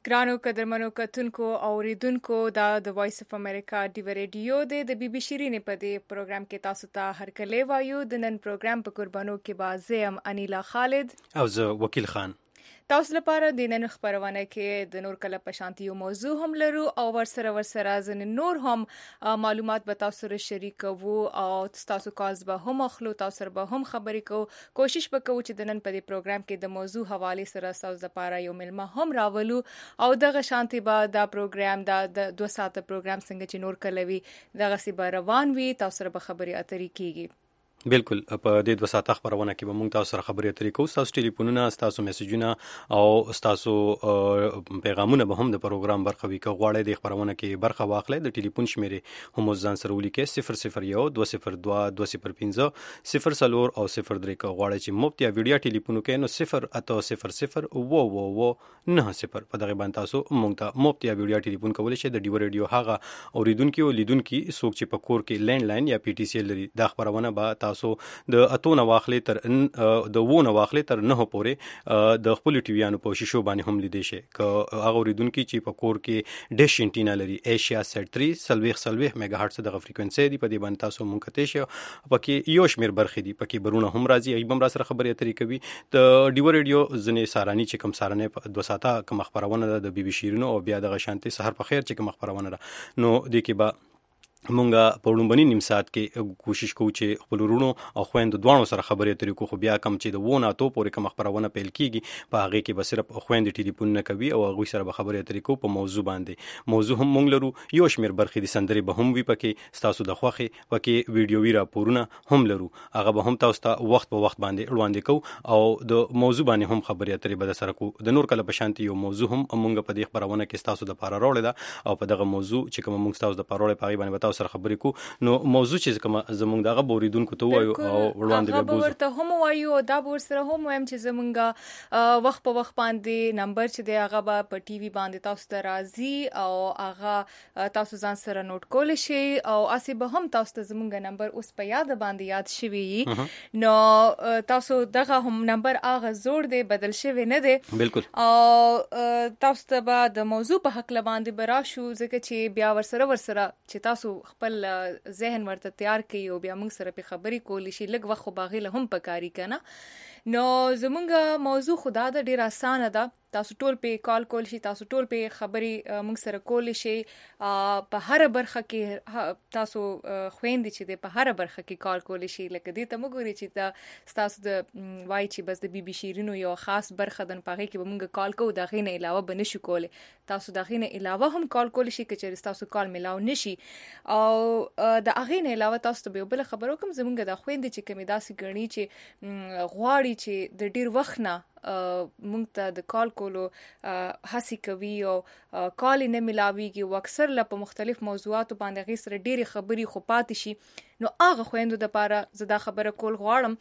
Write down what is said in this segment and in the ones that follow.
ګرانو قدرمنو کتونکو او اوریدونکو دا د وایس اف امریکا ډیو ریډیو د بي بي شيرینې په دې پروګرام کې تاسو ته هرکلی وایو. د نن پروګرام په قربانو کې بازم انیلا خالد او زه وکیل خان تاسو لپاره د نن خبرونه کې د نور کله په شانتي یو موضوع هم لرو او ورسره ځنې نور هم معلومات به تاسو سره شریکو او تاسو کالز به هم اخلو، تاسو سره به هم خبرې کوو. کوشش وکړو چې د نن په دې پروګرام کې د موضوع حواله سره تاسو لپاره یو ملما هم راولو او دغه شانتي به دا پروګرام د 2 ساعته پروګرام څنګه چې نور کله وي دغه سی به روان وي، تاسو سره به خبرې اترې کیږي. بالکل په دې 2 ساعته خبرونه کې به موږ تاسو سره خبرې اترې کوو. تاسو ټلیفونونه، تاسو میسجونه او تاسو پیغامونه به هم د پروګرام برخه وي. که غواړئ د خبرونه کې برخه واخلئ د ټلیفون شمیرې هم ځان سره ولیکئ 001 202 205 04 او 03. که غواړئ چې مفت یا ویډیو ټلیفون وکړئ نو 0800 90 په دغه باندې تاسو موږ ته مفت یا ویډیو ټلیفون کولی شئ. د ډیو ریډیو هغه اوریدونکو لیدونکو څوک چې په کور کې لینډ لاین یا پی ټی سی لري دا خبرونه به تاسو د اتونه واخلې تر د وونه واخلې تر نه پورې د خپل ټیویانو په شیشو باندې هم لیدې شي. که هغه اوریدونکو چې په کور کې ډیش انټینا لري ایشیا سیټ 3 سلويخ میگا هرتز د فریکوئنسي دی په دې باندې تاسو مونږ کته شي. پکې یو شمیر برخې دي، پکې برونه هم راځي، ایبم را سره خبرې اترې کوي. د ډیو ریډیو ځنې سارانی چې کوم سارنه په 2 ساعته کوم خبرونه د بي بي شیرینو او بیا د شانتي سحر په خیر چې کوم خبرونه نو د کې با مونږه په وړاندې نیم ساعت کې کوشش کوو چې خپل ورونو او خويند دوانو سره خبرې اترې کوو. خو بیا کم چې د وونه تو پورې کوم خبرونه پیل کیږي په هغه کې به صرف خويند ټلیفون نه کوي او هغه سره به خبرې اترې کوو په موضوع باندې. موضوع هم مونږ لرو، یو شمیر برخې د سندري به هم وي، پکې تاسو د خوخي پکې ویډیووي راپورونه هم لرو، هغه به هم تاسو ته وخت په وخت باندې وړاندې کوو او د موضوع باندې هم خبرې اترې به سره کوو. د نور کله په شانتي یو موضوع هم مونږ په دې خبرونه کې تاسو د پاره راوړل دا او په دغه موضوع چې کوم مونږ تاسو د پاره راوړل په باندې تاسو سره خبرې کوو. نو موضوع چې کوم زمونږ دغه بوریدونکو ته وایو او وړاندې به بوزو ورته هم وایو دا بور سره هم وایم چې زمونږ وخت په وخت باندې نمبر چې دی هغه به په ټي وي باندې تاسو ته راځي او هغه تاسو ځان سره نوٹ کول شي او اسی به هم تاسو ته زمونږ نمبر اوس په یاد باندې یاد شوی نو تاسو دغه هم نمبر هغه زوړ دی بدل شوی نه دی. بالکل. او تاسو ته به د موضوع په حق باندې براشو ځکه چې بیا ورسره چې تاسو خپل ذهن ورته تیار کړئ او بیا موږ سره په خبرې کولی شي لږ وخت باغې له هم پکاري کنه. نو زمونږ موضوع خدا د ډیر اسانه ده، تاسو ټول په کال کول شي، تاسو ټول په خبري موږ سره کولی شي. په هر برخه کې تاسو خويندې چې په هر برخه کې کال کولی شي. لکه دې ته موږ ورې چې تاسو د وای چې بس د بي بي شیرینو یو خاص برخه دن پغې کې به موږ کال کوو، دا غینه علاوه بنشو کوله. تاسو دا غینه علاوه هم کال کولی شي چې تاسو کال ملاو نشي او د غینه علاوه تاسو ته به بل خبرو کوم زمونږ د خويندې چې کمی داسې غړي چې غواړي چې د ډیر وخت نه مونږ ته د کال کولو هڅه کوي او کال نه ملاويږي او اکثر له په مختلف موضوعاتو باندې غي سره ډېری خبري خو پاتې شي. نو هغه خويندو د لپاره زدا خبره کول غواړم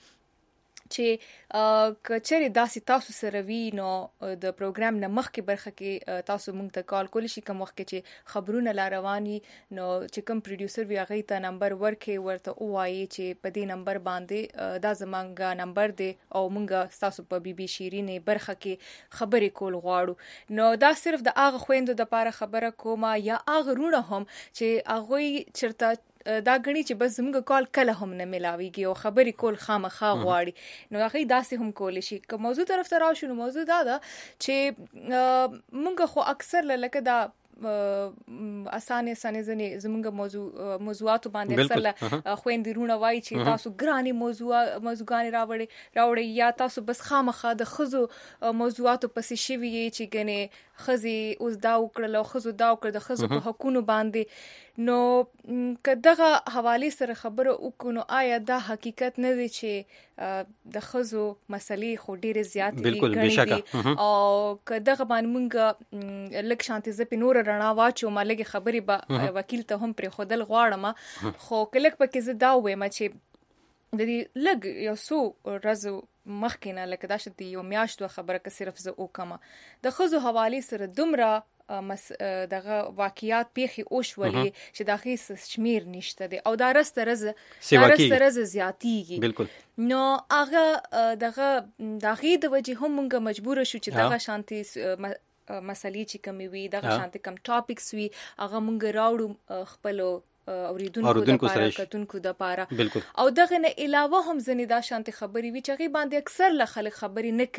چې کچري داسې تاسو سره وی نو د پروګرام نه مخکې برخه کې تاسو مونږ ته کال کولی شي. کوم وخت کې چې خبرونه لا رواني نو چې کوم پروډوسر وی هغه ته نمبر ورکې ورته وایي چې په دې نمبر باندې دا زمونږ نمبر دی او مونږ تاسو په بي بي شیرینې برخه کې خبرې کول غواړو. نو دا صرف د هغه خويندو د لپاره خبره کومه یا هغه رونه هم چې هغه چرته دا غني چې بس زموږ کال کله هم نه ملاويږي او خبرې کول خامخا غواړي. نو هغه داسې هم کولی شي. که موضوع طرف ته راشو نو موضوع دا ده چې مونږ خو اکثر لکه دا اسانه زنه زمونږ موضوعات باندې اکثر خويندې رونه وای چې تاسو ګراني موضوعګان راوړي یا تاسو بس خامخا د خزو موضوعات پسې شوی چې ګنه خزي اوس دا وکړل خزو دا وکړ د خزو په حقونو باندې. نو کداغه حواله سره خبره وکړو آیا دا حقیقت نه دی چې د خزو مسلې خو ډیره زیات دي ګڼي او کداغه باندې مونږ لک شانتي ز په نور رڼا واچو مالګي خبري به وکیل ته هم پر خودل غواړم. خو کلک پکې زه دا وایم چې د دې لګ یو سو رزو مخکینه لکه دا شته یو میاشتو خبره که صرف زه وکم د خزو حواله سره دومره دغه واقعیات پیخي اوشولې چې دغه شمیر نشته دي او دا رسترز زیاتیږي. بالکل. نو هغه دغه د وجه هم موږ مجبور شو چې دغه شانتي مسلې چې کومې وي دغه شانتي کم ټاپکس وي هغه مونږ راوړو خپل اوریدونکو سره کتونکو د پاره او دغه نه علاوه هم ځنې دا شانتي خبرې وي چې هغه باندې اکثر له خلک خبرې نه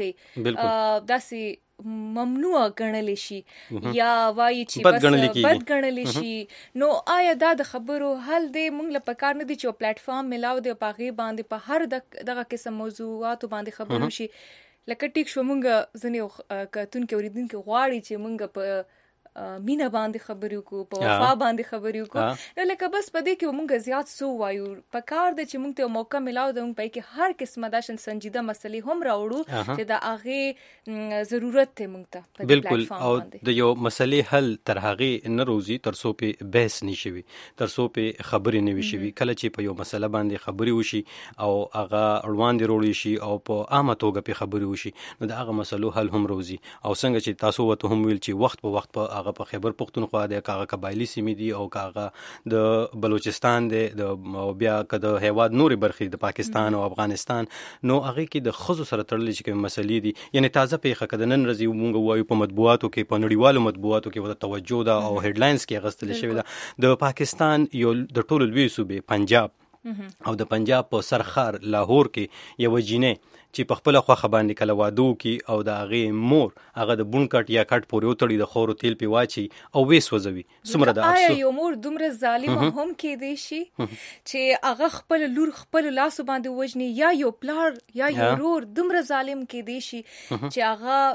کوي داسې ممنوع ګڼل شي یا وایي چې بد ګڼل شي نو آیا دا د خبرو حل دی مونږ له پکار نه دي چې پلیټ فارم ملاو دی په هغه باندې په هر دغه قسم موضوعات باندې خبرو شي لکه ټیک شو مونږ ځنې کتونکو اوریدونکو غواړي چې مونږ په مینا باندې خبرې وکړو په وفا باندې خبرې وکړو نو لکه بس په دې کې مونږ زیات سو وایو په کار د چې مونږ ته موقع ملاو د مونږ په کې هر قسمه د سنجیده مسلې هم راوړو چې د هغه ضرورت ته مونږ ته په بالکل او د یو مسلې حل تر هغه نه روزي تر څو په بحث نشي وي تر څو په خبرې نه وي کله چې په یو مسله باندې خبرې وشي او هغه اړوند وروړي شي او په عامه توګه په خبرې وشي نو د هغه مسلو حل هم روزي او څنګه چې تاسو وته هم ویل چې وخت په وخت په هغه په خیبر پختونخوا د کاغه قبایلی سیمې دي او کاغه د بلوچستان د بیا کده هیواد نوري برخې د پاکستان او افغانستان نو هغه کې د خزو سره تړلې چې کوم مسلې دي یعنی تازه پیښه کده نن ورځې مونږ وایو په مطبوعاتو کې په نړیوالو مطبوعاتو کې وته توجه ده او هډلاینز کې غستل شوی ده د پاکستان یو د ټولو لوی صوبې پنجاب او د پنجاب په سرخار لاهور کې یو جینې چې په خپل خوخه باندې کله وادو کې او د هغه مور هغه د بون کټ یا کټ پورې وتړي د خورو تیل پی واچي او وېس وځوي څومره د افسوس یو مور دومره ظالم هم کې دی شي چې هغه خپل لور خپل لاس باندې وجني یا یو پلار یا یو ورور دومره ظالم کې دی شي چې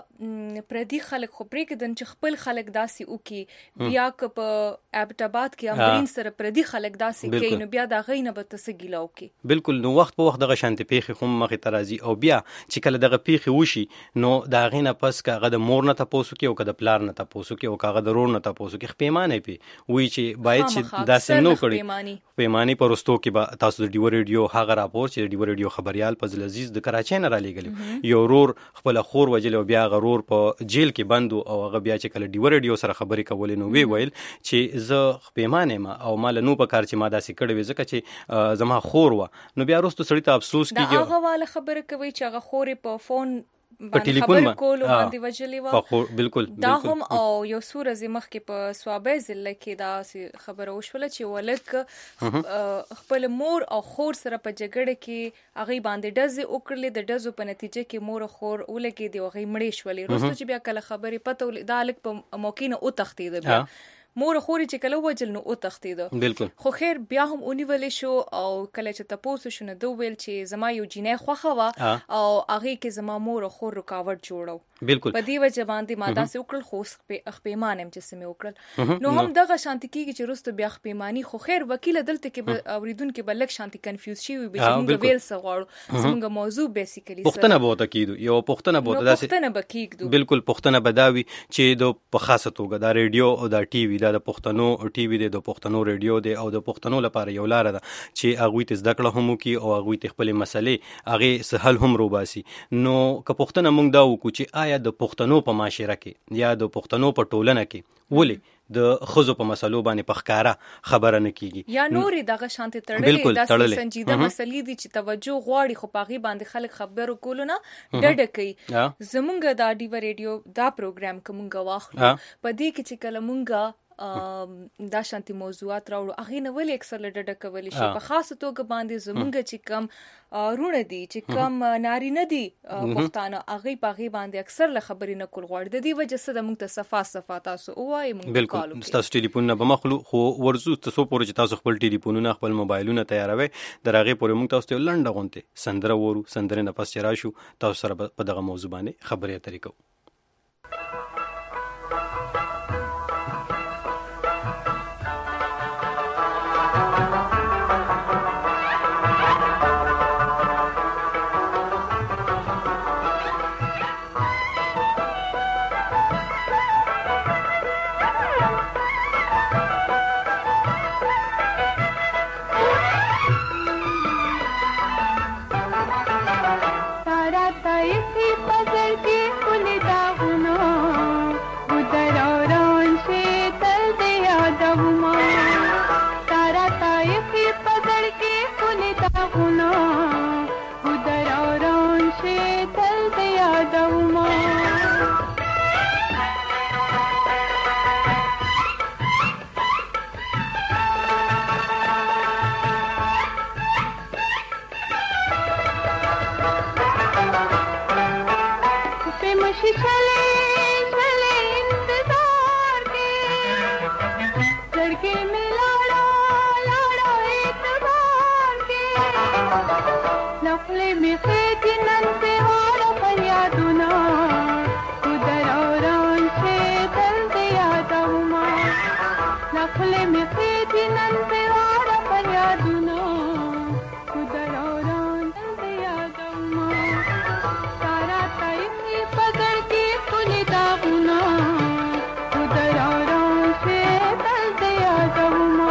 هغه پردي خلک خو پرې کدن چې خپل خلک داسي وکي بیا که په ابټاباد کې امرین سره پردي خلک داسي کوي نو بیا دا غینه به تسګیلا وکي بالکل نو وخت په وخت دغه شانتي پیخي هم مخه ترازی او بیا چې کله دغه پیخي وشي نو دا غینه پس کاغه د مور نه تاسو کې او کده پلار نه تاسو کې او کاغه د رور نه تاسو کې پیمانه پی وی چې باید چې داسې نو کړی پیمانی پرستو کې با تاسو د ډیو ریډیو هغه راپور چې ډیو ریډیو خبريال فضل عزیز د کراچۍ نه را لېګل یو رور خپل خور وجل او بیا غرور په جیل کې بندو او هغه بیا چې کله ډیو ریډیو سره خبرې کولې نو وی ویل چې زه پیمانه ما او مال نو په کار چې ما داسې کړې وې ځکه چې زما خور و نو بیا وروسته سړی ته افسوس کیږي هغه والا خبره کوي چې هغه خورې په فون باندې خبرې کول باندې وجلې و بالکل دا هم او یو سور از مخ کې په سوابه ضلع کې دا خبره وشوله چې ولک خپل مور او خور سره په جګړه کې هغه باندې ډز وکړلې د ډزو په نتیجه کې مور او خور ولګي دی هغه مړې شولې وروسته چې بیا کله خبرې پته دا لک په موقع نه او تختید بیا مور خوري چې کله وجل نو او تختید بالکل خو خیر بیا هم اونیول شو او کله چې تاسو شنو دو ویل چې زما یو جینې خوخه وا او هغه کې زما مور او خور رکاوټ جوړو بالکل په دې وجه باندې ما داسې وکړل خو په خپېمانم چې سمې وکړل نو هم دغه شانتي کېږي چې رستو بیا خپېمانی خو خیر وکیل دلته کې اوریدونکو بلک شانتي کنفیوز شي وي به موږ ویل سغواړو څنګه موضوع بیسیکلی پښتنه بوته کیدو یو پښتنه بوته داسې پښتنه بکیږي بالکل پښتنه بداوي چې د په خاصه توګه د ریډیو او د ټي وي د پښتنو ټي وي د پښتنو ریډیو دی او د پښتنو لپاره یو لار ده چې هغه ته زده کړه هم کوي او هغه ته خپل مسلې هغه سهل هم روباسي نو که پښتنه موږ دا وکړو چې آیا د پښتنو په معاشره کې یا د پښتنو په ټولنه کې ولې د خزو په مسلو باندې پخکارا خبره نه کیږي یا نورې دغه شانتي تړلې د سنجیده مسلې دي چې توجه غواړي خو پاغي باندې خلک خبرو کولونه ډډه کوي زمونږ د ډیو ریډیو دا پروګرام کومګه واخلو په دې کې چې کله مونږه دا شانتي موضوعات راوړو هغه نه ولې اکثر لډډه کولی شي په خاصه توګه باندې زمونږ چې کم رونه دي چې کم ناری نه دي پښتانه هغه پاغي باندې اکثر له خبرې نه کول غواړي د دې وجه سره موږ ته صفه تاسو وایي موږ بالکل تاسو ټلیفون به مخلو خو ورزو تاسو پورې چې تاسو خپل ټلیفونونه خپل موبایلونه تیاروي درغه پورې موږ تاسو ته لنډه غونته سندره ورو سندره نه پس راشو تاسو سره په دغه موضوع باندې خبرې اترې کوو नशी चले चले इंतजार के लड़के में लाड़ा लाड़ा एतबार के नफले में खेत नंते और फरियादुना उधर और से दर्द याद उमा नफले में खेत नंते और फरियादुना उधर और दर्द याद उमा सारा ताई पकड़ के खुली दागुना उधर और से दर्द याद उमा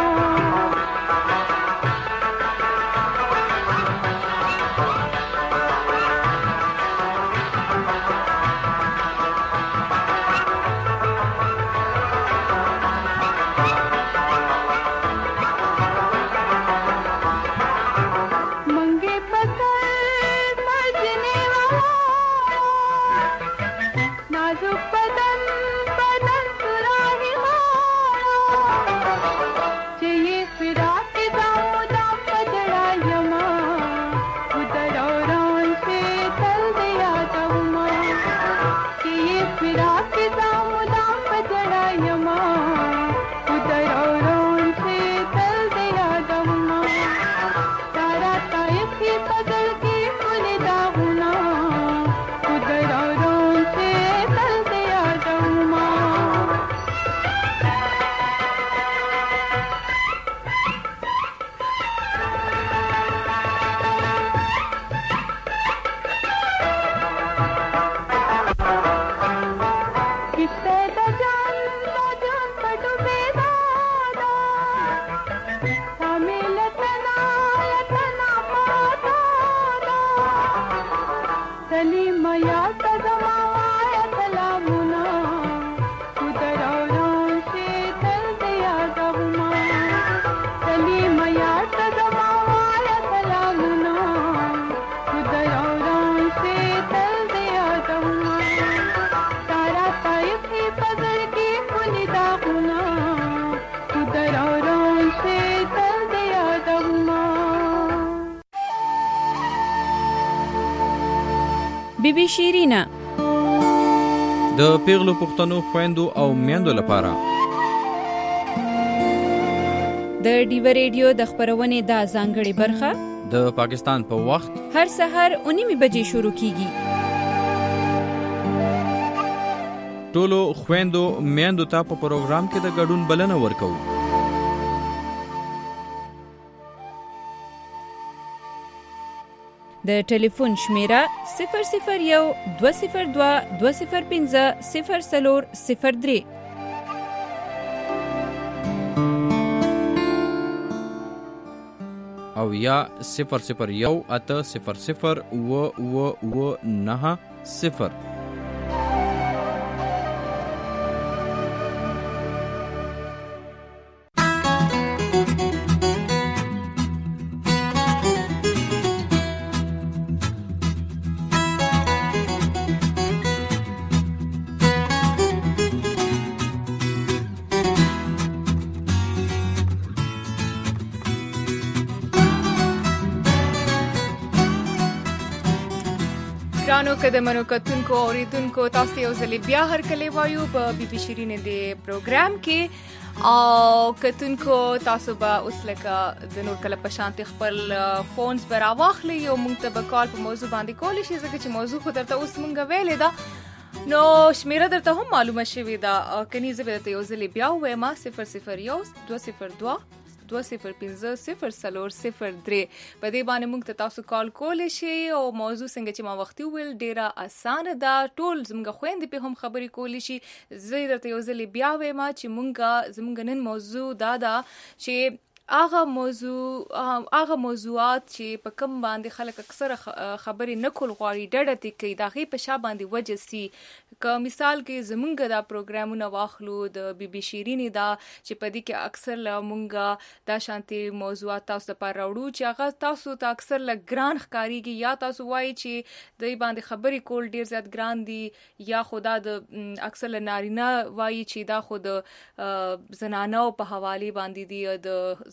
मंगे पसंद मजने वाला नाजुक बदन बदन सुराही वाला चाहिए फिराक दाम दाम पजड़ा यमा उधर और से तल दिया दमा चाहिए फिराक दाम दाम पजड़ा यमा उधर और से तल दिया दमा तारा ताइफ की पकड़ के खुले दागुना उधर औरों से तल दिया दमा किससे दजान पटु बेदादा हमें लतना पाता सलीमया सदमाया सलामुना उधर औरों से तल दिया दमा सलीमया सदमाया सलामुना उधर औरों से तल दिया दमा तारा ताइफ की पकड़ के खुली दागुना उधर औरों से तल दिया दमा بیبي شیرینا د پیغلو پښتنو خويندو او میندو لپاره د ډیو ریډیو د خبرونې د ځانګړي برخه د پاکستان په وخت هر سحر 9 بجې شروع کیږي. ټولو خويندو میندو ته په پروګرام کې د ګډون بلنه ورکو. د ټلیفون شمیره 001 202 205 0403 او یا 001 800 990. ګرانو قدمونو کتونکو اوریدونکو تاسو یو ځلې بیا هر کله وایو په بیبي شیرین دی پروګرام کې او کتونکو تاسو به اوس لکه د نور کله په شانتي خپل فونز برا واخلي او موږ ته به کال په موضوع باندې کولی شي ځکه چې موضوع خو درته اوس موږ ویلې ده نو شمیره درته هم معلومه شوې ده کني زه به درته یو ځلې بیا وایم 001 202 2050 0403 په دې باندې موږ ته تاسو کال کولی شئ او موضوع څنګه چې ما وختي ویل ډیره اسانه ده ټول زموږ خويندې په هم خبرې کولی شي زه درته یو ځلې بیا وایم چې زموږ نن موضوع دا ده چې هغه موضوعات چې په کوم باندې خلک اکثر خبرې نه کول غواړي ډډه کوي دا غي په شا باندې وجه سي که مثال کې زمونږ دا پروګرامونه واخلو د بیبي شیرینی دا چې په دې کې اکثر مونږه دا شانتي موضوعات تاسو لپاره راوړو چې هغه تاسو ته اکثر لګران ښکاریږي یا تاسو وایي چې د باندې خبرې کول ډیر زیات ګران دي یا خدا د اکثر نارینه وایي چې دا خود زنانو په حواله باندې دي د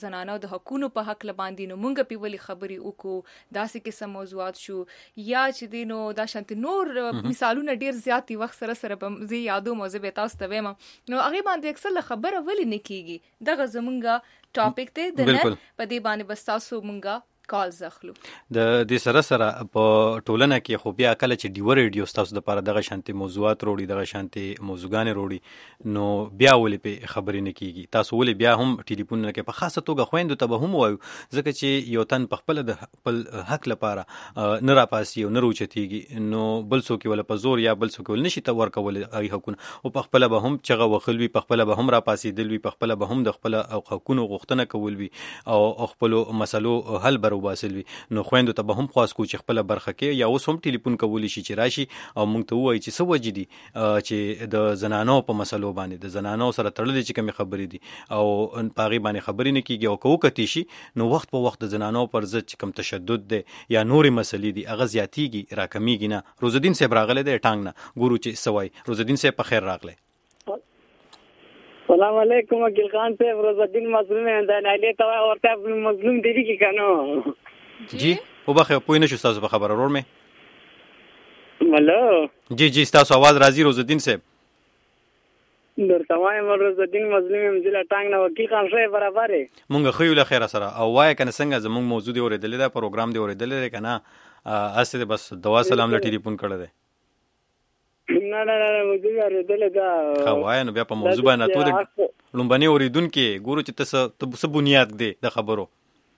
زنانو د حقونو په حق لباندې نو مونږ په ولي خبري وکړو داسې قسم موضوعات شو یا چې دینو دا شانت نور مثالونه ډیر زیات وخت سره په زی یادو موضوع به تاسو ته ویم نو هغه باندې اکثر خبره ولي نه کیږي دغه زمونږه ټاپک ته د نن په دې باندې بس تاسو مونږه کال زخلو د دې سره په ټولنه کې خو بیا کله چې ډیو ریډیو تاسو د لپاره دغه شانتي موضوعات وروړي دغه شانتي موضوعګانې وروړي نو بیا ولې په خبرې نه کیږي تاسو ولې بیا هم ټلیفون نه کې په خاصه توګه خويندو ته به هم وایو ځکه چې یو تن په خپل د خپل حق لپاره نه راپاسي او نه روچتيږي نو بل څوک ولا په زور یا بل څوک ول نشي ته ورکول هغه حقونه او په خپل به هم چغه وخلوي په خپل به هم راپاسي دلوي په خپل به هم د خپل حقونو غوښتنه کولوي او خپل مسلو حل وباسلوي نو خويندو ته به هم خاص کو چې خپل برخه کې یا اوس هم ټلیفون کولی شي چې راشي او مونږ ته وایي چې سو وجدي چې د زنانو په مسلو باندې د زنانو سره تړلې چې کوم خبرې دي او پاغي باندې خبرې نه کیږي او کوکتی شي نو وخت په وخت د زنانو پر ضد چې کوم تشدد دی یا نورې مسلې دي هغه زیاتیږي راکمیږي نه روزالدین صاحب راغله د ټانګ نه ګورو چې سوای روزالدین صاحب په خیر راغله السلام علیکم اکیل خان صاحب روزالدین مظلوم اندان علی ته ورته مظلوم دی کی کنه جی وبخه پوی نشو تاسو په خبره ورور مې ملو جی تاسو आवाज راځي روزالدین صاحب درته وایم روزالدین مظلوم مزله ټانګ نه وکیل خان صاحب برابر مونږ خو له خیره سره او وای کنه څنګه زمونږ موضوع دی اورېدل دا پروګرام دی اورېدل کنه اسه بس دوا سلام له ټلیفون کړه ده نه موضوع اورېدل دا خو وای نو بیا په موضوع باندې تو لومبني اوریدونکو ګورو چې تاسو څه بنیاد دی د خبرو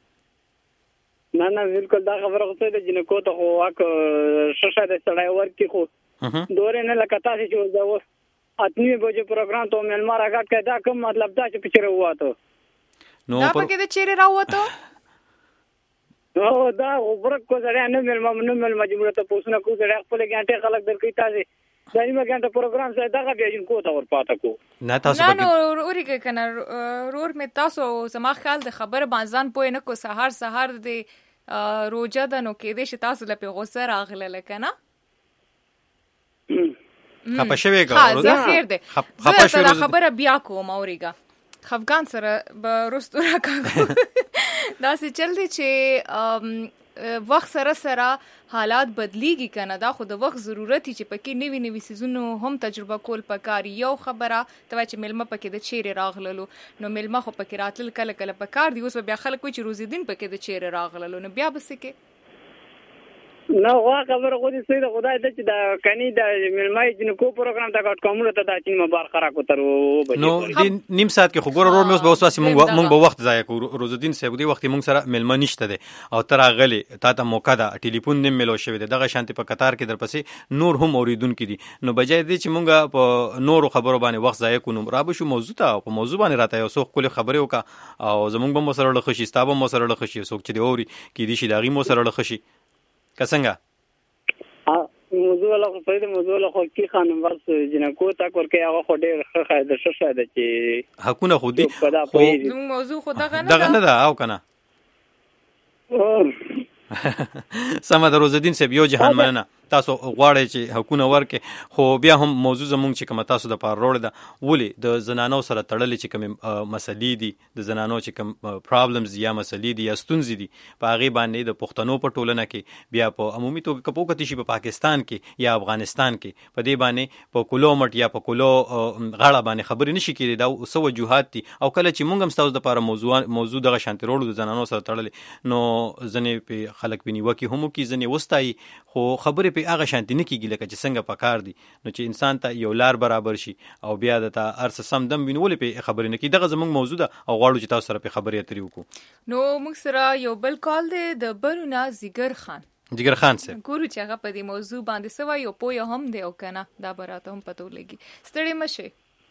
نه بالکل دا خبره غوښته ده چې کو ته خو واک ششه د سړی ورکی خو دورې نه لکه تاسو چې دا اتنی بجې پروګرام ته مل مارا غټ کړه دا کوم مطلب دا چې پچره وته نو دا پکې د چیرې راوته نو دا وبرک کو سړی نه مل مجبور ته پوښتنه کو سړی خپل ګانټه خلک درکې تاسو دایمه ګانټه پروګرام سره دا بیا جن کو ته ور پاته کو نه تاسو نو اورګه کنه رور می تاسو زما خیال د خبر بازان پوی نه کو سحر د روجا د نو کې دې شتا سره په غوسه راغله لکنه خپه شوی ګورو دا خیر ده خپه شوی خبره بیا کوم اورګه خفغان سره به رستو راکاګو دا سه چل دي چې وخت سره حالات بدلیږي کنه دا خو د وخت ضرورت چې پکې نوي سيزونو هم تجربه کول پکاري یو خبره ته چې ملمه پکې د چیرې راغللو نو ملمه خو پکې راتل کله پکار دی اوس بیا خلک کوي چې روزیدین پکې د چیرې راغللو نو بیا بس کې نو وا خبره خو دې سید خدای ته چې دا کني د ملمای جن کو پروګرام تا ګټ کومه ته دا چې مبارک را کو تر نو نیم ساعت کې خو ګور ور مې اوس به واسي مونږ به وخت ضایع کوو روزالدین صاحب دې وخت مونږ سره ملمه نشته ده او تر غلي تا ته موقع ده ټلیفون نیم ملو شوی ده دغه شانتي په قطار کې درپسې نور هم اوریدونکو دي نو بجای دې چې مونږ په نور خبرو باندې وخت ضایع کوو را به شو موضوع ته په موضوع باندې راته یو څو خپل خبرې وکا او زمونږ به مو سره لخصي ستابه مو سره لخصي څوک چې دی اوري کې دي شي داغي مو سره لخصي کڅنګه موضوع له خو دې موضوع له خو کی خانم ورس جنکو تا کور کې هغه خو ډېر ښه ده ششه ده چې حقونه خو دي خو موضوع خو دغه نه ده او کنه سم د روزالدین صاحب یو جهان مننه تاسو غواړئ چې حقونه ورکې خو بیا هم موضوع زمونږ چې کوم تاسو د پاره روړ ده ولي د زنانو سره تړلې چې کوم مسلې دي د زنانو چې کوم پرابلمز یا مسلې دي یا ستونزې دي په هغه باندې د پښتنو په ټولنه کې بیا په عمومي توګه کپوکتی شي په پاکستان کې یا افغانستان کې په دې باندې په کلومټ یا په کلو غاړه باندې خبرې نشي کېدي دا سو وجوهات دي او کله چې مونږ هم تاسو د پاره موضوع دغه شانتي روړو د زنانو سره تړلې نو ځنې په خلک بني وکی هم کې ځنې وستای خو خبرې په هغه شانتي نه کیږي لکه چې څنګه پکار دي نو چې انسان ته یو لار برابر شي او بیا د تا ارس سم دم وینول په خبرې نه کی دغه زموږ موضوع ده او غواړو چې تاسو سره په خبرې اترې وکړو نو موږ سره یو بل کال دی د برونه زیګر خان صاحب ګورو چې هغه په دې موضوع باندې سوي او پوهه هم دی او کنه دا براته هم پته ولګي ستړي مشه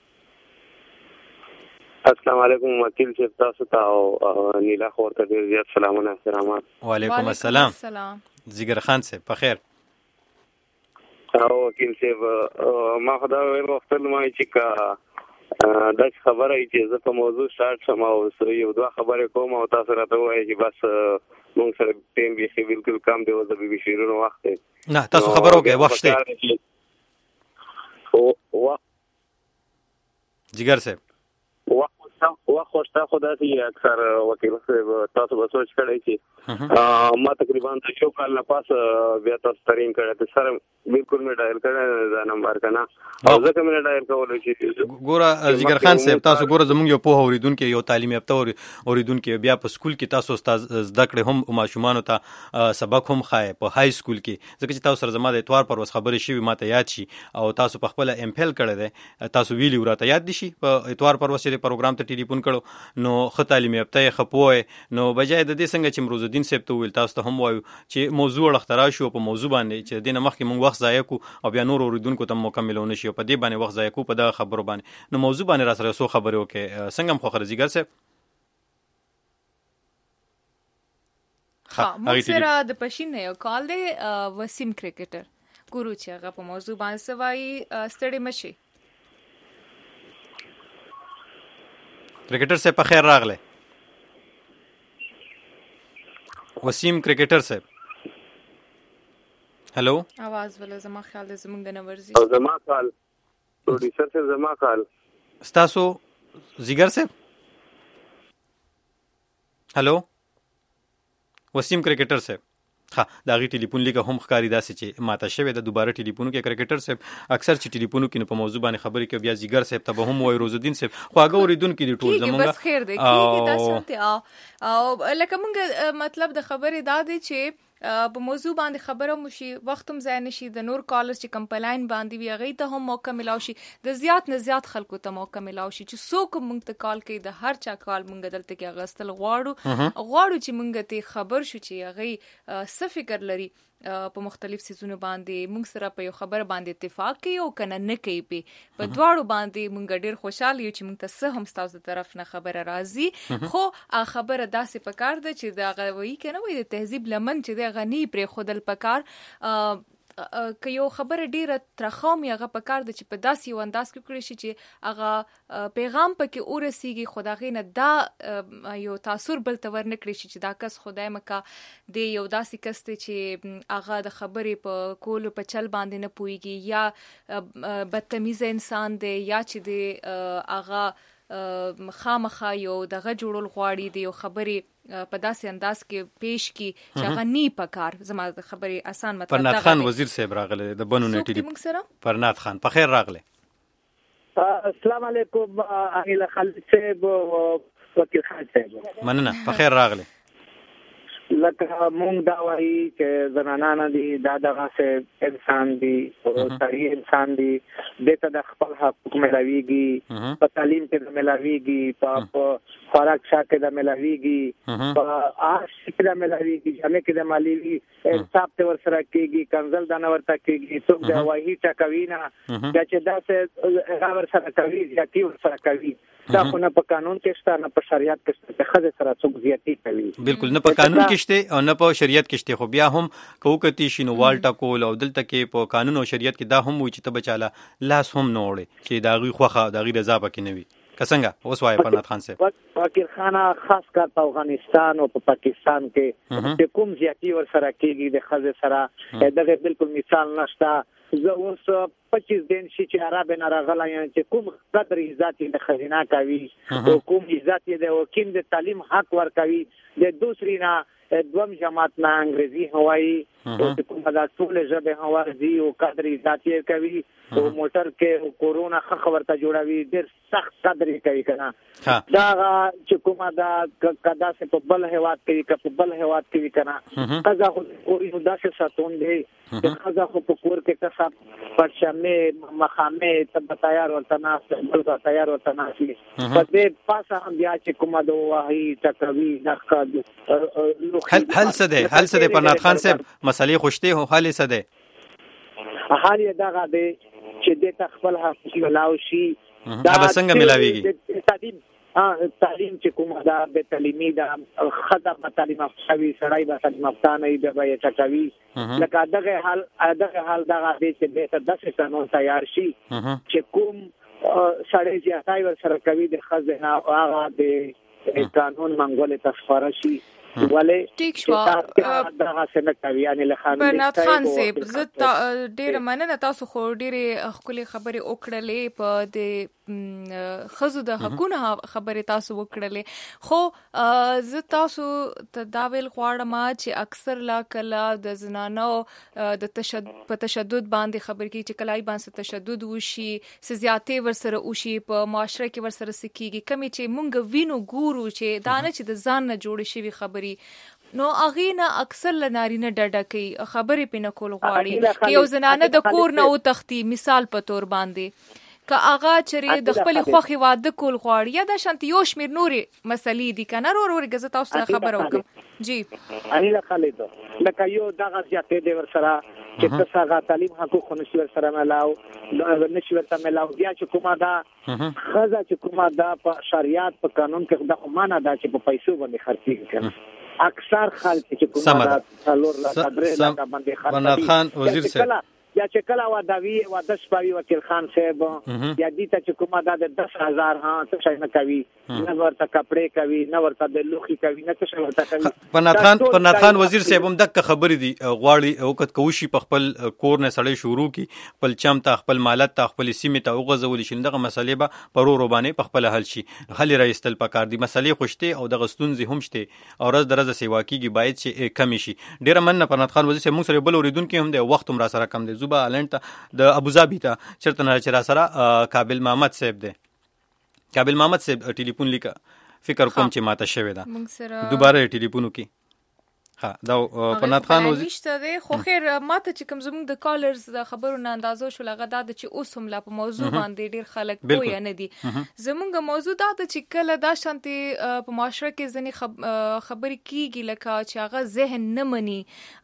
السلام علیکم وکیل صاحب تاسو ته او نیلا خور ته ډیر زیات سلامونه احترامات وعلیکم السلام زیګر خان صاحب په خیر او وکیل صاحب ما خدا ویل وختل ما چې کا دا خبره چې زه په موضوع شارټ سم او یو دوه خبرې کوم او تاسو راته وایي چې بس مونږ سره ټیم به بالکل کم دی او د بي شیرونو وخت نه تاسو خبرو کې وخت دی او جګر صاحب وخت وخت خدا سي اکثر وکیل تاسو به سوچ کړئ چې ما تقریبا د یو کال نه پاس بیا تاسو ترین کړی سره بالکل مې ډایل کړی دا نمبر کنه او ځکه مې ډایل کولای چې ګوره جګر خان صاحب تاسو ګوره زموږ یو په اوریدونکو یو تعلیم یافته اوریدونکو بیا په سکول کې تاسو استاد زده کړې هم ماشومان ته سبق هم خای په های سکول کې ځکه چې تاسو سره زما د اتوار پر وس خبرې شوي ماته یاد شي او تاسو په خپل ام فیل کړی دی تاسو ویلی ورته یاد دي شي په اتوار پر وس د پروګرام ته ټلیفون کړو نو خ تعلیم یافته خپوي نو بجای د دې څنګه چې مروز الدین صاحب ته ویل تاسو ته هم وایو چې موضوع اختراع شو په موضوع باندې چې دینه مخکې مونږ وخت ضایع کو او بیا نور اوریدونکو ته مکملونه شي په دې باندې وخت ضایع کو په دغه خبرو باندې نو موضوع باندې را سره سو خبرې وکړي څنګه مخ خرزیګر صاحب موږ سره د پښین یو کال دی وسیم کرکټر ګورو چې هغه په موضوع باندې سوای ستړي مشي کرکټر صاحب په خیر راغله وسیم کرکټر صاحب هلو आवाज ولا زما خیال د زمونږ د نورزي او زما خیال پروډوسر صاحب زما خیال ستاسو زیګر صاحب هلو وسیم کرکټر صاحب ها دا غي ټلیفون لیکه هم ښکاری داسې چې ماته شوی د دوباره ټلیفونو کې کرکټر صاحب اکثر چې ټلیفونو کې په موضوع باندې خبرې کوي بیا زیګر صاحب ته به هم وای روز الدین صاحب خو هغه اوریدونکو دي ټول زمونږ بس خیر دی کیږي تاسو او لکه مونږ مطلب د خبرې دا دی چې په موضوع باندې خبره مشي وختم ځای نشي د نور کالرز چې کمپلاین باندې وی غي ته هم موقع ملاو شي د زیات نه زیات خلکو ته موقع ملاو شي چې څوک مونږ ته کال کوي د هر چا کال مونږ دلته کې غستل غواړو چې مونږ ته خبر شو چې غي څه فکر لري په مختلف سيزونو باندې مونږ سره په یو خبر باندې اتفاق کوي او کنه نه کوي په دواړو باندې مونږ ډیر خوشاله یو چې مونږ ته څه هم ستاسو طرف نه خبره راځي خو خبره داسې پکار ده چې دا غوي کنه وي د تهذیب لمن چې د غنی پر خودل پکار که یو خبره ډیره ترخوم یغه پکار د چې په داسې یو انداز کې کړی شي چې هغه پیغام پکې ورسیږي خدای نه دا یو تاثیر بل تور نه کړی شي چې دا کس خدای مکا د یو داسې کس ته چې هغه د خبرې په کول په چل باندې نه پويږي یا بدتمیز انسان دی یا چې دی هغه خامخا یو دغه جوړول غواړي دی یو خبرې په داسې انداز کې پیش کی چې هغه نی پکار زما د خبرې آسان مطلب پرنات خان وزیر صاحب راغله د بنو نیټی پرنات خان په خیر راغله السلام علیکم اهل خالد صاحب وکیل خان صاحب مننه په خیر راغله لکه مونږ دا وایي چې زنانه دي دا دغه څه انسان دي او صحیح انسان دي دته د خپل حقوق ملاويږي په تعلیم کې د ملاويږي په خوراک شاته د ملاويږي په آش کې د ملاويږي همې کې د مالیوي حساب ته ور سره کېږي کنزل د نور ته کېږي څوک دا وایي چې کوي نه چې دا څه ور سره کوي ځکه ور سره کوي دا خو نه په قانون کې شته نه په شریعت کې شته خزه سره څوک زیاتی کوي بالکل نه په قانون کې شته او نه په شریعت کې شته خو بیا هم کوکتی شنو والټا کول او دلته کې په قانون او شریعت کې دا هم وي چې ته بچاله لاس هم نه وړي چې داغي خوخه داغي رضا پکې نه وي کڅنګه اوس وای پرنات خان صاحب فقیر خانه خاص کر په افغانستان او په پاکستان کې د کوم زیاتی ور سره کېږي د خزه سره دغه بالکل مثال نشته زه اوس 25 دن شي چې عرب نه راغلی چې کوم قدر عزت د خزینه کوي او کوم عزت د وکیم د تعلیم حق ور کوي د دوسری نه دوم جماعت نه انګریزي هوایي او کوم د ټول ژبه هوازي او قدر عزت کوي او موټر کې کورونا خبرته جوړوي ډېر سخت قدر کوي کنه دا چې کومه دا کدا څه په بل هواد کې په بل هواد کې کنه قضا خو اوري داسې ساتون دي قضا خو په کور کې کسب پرشمه مخامه ته تیار ورته ناس بل تیار ورته ناس په دې پاسه هم بیا چې کومه د وحي تکوي نخ هل څه ده پرنات خان صاحب مسلې خوشته هو حال څه ده حال یې دغه دی چې د خپل حق ملاوي شي دا څنګه ملاويږي تعلیم چې کومه دا به تعلیمي دا خدمت تعلیم افشاوي سړای به خدمت نه دی به یې چاوي لکه دغه حال دغه دی چې به د قانون تیار شي چې کوم سړی چې اتای ور سره کوي د خزانه هغه د قانون منګول تصفاره شي ولې ټیک شو دغه څنګه کوي ان له خان برنات خان صاحب زه ډیر مننه تاسو خو ډیره خولي خبرې وکړلې په د خزو د حقونو خبرې تاسو وکړلې خو زه تاسو ته دا ویل غواړم چې اکثر لا کله د زنانو د تشدد باندې خبر کی چې کلای باندې تشدد وشي سزياتې ورسره وشي په معاشره کې ورسره سکیږي کمی چې مونږ وینو ګورو چې دانه چې د ځان نه جوړ شي خبري نو اغینا اکثر لنارینه ډډه کوي خبرې پینه کول غواړي چې یو زنانه د کور نه او تختی مثال په تور باندې که اغا چری د خپل خوخي واده کول غواړي یا د شانت یو شمیر نوري مسلې دي کنه ورور غزه تاسو خبر وکم جی اني لا خالد لکه یو دغه زیاتې د ور سره چې تاسو تعلیم حقوق نشي ور سره ملاو نشي ور سره ملاو بیا چې کومه دا خزه چې کومه دا په شریعت په قانون کې د خمانه دا چې په پیسو باندې خرڅي کوي اکثر خلک چې کومه دا څلور لا درې لا باندې خرڅي برنات خان وزیر صاحب یا چې کله وداوی واده شپوي وکیل خان صاحب یا دې ته چې کومه دا 10,000 ها څه شي نه کوي نه ورته کپڑے کوي نه ورته د لوخي کوي نه څه ورته کوي برنات خان وزیر صاحب هم دغه خبرې دي غواړي وخت کوشي په خپل کور نه سړی شروع کی خپل چمته خپل مالت ته خپل سیمه ته وغځول شي دغه مسلې به پرورو باندې په خپل حل شي حل راستل پکار دي مسلې خوشته او دغه ستونزې هم شته او ورځ درځه سیوا کیږي باید چې کم شي ډیر مننه برنات خان وزیر صاحب موږ سره بل اوریدونکو هم د وخت هم را سره کم دي زوبا الند ته د ابوظبي ته چرته نه چې را سره قابل محمد صاحب دی قابل محمد صاحب ټلیفون لیکه فکر کوم چې ماته شوی دا دوباره ټلیفون وکي ها دا برنات خان وزیشته دی خو خیر ماته چې کوم زموږ د کالرز د خبرو نه اندازو شو لغه دا چې اوس هم لا په موضوع باندې ډیر خلک پوه نه دي زموږ موضوع دا چې کله دا شانتي په معاشره کې ځنې خبرې کیږي لکه چې هغه ذهن نه مني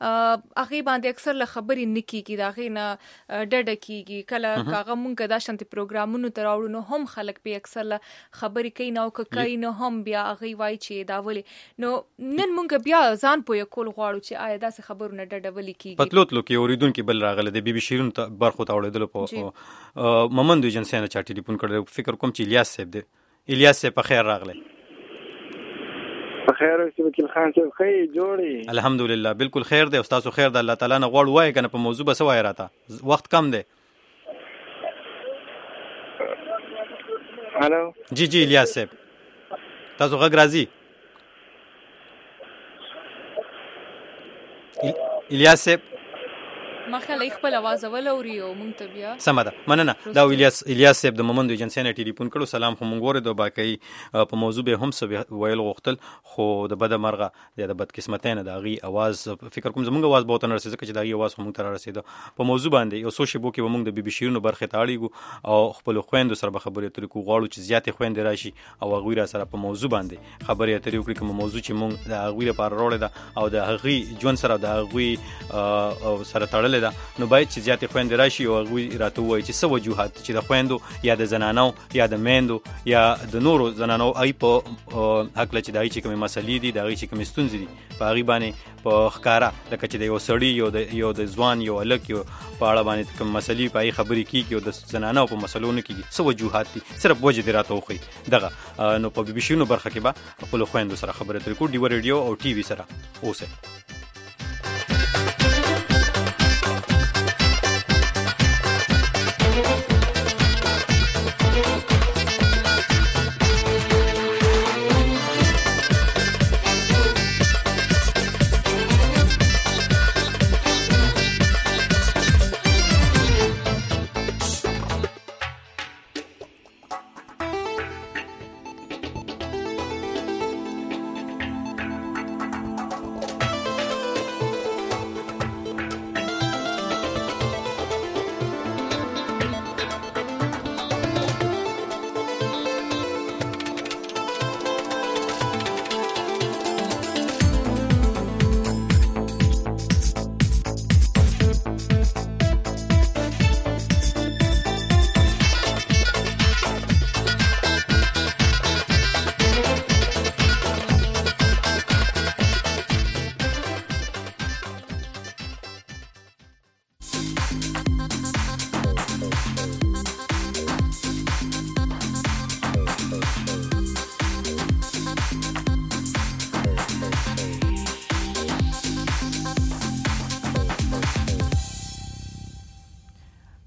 هغه باندې اکثر له خبرې نه کیږي دا غي نه ډډه کیږي کله هغه مونږ دا شانتي پروګرامونو تراوړو نو هم خلک په اکثر له خبرې کوي نو کوي نو هم بیا هغه وای چې دا ولي نو نن مونږ بیا ځان په کول غواړو چې آیا داسې خبرونه ډډولې کیږي پتلوتلو کې اوریدونکو بل راغله د بي بي شیرین ته برخو ته وړېدل په ممند ایجنسی نه چا ټلیفون کړو فکر کوم چې الیاس صاحب دی الیاس صاحب په خیر راغله په خیر اوسې وکیل خان صاحب خیر جوړي الحمدلله بالکل خیر دی استاد خیر دی الله تعالی نه غواړو وای کنه په موضوع بس وای راته وخت کم دی هالو جی الیاس صاحب تاسو غږ راځي الیاس صاحب ما خلای خپل आवाज ولوري او مونږ ته بیا سمه ده مننه دا الیاس صاحب د ممند ایجنسی نه ټلیفون کړو سلام خو مونږ ورته باقي په موضوع به هم څه ویل غوښتل خو د بد مرغه د بد قسمتۍ نه داغي आवाज فکر کوم زمونږ आवाज به تنه رسېږي چې داغي आवाज هم تر رسېده په موضوع باندې یو سوشي بو کې مونږ د بي بي شیرینو برخه تاړیږو او خپل خويندو سره به خبرې اترې کو غواړو چې زیاتې خويندې راشي او هغه را سره په موضوع باندې خبرې اترې وکړي کوم موضوع چې مونږ د هغه لپاره راوړل ده او د هغه ژوند سره د هغه سره تړلې ده نو باید چې زیاتې خويندې راشي او هغه راته وایي چې څه وجوهات چې د خويندو یا د زنانو یا د میندو یا د نورو زنانو ای په حق لچ دای چې کوم مسلې دي دغه چې کوم ستونزې دي په هغه باندې په ښکارا لکه چې د یو سړی یو د ځوان یو الک یو په اړه باندې کوم مسلې په خبرې کیږي او د زنانو په مسلو نه کیږي څه وجوهات دي صرف وجه دی راته وخی دغه نو په بي بي شینو برخه کې به خپل خويندو سره خبرې اترې کو ډیو ریډیو او ټي وي سره اوسه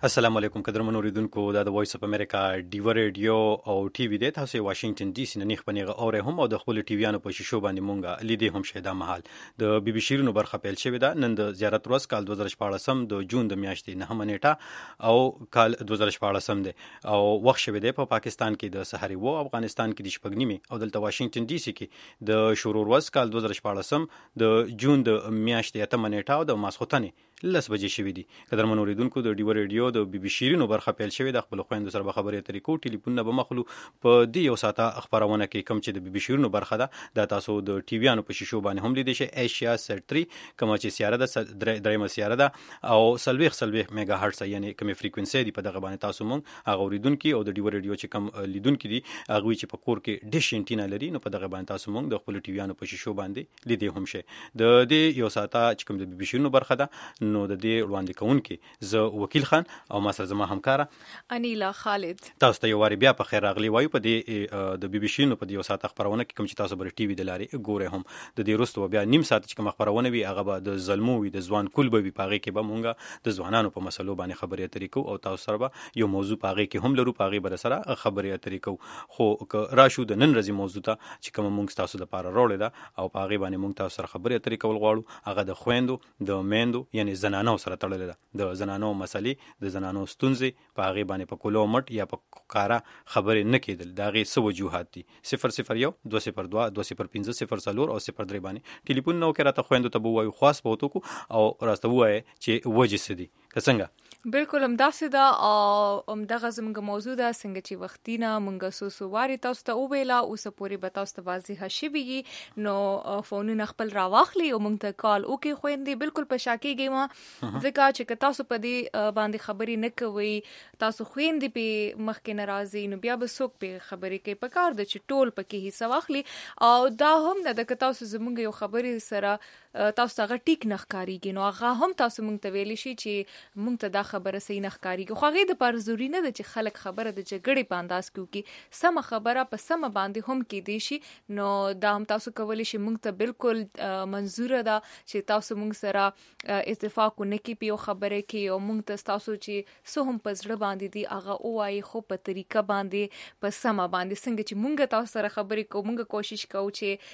السلام علیکم قدرمنو اوریدونکو دا د وایس اپ امریکا ډیو ریډیو او ټي وی د تاسو واشنگټن ډي سي نه نخ پنیغه اوره هم او د خپل ټي ویانو په شیشو باندې مونږه لیدې هم شیدا محل د بي بي شیرینو برخه پیل شوې ده نن د زیارت ورځ کال 2014 د جون د میاشتې نه هم نیټه او کال 2014 ده او وخت شوې ده په پاکستان کې د سحری وو افغانستان کې د شپږنیمه او دلته واشنگټن ډي سي کې د شروع ورځ کال 2014 د جون د میاشتې 8 نیټه او د ماسختنې لس بجې شوې دي قدرمنو اوریدونکو د ډیو ریډیو د بي بي شیرینو برخه پیل شوې د خپل خويندو سره خبرې طریقو ټلیفون به مخلو په دی یو ساعته خبرونه کې کم چې د بي بي شیرینو برخه ده د تاسو د ټي ویانو په شیشو باندې هم لیدئ شي ایشیا سټ 3 کوم چې سیاره ده درېمه سیاره ده او سلويخ میگا هرتز یعنی کومه فریکوئنسي دی په دغه باندې تاسو مونږ هغه اوریدونکو او د ډیو ریډیو چې کم لیدونکو دي هغه چې په کور کې ډیش انټینا لري نو په دغه باندې تاسو مونږ د خپل ټي ویانو په شیشو باندې لیدئ هم شي د دې یو ساعته چې کوم د بي بي شیرینو برخه ده نو د دې وړاندې کوونکې زه وکیل خان او ما سره زما همکاره انیلا خالد تاسو ته یو واری بیا په خیر راغلی وایو په دې د بي بي شیرینو په دې یو ساعته خبرونه کې کوم چې تاسو بر ټي وی د لارې ګوره هم د دې وروسته بیا نیم ساعت چې کوم خبرونه وي هغه به د ظلمو وي د ځوان کول به پاغه کې به مونږه د ځوانانو په مسلو باندې خبرې طریقو او تاسو سره به یو موضوع پاغه کې هم لرو پاغه بر سره خبرې طریقو خو راشو د نن ورځې موضوع ته چې کوم مونږ تاسو د پاره راوړل ده او پاغه باندې مونږ تاسو سره خبرې طریقو غواړو هغه د خويندو د میندو یعنی زنانو سره تړلې ده د زنانو مسلې د زنانو ستونزې په هغه باندې په کولو مټ یا په کارا خبرې نه کېدل دا غي سو وجوهات دي 001 202 205 0 او 03 باندې ټلیفون نو کې راته خويندو ته وایو خاص بوتو کو او راسته وایي چې وجه سدي څنګه بالکل همداسې ده او همدغه زموږ موضوع ده څنګه چې وختینه مونږ سو واري تاسو ته ویلا اوس پوری به تاسو ته واضح شي نو فونونه خپل راواخلي او مونږ ته کال وکي خويندې بالکل په شاکيږي ما ځکه چې تاسو په دې باندې خبرې نه کوي تاسو خويندې په مخ کې ناراضي نو بیا به څوک په خبرې کې پکار د چې ټول پکې حصہ واخلي او دا هم نه د تاسو زموږ یو خبرې سره تاسو ته ټیک نه ښکاریږي نو هغه هم تاسو مونږ ته ویلی شي چې مونږ ته دا خبره صحیح نه ښکاریږي خو هغه د پر ضروری نه ده چې خلک خبره د جګړې په انداز کې سم خبره په سم باندې هم کې دي شي نو دا هم تاسو کولی شي مونږ ته بالکل منزور ده چې تاسو مونږ سره اتفاق ونکي په خبره کې او مونږ ته تاسو چې سو هم پزړه باندې دي هغه اوایي خو په طریقه باندې په سم باندې څنګه چې مونږ تاسو سره خبرې کوو مونږ کوشش کوو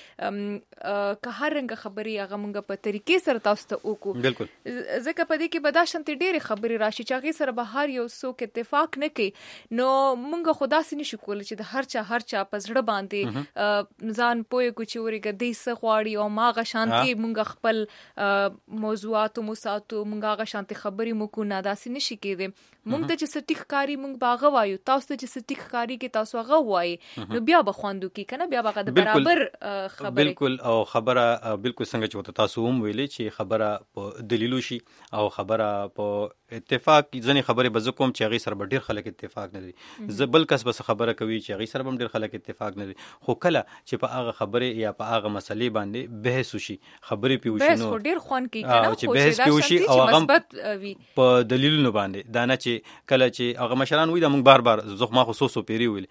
چې که هر رنګ خبرې هغه مونږ په طریقې سره تاسو ته وکړو بالکل ځکه په دې کې بداشنت ډېری خبرې راشي چې هغه سره به هر یو څوک اتفاق نه کوي نو مونږ خدا سي نشو کولای چې د هر چا په زړه باندې ځان پوي کو چې ورګه دې څه غواړي او ماغه شانتي مونږ خپل موضوعات مو ساتو مونږ هغه شانتي خبرې مو کو نه داسې نشي کېده مونږ ته چې سټیک کاری مونږ باغه وایو تاسو ته چې سټیک کاری کې تاسو هغه وایي نو بیا به خواندو کې کنه بیا به د برابر خبره بالکل او خبره بالکل څنګه چې تاسو هم ویلي چې خبره په دلیلو شي او خبره په اتفاق ځنې خبره به کوم چې هغه سره ډیر خلک اتفاق نه لري زبل کس بس خبره کوي چې هغه سره هم ډیر خلک اتفاق نه لري خو کله چې په هغه خبره یا په هغه مسلې باندې بحث وشي خبرې پیوشي نو بحث ډیر خوان کوي کنه چې بحث پیوشي او هغه په دلیلونو باندې دا نه چې کله چې هغه مشران وي دا موږ بار زخما خصوصو پیری ویل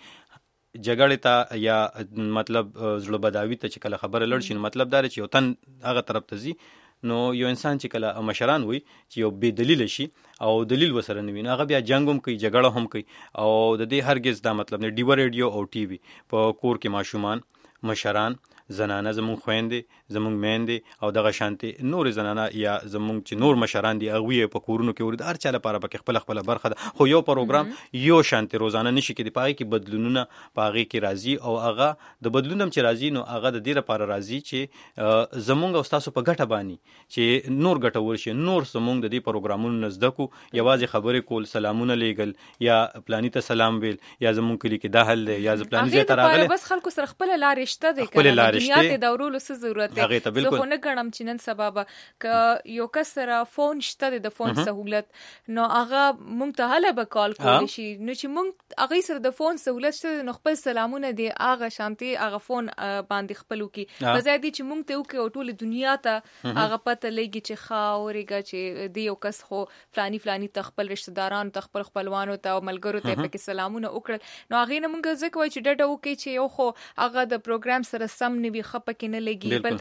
جګړه ته یا مطلب زړه بداوی ته چې کله خبره لړ شي مطلب دا چې یو تن هغه طرف ته زی نو یو انسان چې کله مشران وي چې یو بے دلیل شي او دلیل وسره نه ویني هغه بیا جنگ هم کوي جګړه هم کوي او د دې هرگز دا مطلب نه ډیو ریډیو او ټي وی په کور کې ماشومان مشران زنانه زمون خويندې زمون میندې او دغه شانتي نور زنانه یا زمون چې نور مشران دي هغه په کورونو کې ورته هر چا لپاره په خپل برخه ده خو یو پروګرام یو شانتي روزانه نشي کې دی پای کې بدلونونه پاغي کې راځي او هغه د بدلونم چې راځي نو هغه د دې لپاره راځي چې زمونږ او تاسو په ګټه باندې چې نور ګټه ورشي نور زمونږ د دې پروګرامونو نزدکو یوازې خبرې کول سلامونه لیږل یا پلاني ته سلام ویل یا زمونږ کلی کې داخل دی یا پلاني زه تر راغله بس خلکو سره خپل لارې شته دی کنه دنیا ته دورولو څه ضرورت دی زه خو نه ګڼم چې نن سبا به ک یو کس سره فون شته د فون سہولت نو هغه مونږ ته هله به کال کولی شي نو چې مونږ هغه سره د فون سہولت شته نو خپل سلامونه دی هغه شانتي هغه فون باندې خپلو کې بزادي چې مونږ ته وکي او ټول دنیا ته هغه پته لګي چې خاورېګه چې دی یو کس خو فلاني تخپل رشتہ داران تخپل خپلوانو ته او ملګرو ته پکې سلامونه وکړل نو هغه نه مونږ ځکه وای چې ډډه وکي چې یو خو هغه د پروګرام سره سم نه وي خپه کې نه لګي بل دا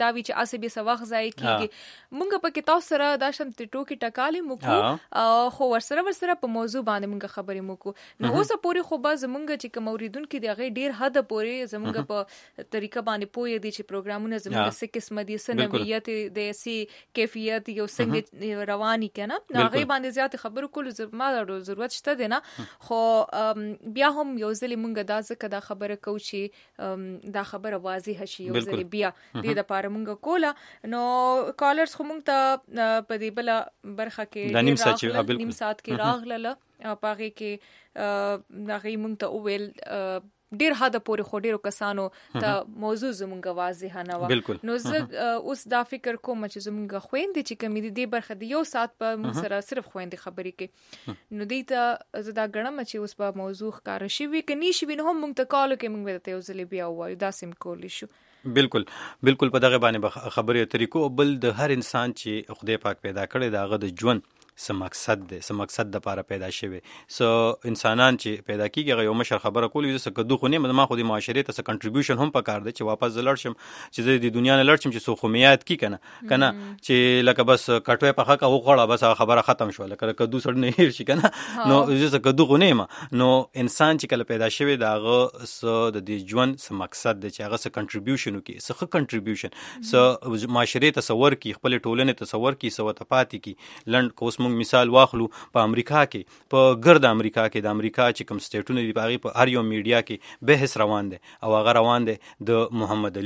داوی چې اسبي سوخ ځای کیږي مونږ په کې تاسو سره دا شم ټوکی ټکالې مو خو ورسره په موضوع باندې مونږ خبرې مو نو اوس پوری خو به زمونږ چې کوم اوریدونکو دی هغه ډیر حد پورې زمونږ په طریقه باندې پوي دي چې پروګرامونه زمونږ څه قسم دي سنویت د سي کیفیت یو څنګه رواني کنه نو هغه باندې زیات خبرو کول ما ضرورت شته دی نه خو بیا هم یو ځلې مونږ دا ځکه دا خبره کو چې دا خبره واضح شي یو ځلې بیا د لپاره مونږ کوله نو کالرز خو مونږ ته په دې بل برخه کې نیم ساعت کې راغله پاره کې هغه مونږ ته ویل ډیر حد پورې خو ډیرو کسانو ته موضوع زمونږ واضح نه و نو زه اوس دا فکر کوم چې زمونږ خويندې چې کمی دي برخه دی یو ساعت په موږ سره صرف خويندې خبرې کوي نو دې ته زه دا غنم چې اوس په موضوع ښکار شي وي کني شي نو هم موږ ته کال کوي موږ ته یو ځلې بیا وایو دا سم کولی شو بالکل په دغه باندې خبرې طریقو بل د هر انسان چې خدای پاک پیدا کړی داغه د ژوند سم مقصد د لپاره پیدا شوی انسانان چې پیدا کیږي یو مشر خبره کولی زه کدو خو نه ما خو د معاشري ته کنټریبیوشن هم پکار دی چې واپس زلړشم چې د دنیا نه لړشم چې سوخمیات کی کنه چې لکه بس کټوي په حق او غړه بس خبره ختم شو لکه کدو سړ نه هیر شي کنه نو زه کدو خو نه نو انسان چې کله پیدا شوی داغه د ژوند سم مقصد دی چې هغه څه کنټریبیوشن وکي څه کنټریبیوشن څه معاشري تصور کی خپل ټولنې تصور کی څه وتپاتې کی لند کوس مثال واخلو په امریکا کې په ګرد امریکا کې د امریکا چې کوم سټیټونه دی باغی په هر یو میډیا کې بحث روان دي او هغه روان دي د محمد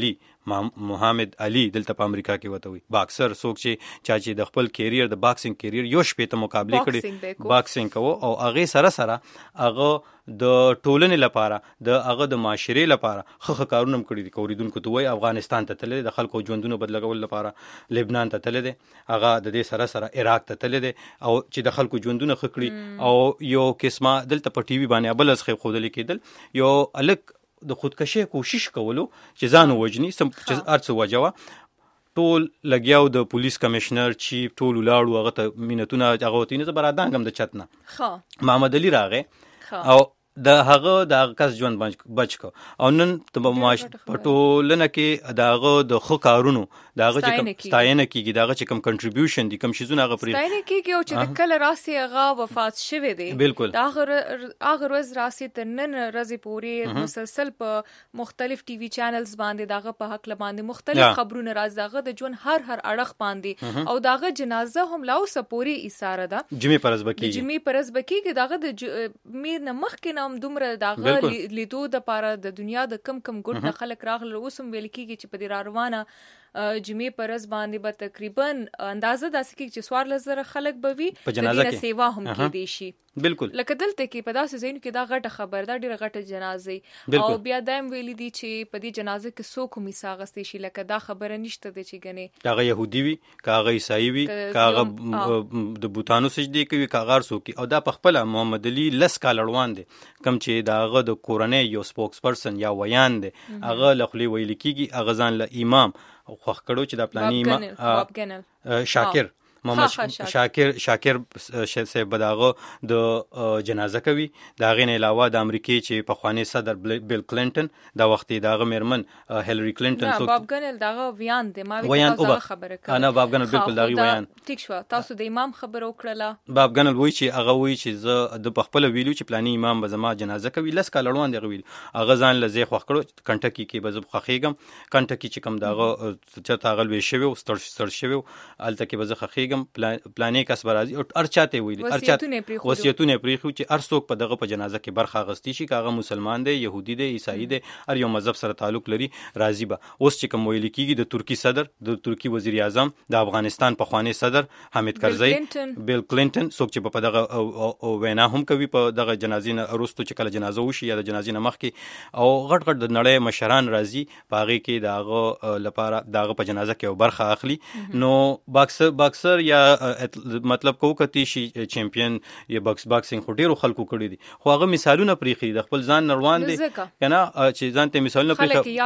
علي دلته په امریکا کې وته وي باکسر څوک چې د خپل کیریر د باکسینګ کیریر یو شپې ته مقابله کړي باکسینګ کوو او هغه سره هغه د ټولنې لپاره د هغه د معاشري لپاره خخ کارونه کړی دي کوریدونکو ته وای افغانستان ته تللی د خلکو ژوندونو بدلول لپاره لبنان ته تللی دي هغه د دې سره عراق ته تللی دي او چې د خلکو ژوندونه خکړي او یو قسمه دلته په ټي وي باندې ابل از خودل کېدل یو الک د خودکشي کوشش کولو چې ځان وجني سم چې ارڅ وجوه ټول لګیاو د پولیس کمشنر چیف ټول لاړو هغه ته مينتونه هغه تینې برادانګم د چتنه محمد علي راغې او د هغه د کس ژوند بچ کو او نن په ټولنه کې داغه د خو کارونو داغه چې ستاینه کیږي داغه چې کم کنټریبیوشن دي کم شیزونه هغه پرې ستاینه کیږي او چې کله راسي هغه وفات شوه دی دا هغه ورځ راسي تر نن ورځې پورې مسلسل په مختلف ټي وي چینلز باندې داغه په حق باندې مختلف خبرونه راځي داغه د ژوند هر اړخ باندې او داغه جنازه هم لاو سپوري ایثار ده جمعې پرز بکیږي داغه د میر نه مخ کې نام دومره داغه لیدو د پاره د دنیا د کم ګډ نه خلک راغله اوسم ویل کیږي چې په دې روانه جمعې پرز باندې به تقریبا اندازه داسې کې چې 14,000 خلک به وي په جنازه کې سیوا هم کې دي شي بالکل لکه دلته کې په داسې ځین کې دا غټه خبر دا ډیره غټه جنازه او بیا دایم ویلي دي چې په دې جنازه کې څوک هم میثاغستې شي لکه دا خبره نشته د چې غني کاغه يهودي وي کاغه عیسائی وي کاغه د بوتانو سجدي کوي کاغار سوکي او دا په خپل محمد علي لس کال روان دي کم چې داغه د کورنۍ یو سپوکس پرسن یا ویان دي هغه لخلي ویل کیږي اغه ځان له امام او خوخ کړو چې د پلاني امام شاکر محمد شاکر صاحب بداغه د جنازه کوي دا غین علاوه د امریکای چې په خواني صدر بیل کلینټن دا وخت داغه میرمن هیلری کلینټن سو باب ګنل داغه ویان دی ما ویان خبره کوي انا باب ګنل بالکل داغه ویان ټیک شو تاسو د امام خبر وکړه باب ګنل وای چې هغه وای چې زه د خپل ویلو چې پلاني امام به زما جنازه کوي لس کال روان دی ویل هغه ځان لزی خوخ کړو کنټکی کې به زه خوخېګم کنټکی چې کوم داغه چې تاغل وی شوی او ستر شوی الته کې به زه خوخېګم پلانې کس برازي او ارچاته ویلي وصیتونه پریخو چې ارڅوک په دغه په جنازه کې برخه غستی شي کاغه مسلمان دی يهودي دی عیسائی دی هر یو مذهب سره تعلق لري راضي به اوس چې کوم ویل کیږي د ترکی صدر د ترکی وزیر اعظم د افغانستان په خواني صدر حامد کرزی بیل کلینټن څوک چې په دغه وینا هم کوي په دغه جنازې نه وروسته چې کله جنازه وشي یا د جنازې نه مخکې او غټ د نړۍ مشران راضي باغې کې دغه لپاره دغه په جنازه کې برخه اخلي نو باکسر یا مطلب کو کتی شي چمپیون یا باکسینګ خو ډیرو خلکو کړی دي خو هغه مثالونه پریخي د خپل ځان روان دي کنه چې ځان ته مثالونه پریخي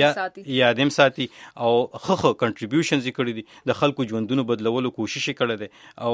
یادم ساتي او خخه کنټریبیوشنز کړی دي د خلکو ژوندونو بدلولو کوشش کړی دي او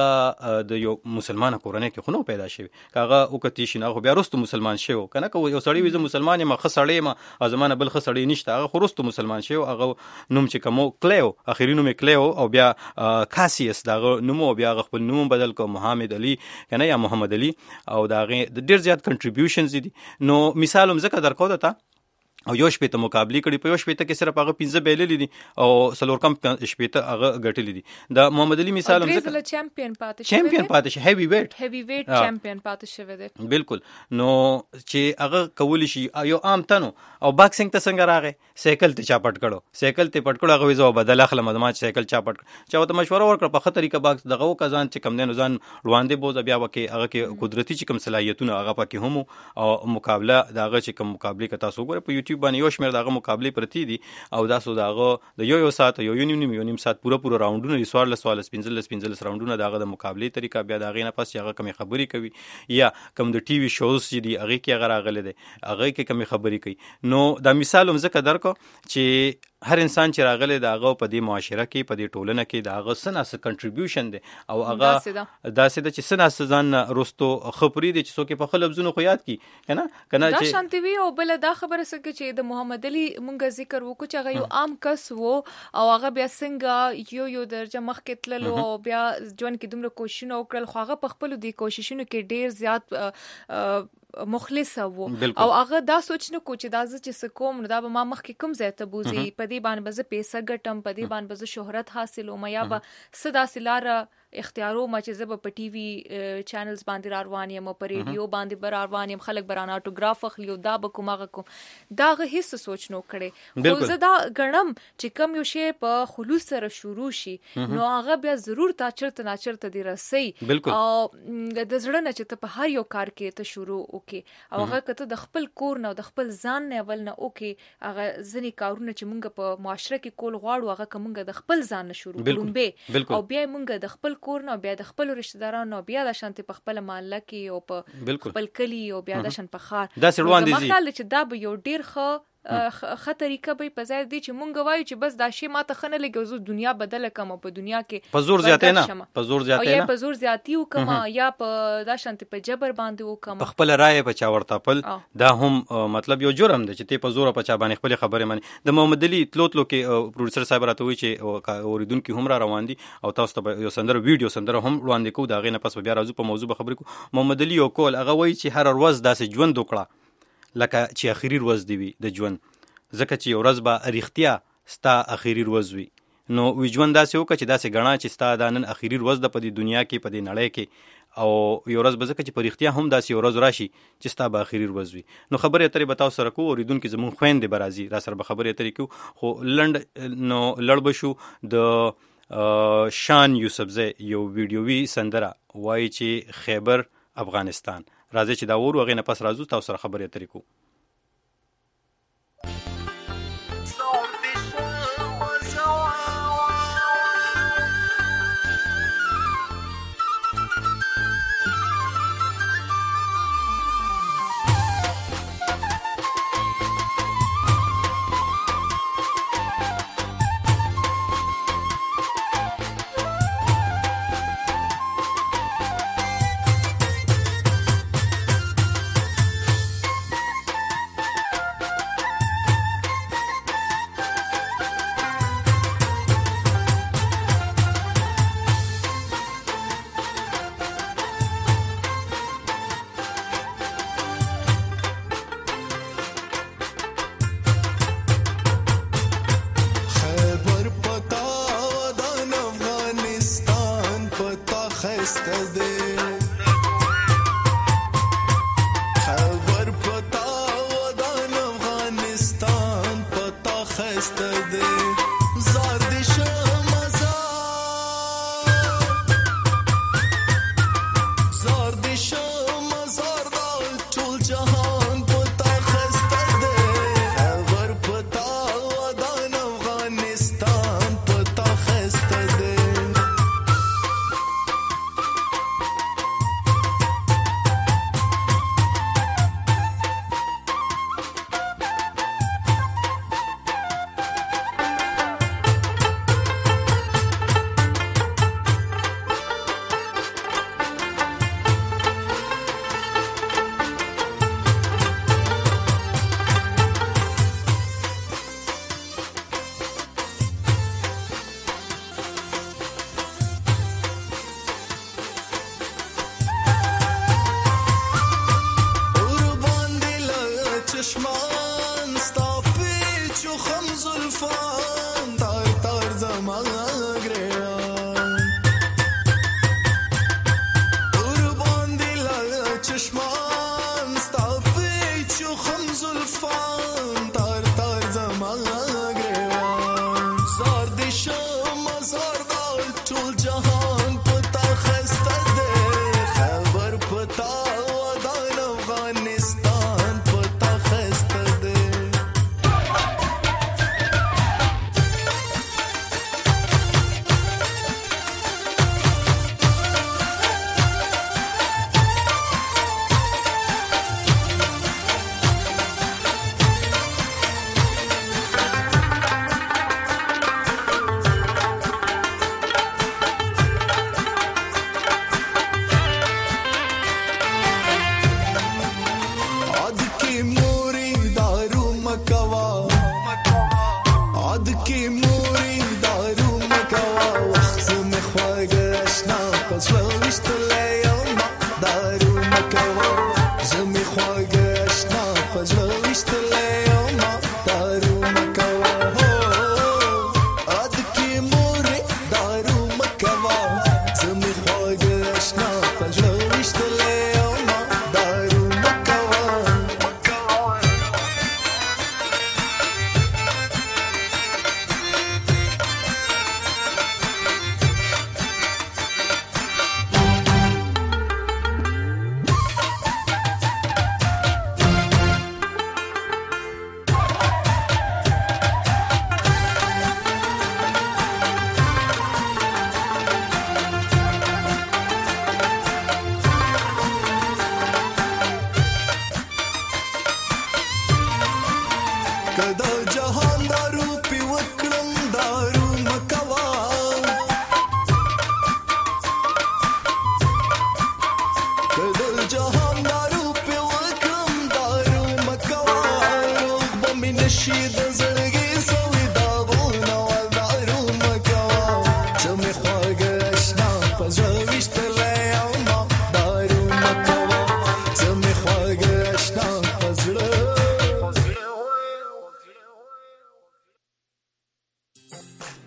هغه د یو مسلمان کورنۍ کې خو نو پیدا شوی هغه او کتی شي نه خو بیا وروسته مسلمان شوی کنه کو یو سړی وي مسلمان ما خسړې ما زمانه بل خسړې نشته هغه خو وروسته مسلمان شوی هغه نوم چې کوم کلیو اخیری نوم کلیو او بیا کاسیس دغه نوم او بیا خپل نوم بدل کو محمد علي کنه یا محمد علي او دغه ډیر زیات کنټریبیوشنز دي نو مثال هم زکه درکو دتا او یو شپې ته مقابله کړي په یو شپې ته کې صرف هغه 15 بیلې دي او سلور کم شپې ته هغه غټلې دي د محمد علي مثال هم ځکه چمپیون پاتې شي هیوی ویټ چمپیون پاتې شوی دی بالکل نو چې هغه کولی شي یو عام تنو او باکسینګ ته څنګه راغی سایکل ته چا پټ کړو هغه ویزو بدل اخلم د ما سایکل چا پټ چا ته مشوره ورکړه په خطرې کا باکس دغه کزان چې کم دین ځان روانده بوز بیا وکي هغه کې قدرتي چې کم صلاحیتونه هغه پکې هم او مقابله دغه چې کم مقابله کتا سو ګره په یوټیوب باندې یو شمیر دغه مقابله پرتی دي او داسو دغه د یو ساعت یو نیم ساعت پوره راوندونه سوال 15 راوندونه دغه د مقابله طریقه بیا دغه نه پس هغه کمی خبري کوي یا کم د ټي وي شوز چې دي هغه کې هغه راغله دي هغه کې کمی خبري کوي نو دا مثال هم زکه درکو چې هر انسان چې راغله دغه په دې معاشره کې په دې ټولنه کې دغه سناس کنټریبیوشن دي او هغه داسې د چې سناس ځان رستو خبري دي چې څوک په خلبزونو خو یاد کی کنه دا شانتوي او بل دا خبره سکه چې د محمد علي مونږه ذکر وکړو چې هغه یو عام کس وو او هغه بیا څنګه یو درجه مخکې تللو او بیا ژوند کې دومره کوششونه وکړل خو هغه په خپل دي کوششونو کې ډیر زیات مخلص وو او هغه دا سوچ نه کو چې دا چې کوم دا به ما مخکې کوم ځای ته بوزي په دې باندې به پیسې ګټم په دې باندې به شهرت حاصلوم یا به صدا سلار اختیارو ما چې زب په ټي وي چینلز باندې روان یم په ریډیو باندې روان یم خلک بران اټوګراف اخلي او دا به کومه کوم دا هیڅ سوچ نو کړي خو زه دا غنم چې کم یو شی په خلوص سره شروع شي نو هغه بیا ضرور تا چرته دی رسي او د زړه نه چې ته په هر یو کار کې ته شروع وکي او هغه کته د خپل کور نه د خپل ځان نه ول نه وکي هغه ځنی کارونه چې مونږ په معاشره کې کول غواړو هغه کومګه د خپل ځان نه شروع کوم به او بیا مونږ د خپل کور نه بیا د خپل رشتہ دارانو بیا د شانتي په خپل محله کې او په خپل کلی او بیا د شان په خار دا سړوان دي مخاله چې دا به یو ډیر خطرېکه به په ځای دي چې مونږ وایو چې بس دا شی ماته خنه لګي زو دنیا بدل کم په دنیا کې په زور زیاتې یا په زور زیاتی وکم یا په دا شانتي په جبر باندې وکم په خپل رائے په چا ورته خپل دا هم مطلب یو جرم دی چې ته په زور په چا باندې خپل خبره مانی د محمد علي تلو کې پروډوسر صاحب راته وی چې اوریدونکو هم را روان دي او تاسو ته یو سندره ویډیو هم وړاندې کوو دا غي نه پس بیا راځو په موضوع خبرې کو محمد علي یو کول هغه وی چې هر ورځ داسې ژوند وکړه لکه چې اخیری ورځ دی وي د ژوند ځکه چې یو ورځ به اړیختیا ستا اخیری ورځ وي نو وی ژوند داسې وکړه چې داسې غنا چې ستا د نن اخیری ورځ د په دنیا کې په دې نړۍ کې او یو ورځ به ځکه چې په اړیختیا هم داسې ورځ راشي چې ستا به اخیری ورځ وي نو خبرې اترې به تاسو سره کوو اوریدونکو زمون خويندې برازي را سره به خبرې اترې کوو خو لړ بشو د شان یوسفزی یو ویډیووي سندره وایي چې خیبر افغانستان راځي چې دا ور وغه نه پس راځو تاسو سره خبرې اترې کوو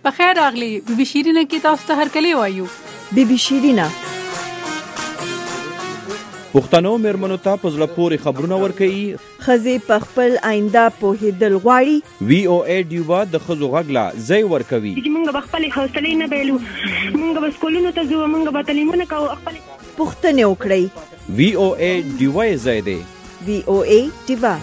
بخیر راغلی بي بي شيرینه کې تاسو ته هرکلی وایو. بي بي شيرینه پښتنو میرمنو ته په زړه پورې خبرونه ورکوي. ښځې په خپل آینده پوهېدل غواړي. VOA ډیوا د ښځو غږ لا ځای ورکوي. موږ به خپل حوصله نه بایلو، موږ به سکولونو ته ځو، موږ به تعلیمونه کوو، خپل پوښتنې وکړئ. VOA ډیوا ځای دی. VOA ډیوا.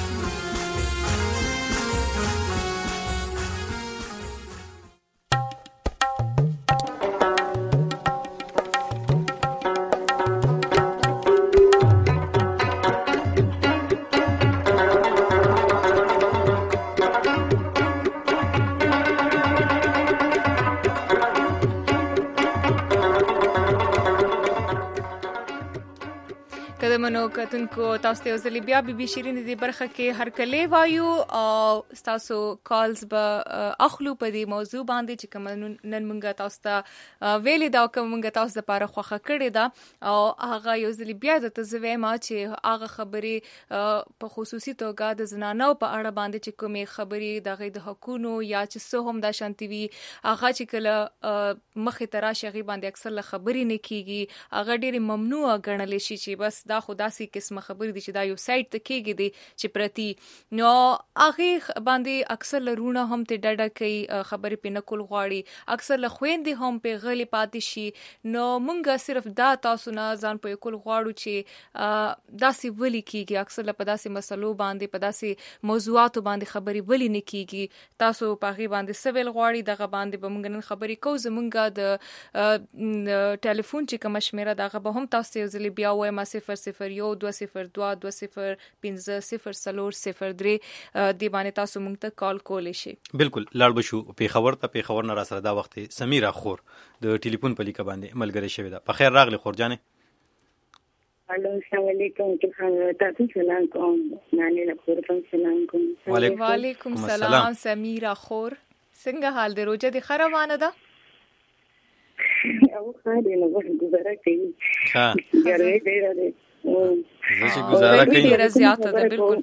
منو کتونکو تاسو ته ځلې بیا بي بي شيرین دې برخه کې هرکلی وایو او تاسو کالز به اخلو په دې موضوع باندې چې کوم نن مونږه تاسو ته ویلې دا کوم مونږه تاسو لپاره خوخه کړې ده او هغه یو ځلې بیا د تزوی ما چې هغه خبرې په خصوصي توګه د زنانو په اړه باندې چې کومې خبرې د غي د حقوقو یا چې څه هم د شانتوي هغه چې کله مخې ته راشي غي باندې اکثر خبرې نه کیږي هغه ډېری ممنوع ګڼل شي چې بس دا خداسي قسمه خبرې دي چې دا یو سایت ته کېږي دي چې پرتی نو هغه باندې اکثر لرونه هم ته ډډه کوي خبرې په نکول غواړي اکثر لخويندې هم په غلي پاتې شي نو مونږه صرف دا تاسو نه ځان په کول غواړو چې داسې ولي کېږي اکثر په داسې مسلو باندې په داسې موضوعاتو باندې خبرې ولي نه کېږي تاسو په غي باندې سویل غواړي دغه باندې به مونږ نن خبرې کوو زمونږه د ټلیفون چې کوم شمیره دغه به هم تاسو یو ځلې بیا وایم 00120220503 دی باندې تاسو مونږ ته کال کولای شئ بالکل لاړ بشو په خبر نه را سره دا وخت سمیرا خور د ټلیفون په لیکه باندې ملګری شوی دا په خیر راغلی خور جانې الو السلام علیکم تاسو سلام کوم نانی له خور ته سلام کوم وعلیکم السلام سمیرا خور څنګه حال دی روزه دی خروانه ده او خاله نو گزاره کوي ها ګرځي دی زه گزاره کوي ډیره زیاته ده بالکل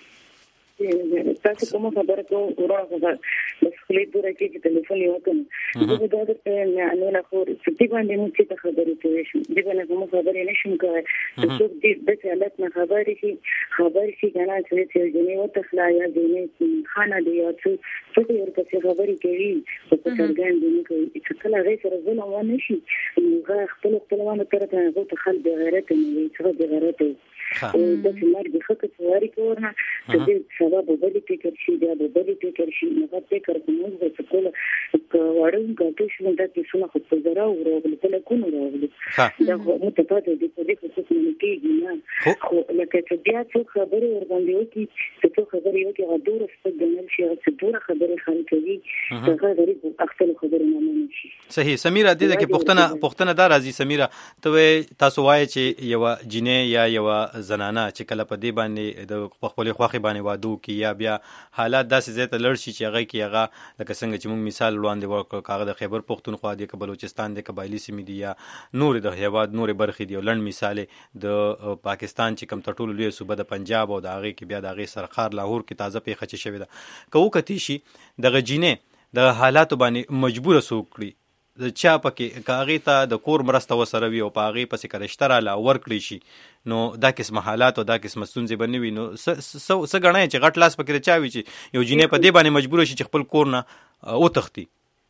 تاسو کومه خبره کوم ورغه د خپلې دوره کې چې ټلیفون یو کوم زه دا درته نه نه خو چې باندې مو چې خبرې کوي شو دې باندې کومه خبرې نشم کوي چې دې د حالت نه خبرې شي کنه چې جنې وته خلا یا دې خانه دی او څه ورته خبرې کوي په څرګند دي کوي چې کله غي سره ځنه ونه شي هغه خپلوانو ترته هغه ته خل به غیرت نه وي چې به غیرت او د څمر د خطه سواری کورنه چې سبب وبلی فکر شي دا وبلی فکر شي نو فکر کوم چې کوله وړم غوښته شو دا چې څونه خو په زرا ورغله کله کو نه ورغله دا مو ته پاتې دي په دې څه نه کېږي نه خو لکه چې بیا څو خبرې ورباندې وکي څو خبرې وکي غوډور ستګنل شي چې ډوره خبرې خلکوي هغه غریب اخته خبرې نه مونږ شي صحیح سمیرا دې کې پښتنه دا راځي سمیرا ته تاسو وایي چې یو جنې یا یو زنانه چې کله په دې باندې د خپل خوخي باندې وادو کې یا بیا حالات داسې زیات لړ شي چې هغه کې هغه لکه څنګه چې موږ مثال وړاندې ورکړو کاغه د خیبر پختونخوا دی که بلوچستان دی که قبایلی سیمې دي یا نور د هیواد نور برخې دی لړ مثال د پاکستان چې کم تر ټولو لوی صوبه د پنجاب او د هغه کې بیا د هغه سرخار لاهور کې تازه پیښه چي شوی ده کوو کتی شي د غجینه د حالات باندې مجبور سوکړي چا پکې کاغې ته د کور مرسته وسره وي او پاغې پسې کرشتره لا ورکړي شي نو دا قسم حالات او دا قسم ستونزې بنوي نو څه غنای چې غټ لاس پکې چاوي چې یو جنې په دې باندې مجبور شي چې خپل کور نه او تختی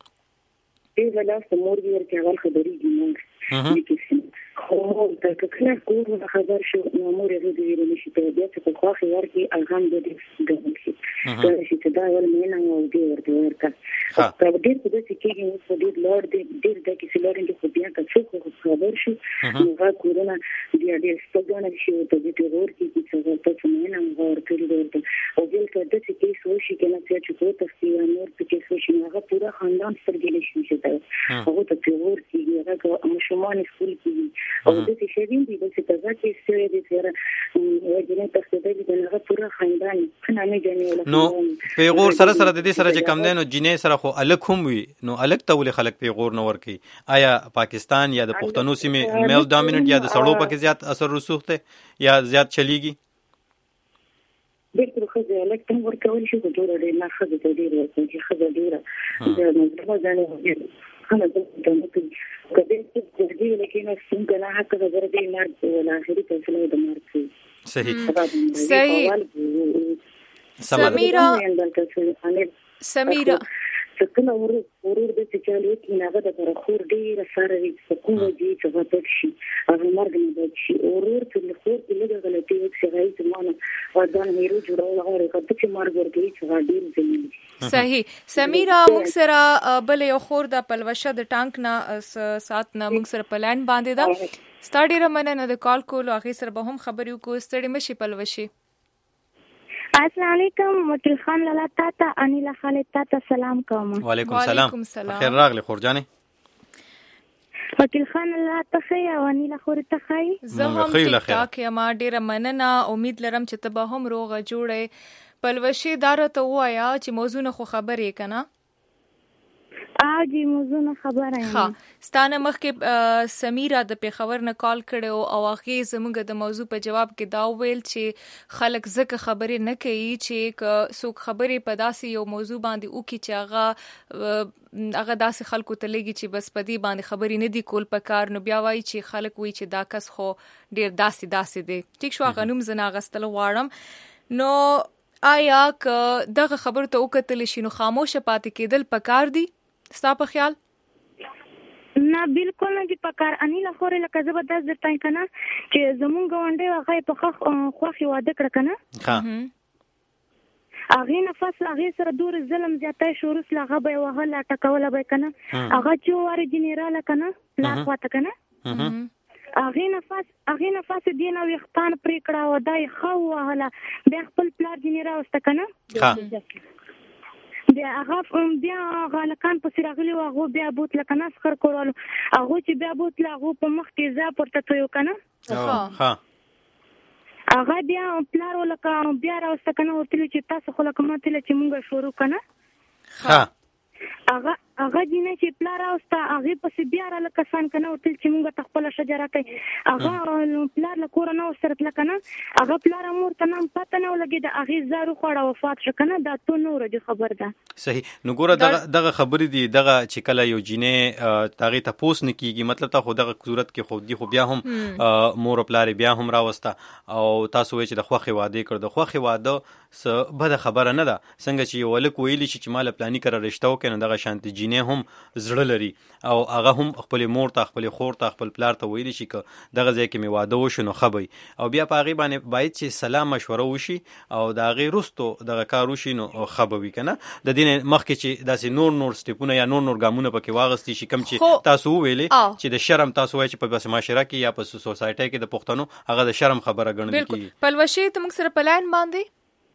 دې ولا سمور ور کې اول خبرې دي خو دا کله کور خبر شو نو مور یې دې ویل شي ته بیا چې په خواخ ورکی الحمدلله ګټل شي دا چې دا ول مینه او دې ورته په دې په دې کې نو په دې لور دې د کې سلورین کې بیا تاسو خبر شو نو دا کورونه دې ستګنه شي ته دې ورکی چې څه ته مینه ورکړي ورته او دې کده چې سوشي کنه چې په تفصیل نور په سوشي هغه پورا خاندان سرګل شي چې هغه ته ورکی هغه مشمون سکول کې او د دې شېدین دي چې تاسو کې سره دې سره وجنه تاسو دې دغه پورا خاندان څنګه نه جنې نو پیغور سره د دې سره چې کم دینو جنې سره خو الک هم وي نو الک ته ولې خلک پیغور نه ورکي آیا پاکستان یا د پښتنو سیمه میل ډومیننٹ یا د سړو پکې زیات اثر رسوخ ته یا زیات چلیږي بالکل خزه لکه تم ورکول شي خو ډېر ډېر نه خزه ته ډېر ورکول شي خزه ډېره د نظر ځانه خلک د مکه کله چې دې لکه نه څنګه نه حق د ورته مرګ ولا اخري فیصله د مرګ سمیرا څنګه ورور د چالو کې نه د پر خور ډیره سره وي کوم دي چې وځي شي هغه مرګ نه شي ورور چې خور کې له غلطي وکړي غوړي زمانه ودان هیرو جوړول غواړي کله چې مرګ ورته چې غاډیر دي صحیح سمیرا موږ سره بل یو خور د پلوشه د ټانک نه سات نه موږ سره پلان باندې دا ستاډي رمنه د کال کول هغه سره به هم خبرې کو ستړي مشي پلوشي السلام علیکم وکیل خان لالا تاته انیلا خالد تاته سلام کوم. وعلیکم سلام. خیر راغلی خورجانې. وکیل خان لالا ته او انیلا خور ته خای. زه هم ټیک ټاک یم ډیره مننه امید لرم چې ته به هم روغه جوړې پلوشي دارته وایا چې موضوع نه خو خبرې کنه. جی موضوع نه خبره یم. ها ستانه مخکې سمیرا د پیښور نه کال کړو او هغه زموږ د موضوع په جواب کې دا ویل چې خلک زکه خبرې نه کوي چې څوک خبرې په داسې یو موضوع باندې وکړي چې هغه داسې خلکو ته لګي چې بس پدی باندې خبرې نه دی کول پکار نو بیا وایي چې خلک وایي چې دا کس خو ډیر داسې دی. ټیک شو غنوم زنا غستل غواړم نو آیا که دغه خبر ته وکتل شي نو خاموشه پاتې کېدل پکار دی ستا په خیال؟ نه بالکل نه دي پکار. انیلا خورې لکه زه به داس درته کنه چې زمونږ ګاونډی هغه په خوښې واده کړه کنه هغې نه فصل هغې سره دور ظلم زیاتی شو وروسته هغه به یې وهله ټکوله به یې کنه هغه چې ووارې جنراله کنه پلار خواته کنه هغې نه فصل دې نه ویښتان پرې کړه او دا یې ښه ووهله بیا خپل پلار جنرا وسته کنه بیا هغه بیا غالکان پسې راغلي وو هغه بیا بوتله کنه سخر کولو هغه چې بیا بوتله هغه په مخ کې ځا پورته تویو کنه هغه بیا پلار ولکه بیا راوسته کنه ورته چې تاسو خو لکه ماته چې مونږ شروع کنه هغه جنې چې پلار راوسته هغه پسې بیا را لکه سان کنه ورته چې مونږ تخپل شجره کوي هغه پلار له کور نه وسره تل کنه هغه پلار امور ته نام پته نه ولګي د هغه زارو خوړه وفات شو کنه دا ته نور دي خبر ده. صحیح نو ګوره دغه خبرې دي دغه چې کله یو جنې تاغي ته پوس نه کیږي مطلب ته خو دغه صورت کې خو دی خو بیا هم مور پلار بیا هم راوسته او تاسو وایي چې د خوخي واده کړ د خوخي واده څه بده خبره نه ده څنګه چې ولک ویلی چې مال پلاني کړه رشتہ وکړي دغه شانتي جنې هم زړه لري او هغه هم خپل مور ته خپل خور ته خپل پلار ته ویلی شي چې دغه ځای کې می واده وشنو خبي او بیا په هغه باندې باید چې سلام مشوره وشي او دا غي رستو دغه کار وشي نو خبوي کنه د دین مخکې چې داسې نور سټیپونه یا نور ګامونه پکې واغستې شي کم چې تاسو ویلې چې د شرم تاسو وایي چې په بس معاشره کې یا په سوسایټي کې د پښتنو هغه د شرم خبره ګڼل کیږي. پلوشي ته موږ سره پلان باندې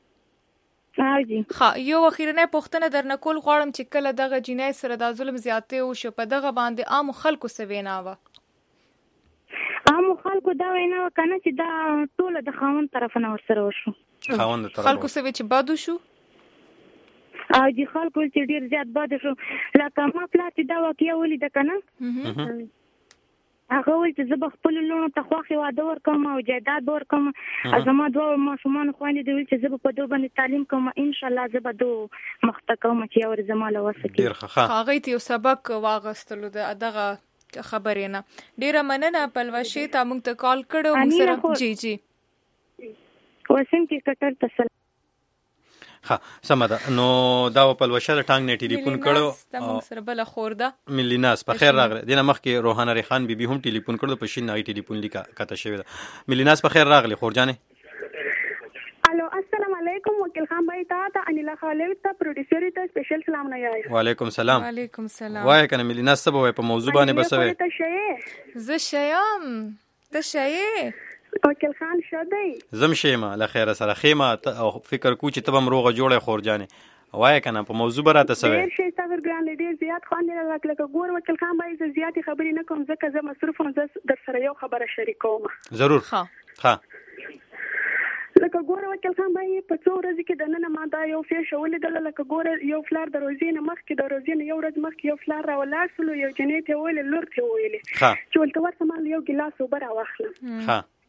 یو اخیرنه پښتنه درنه کول غواړم چې کله دغه جنای سره د ظلم زیاتې او شو په دغه باندې عام خلکو سوینا و عام خلکو دا وینا وکنه چې دا ټول د خاوند طرف نه ورسره وشو خلکو سوي چې بادو شو او دي خلکو چې ډیر زیات باد شو لکه ما پلاټ دا واقعیا ولید کنه هغه وایي چې زه به خپل لونو ته خوښي واده ورکوم او جایداد ورکوم زما دوه ماشومان خويندې دی چې زه په دوه باندې تعلیم کوم ان شاء الله زه به دوه مخته کوم چې اور زما له وسکي هغه ته یو سبق واغستلو دغه خبرې نه ډیره مننه پلوشي ته موږ ته کال کړو موږ سره جی وسیم کې کټر تسل ها سمدا نو دا په لوشه ټانګ نه ټلیفون کړو او سره بل خورده ملیناس په خیر راغله دینه مخکې روحانه ریحان بیبي هم ټلیفون کړو په شین نای ټلیفون لیکا کته شوی ملیناس په خیر راغله خورجانې الو السلام علیکم وکیل خان بھائی ته انیلا خالد ته پروډوسر ته سپیشل سلام نه یای وعلیکم السلام وعلیکم السلام وای کنه ملیناس سبا وای په موضوع باندې بسوي زه شیم ته شې وکیل خان شدی زم شیمه له خیر سره خیمه او فکر کو چې تبم روغه جوړه خورجانې وای کنه په موضوع براته سوي ډیر شي تاسو ګران ډیر زیات خوان نه لکه ګور وکیل خان بھائی زه زیات خبرې نه کوم ځکه زه مصروف یم زه در سره یو خبره شریکوم ضرور ها لکه ګور وکیل خان بھائی په څو ورځې کې د نن ما دا یو فیش ولیدل لکه ګور یو فلار د روزینه مخکې د روزینه یو ورځ مخکې یو فلار را ولاړ سلو یو جنې ته ویل لور ته ویل چې ولته ورته مال یو ګلاس وبره واخله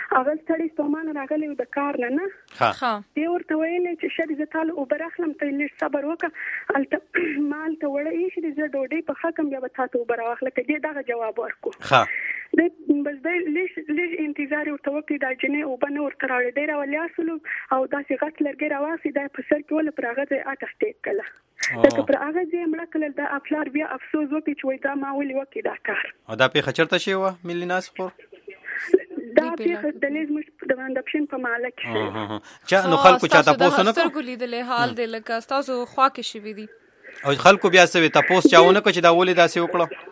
هغه ستړي ستومان راغلی د کار نه دی ورته ویل چې شری زه تاسو وبرخلم ته لږ صبر وکړه الته مال ته وړي چې زه ډوډۍ په حکم بیا به تاسو وبراخله کې دغه جواب ورکو بس د لږ انتظار ورته وکړي دا جنې او بنه ورته راوړي دی راولي اصلو او داسې غټ لرګي راواسي دا په سر کې ول پر هغه ځای اټسټیک کله دا پر هغه ځای مړه کړل دا افلار بیا افسوس وکړي چې وای دا ما ولي وکړي دا کار او دا په خچرته شی و ملي ناس خو دا په د لیزم د باندې په مالک چا نو خلکو چاته پوسونه سترګو لیدلې حال د لکه تاسو خوا کې شوي دي او خلکو بیا سوي تاسو چاونه کو چې دا ولې داسې وکړو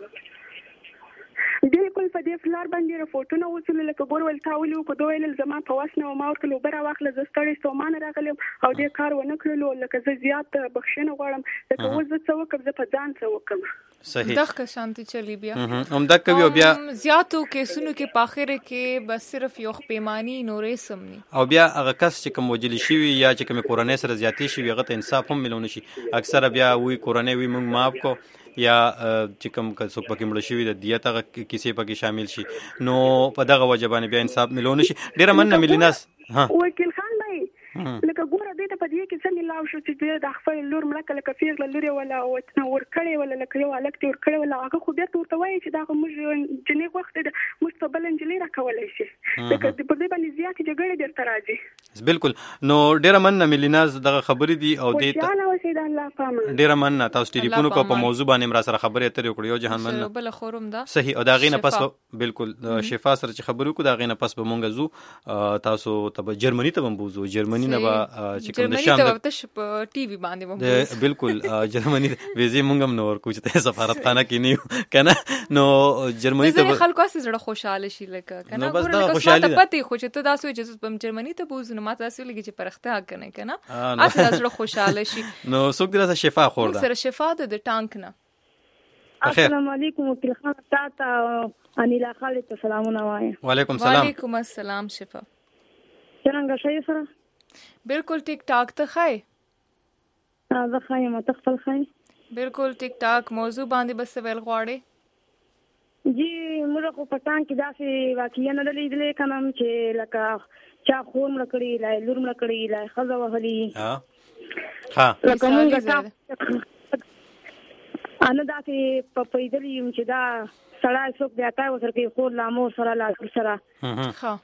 بالکل په دې فلار باندې رپورټونه وصول لکه ګور ول تاولو کو دوی ل زما په واسنه او ما ورکلو بر واخله زستړی ستومان راغلی او دې کار ونه کړلو لکه زه زیات بخښنه غواړم لکه وځ څه وکم زه په ځان څه وکم صحیح دغه شانتي چلی بیا هم دا کوي بیا زیاتو کیسونو کې په اخر کې بس صرف یو پیمانی نورې سمني او بیا هغه کس چې کوم وجلی شي یا چې کوم کورنۍ سره زیاتې شي هغه ته انصاف هم ملونه شي اکثر بیا وی کورنۍ وی موږ ماف کو یا چې کوم څوک پکې مړ شوی د دیت هغه کیسې پکې شامل شي نو په دغه وجبانه بیا انصاف ملونه شي ډیره مننه ملیناس وکیل خان بھائی لکه ګوره دې ته په دې کې څه ملاو شو چې د خپل لور مړه لکه پیغله لوري ولا وتنه ورکړې ولا لکه یو الکتي ورکړې ولا هغه خو بیا ورته وایي چې دا موږ جنې وخت د موږ په بل انجلي راکولای شي لکه په دې باندې زیات جګړې درته راځي بالکل نو ډیره مننه ملیناز دغه خبرې دي او دې ته الله پامه ډیره مننه تاسو ټلیفون کو په موضوع باندې مرا سره خبرې اترې وکړو یو جهان مننه بل خورم دا صحیح او دا غینه پس بالکل شفا سره چې خبرو کو دا غینه پس به مونږ زو تاسو ته جرمنی ته بوزو جرمنی نه با چې کوم د شام د ټي وي باندې مونږ بالکل جرمنی ویزه مونږ هم نور کوچ ته سفارتخانه کې نه کنه نو جرمنی ته خلکو اساس زړه خوشاله شي لکه کنه ګوره خوشاله پته خو چې ته تاسو اجازه په جرمنی ته بوزنه ما تاسو لګی چې پرخته کنه اصل زړه خوشاله شي نو څوک درته شفا خور ده سره شفا د ټانک نه السلام علیکم وکیل خان تاته انیلا خالد ته سلامونه وایم وعلیکم السلام وعلیکم السلام شفا څنګه شې سره بالکل ټیک ټاک ته خای زه خایم ته خپل خای بالکل ټیک ټاک موضوع باندې بس ویل غواړي جی موږ خو پټان کې داسې واقعیا نه لیدلې کنم چې لکه چا خور مړ کړی لای لور مړ کړی لای خزه وهلی ها لکه موږ تا انا داسې په پیدلی چې دا سړی څوک دی تاسو سره کې خور لامو سره لا سره ها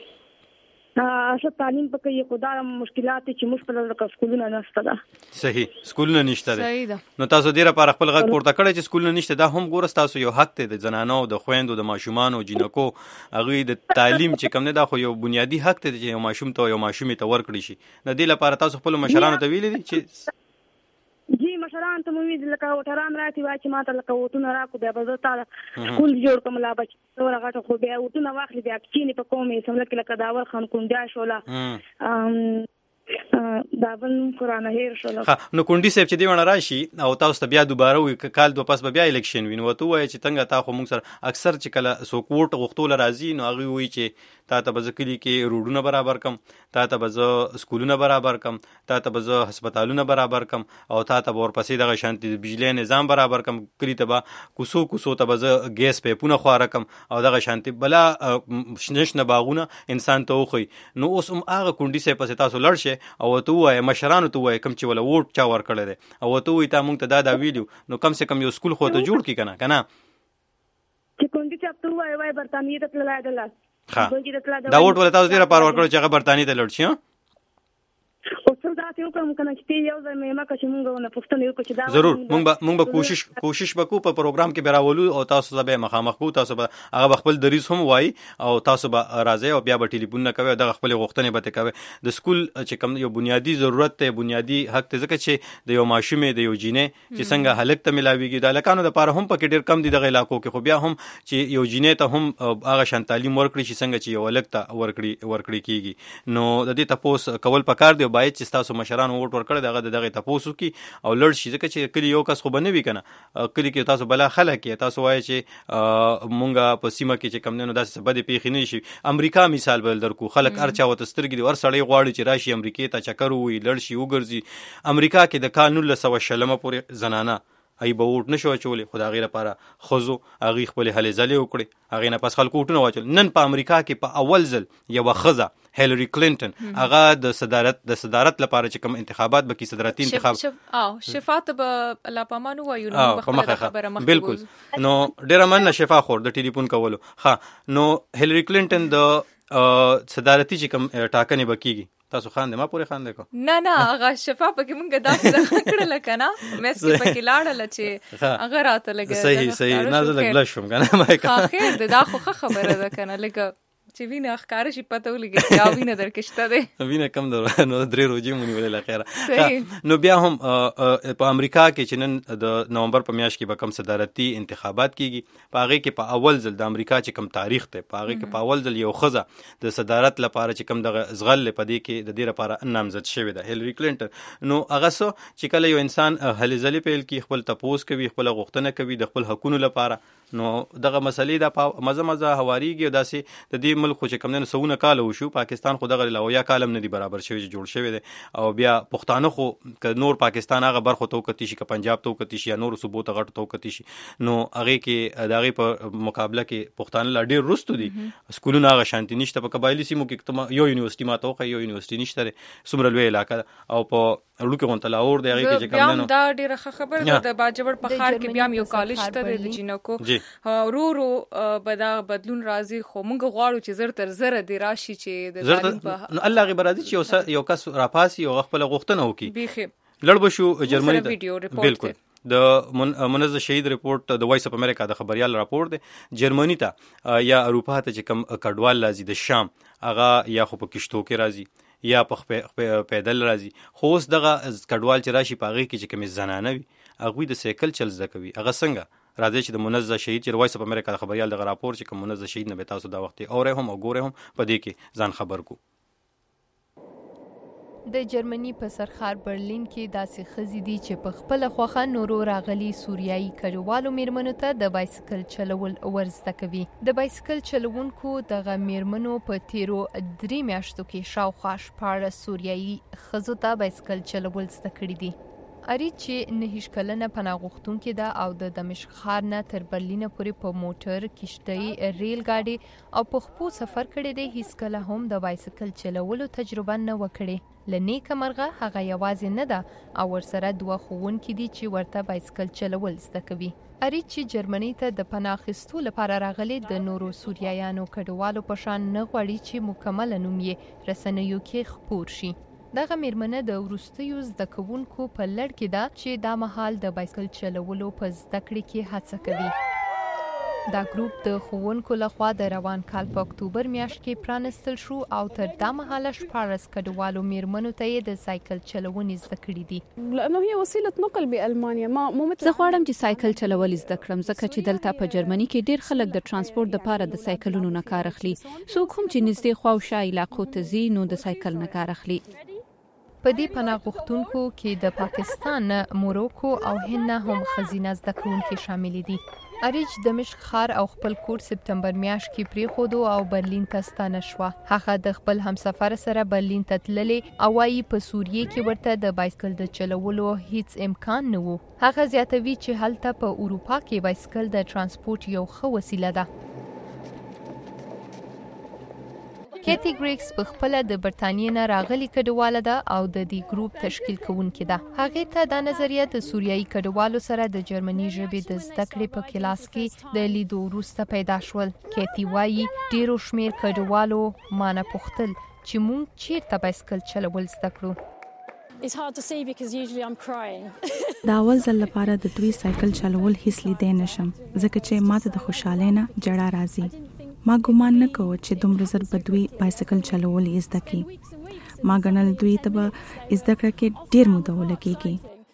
اصل تعلیم پکې خدا مشکلات چې مشکل د سکولونو نشته ده صحیح سکولونه نشته صحیح ده نو تاسو ډیره پر خپل غږ پورته کړی چې سکولونه نشته دا هم ګور تاسو یو حق ته د زنانو د خويندو د ماشومانو جنکو هغه د تعلیم چې کوم نه دا خو یو بنیادی حق ته چې یو ماشوم ته یو ماشومې ته ورکړي شي نه دی لپاره تاسو خپل مشرانو ته ویلي چې جی مشران ته مې لکه وټران راځي چې ماته لکه وټونه راکو بیا به تا سکول جوړ کوم لا بچ ورغه خو بیا وټونه واخلي بیا کینی په کومې سم لکه داور خان کوم بیا شولا دا بل قرآن هیر شولا نو کونډي صاحب چې دی ونه راشي او تاسو ته بیا دوباره وي کال دو پس بیا الیکشن وینو ته وای چې څنګه تا خو موږ سره اکثر چې کله سو کوټ غختول راځي نو هغه وی چې تا ته بزکلی کې روډونه برابر کم تا ته بز سکولونه برابر کم تا ته بز هسپتالونه برابر کم او تا ته ورپسې دغه شانتي بجلی نظام برابر کم کلی ته با کوسو ته بز ګیس پیپونه خواره کم او دغه شانتي بلا شنشنه باغونه انسان ته وخی نو اوس هم هغه کونډي صاحب پس تاسو لړشه او ته وای مشرانو ته وای کم چې ولا ووټ چا ور کړل دي او ته وای تا مونږ ته دا ویډیو نو کم سے کم یو سکول خو ته جوړ کی کنه چې کونډي چې ته وای برتانیې ته تلای دلا دا ووټ ولا تاسو ډیره پار ور کړو چې هغه برتانیې ته لړ شي او څه دا یو کوم کنه چې یو ځای مې ما که چې مونږ نه پښتنه یو چې دا ضرور مونږ به کوشش وکړو په پروګرام کې براولو او تاسو به مخامخ کو تاسو به هغه خپل دریس هم وای او تاسو به راځي او بیا به ټلیفون نه کوي دغه خپل غوښتنې به کوي د سکول چې کوم یو بنیادی ضرورت ته بنیادی حق ته ځکه چې د یو ماشومې د یو جینې چې څنګه هلک ته ملاويږي د لکانو د پاره هم پکې ډیر کم دي دغه علاقو کې خو بیا هم چې یو جینې ته هم هغه شان تعلیم ورکړي چې څنګه چې یو هلک ته ورکړي کیږي نو د دې تاسو کول پکار دی باید چې تاسو مشران ووټ ورکړي دغه تاسو کی او لړ شي ځکه چې کلی یو کس خو بنوي کنه کلی کې تاسو بلا خلک کې تاسو وایي چې مونږه په سیمه کې چې کم نه داسې بده پیښې نه شي امریکا مثال بل درکو خلک ارچا وت سترګې ور سړی غواړي چې راشي امریکا ته چکر وي لړ شي وګرځي امریکا کې د قانون له 100 شلمه پورې زنانه ای به ووټ نشو اچولی، خو د هغې لپاره ښځو هغوی خپلې هلې ځلې وکړې، هغې نه پس خلکو ووټونه واچول. نن په امریکا کې په اول ځل یوه ښځه هیلری کلینټن هغه د صدارت لپاره چې کوم انتخابات به کې صدارتي انتخاب شفاعت به الله پامان وایو نو بخبره خبره مخکې بالکل. نو ډیره مننه شفا خور د ټلیفون کولو. ها نو هیلری کلینټن د صدارتي چې کوم ټاکنې به کېږي، تاسو خاندې ما پورې خاندې کو نه هغه شفا پکې مونږ داسې کړل کنه مېس کې پکې لاړل چې هغه راته لګي صحیح نه زه لګل شوم کنه ما خیر دا خو خبره ده کنه لکه چې وینه ښکار شي پته ولګي یا وینه درکشته ده وینه کم نو درې روزي مونږ ولې لخيره. نو بیا هم په امریکا کې چې نن د نومبر په میاشت کې به کوم صدارتي انتخابات کیږي، په هغه کې په اول ځل د امریکا چې کوم تاریخ ته په هغه کې په اول ځل یو ښځه د صدارت لپاره چې کوم د زغل په دې کې د دې لپاره نامزد شوې ده هیلری کلینټن. نو هغه څه چې کله یو انسان هلې ځلې پیل کی، خپل تپوس کوي، خپل غوښتنه کوي د خپل حقوقو لپاره، نو دغه مسلې د مزه هواریږي او داسې د دې ملک خو چې کوم نه سونه کال وشو، پاکستان خو دغه لویا کالم نه دی برابر شوی جوړ شوی دی، او بیا پښتانه خو ک نور پاکستان هغه برخه تو کتی شي، ک پنجاب تو کتی شي، نور صوبو ته غټ تو کتی شي، نو هغه کې دغه په مقابله کې پښتانه لا ډیر رستو دي. سکولونه هغه شانتي نشته، په قبایلی سیمو کې یو یونیورسيټي ماته خو یو یونیورسيټي نشته سمره لوی علاقه، او په لوکه غونټه لاور دی هغه کې چې کوم نه دا ډیره خبره ده. د باجوړ په خار کې بیا یو کالج ته د جنکو ورو بدا بدلون راځي، خو موږ غواړو چې زر تر زر دی راشي چې د تعلیم په الله غي برادي چې یو کس راپاسي او خپل غوښتنه وکي لړ بشو جرمني بالکل. د منظم شهید رپورت د وایس اف امریکا د خبريال راپور دی، جرمني ته یا اروپا ته چې کم کډوال راځي د شام هغه یا خو په کشتو کې راځي یا په پیدل راځي، خو اوس دغه کډوال چې راشي په هغه کې چې کوم زنانه وي هغه د سایکل چل زده کوي، هغه څنګه راځي چې د منظم شهید چې وایس اف امریکا د خبريال د راپور چې کوم منظم شهید نه به تاسو دا وخت اوره هم او ګوره هم په دې کې ځان خبر کو. د جرمني په سرخار برلین کې داسې ښځې دي چې په خپله خوښه نورو راغلي سوریایي کډوالو میرمنو ته د بایسکل چلول ورزده کوي. د بایسکل چلوونکو دغه میرمنو په تیرو 3 میاشتو کې شاوخوا 14 سوریایي ښځو ته بایسکل چلول زده کړي دي. اریج چې 9 کلنه پناه غوښتونکې ده او د دمشق ښار نه تر برلین پورې په موټر، کشتۍ، ریل ګاډي او په خپو سفر کړی دی، هیڅ کله هم د بایسکل چلولو تجربه نه وکړي. له نیکه مرغه هغه یوازې نه ده او ورسره 2 ښوونکي دي چې ورته بایسکل چلول زده کوي. اریج چې جرمني ته د پناه اخیستو لپاره راغلي د نورو سوریایانو کډوالو په شان نه غواړي چې مکمل نوم یې رسنیو کې خپور شي. دغه میرمنه د وروستیو زده کوونکو په لړ کې ده چې دا مهال د بایسکل چلولو په زده کړې کې هڅه کوي. دا ګروپ د ښوونکو لخوا د روان کال په اکتوبر میاشت کې پرانستل شو او تر دا مهاله 14 کډوالو میرمنو ته یې د سایکل چلونې زده کړې دي. لانه هي وسیله نقل بالمانیا ما زه غواړم چې سایکل چلول زده کړم، ځکه چې دلته په جرمني کې ډیر خلک د ترانسپورت لپاره د سایکلونو نه کار اخلي. څوک هم چې نږدې خواوشا علاقو ته ځي نو د سایکل نه کار اخلي. په دې پناه غوښتونکو کې د پاکستان، موروکو او هند هم ښځینه زده کوونکي شامل دي. اریج دمشق ښار او خپل کور سپتمبر میاشت کې پریښودو او برلین ته ستانه شوه. هغه د خپل همسفر سره برلین ته تللی او وايي په سوریه کې ورته د بایسکل د چلولو هیڅ امکان نه و. هغه زیاتوي چې هلته په اروپا کې بایسکل د ترانسپورت یو ښه وسیله ده. کیتی گریکس په خپل د برتانیې نه راغلي کډواله ده او د دې ګروپ تشکیل کوونکې ده. هغه ته دا نظریه د سوریایي کډوالو سره د جرمني ژبې د زده کړې په کلاس کې د لیدو وروسته پیدا شول. کیتی وایي ډیرو شمیر کډوالو مانه پوښتل چې مونږ چیرته بایسکل چلول زده کړو. دا اول ځل لپاره د دوی سایکل چلول هیڅ لیدای نشم، ځکه چې ماته د خوشحالۍ نه جړه راځي. ما ګومان نه کوم چې دومره زر به دوی بایسکل چلول زده کړي. ما ګڼل دوی ته به زده کړه کې ډیر موده ولګیږي.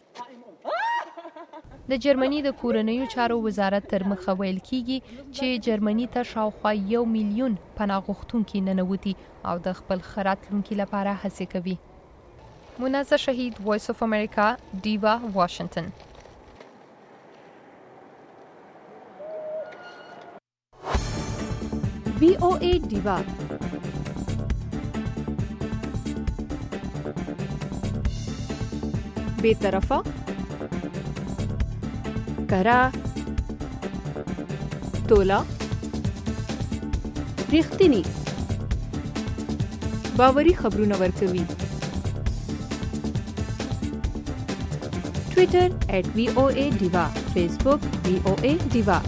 د جرمني د کورنیو چارو وزارت تر مخه ویل کیږي چې جرمني ته شاوخوا 1 میلیون پناه غوښتونکي ننوتي او د خپل راتلونکي لپاره هڅې کوي. منازه شهید، وایس اف امریکا، ډیوا، واشنگټن. VOA ډیوا بے طرفه کره تولا ریښتینی باوري خبرونه ورکوي. ټویټر @VOA Diva، فیسبوک VOA Diva.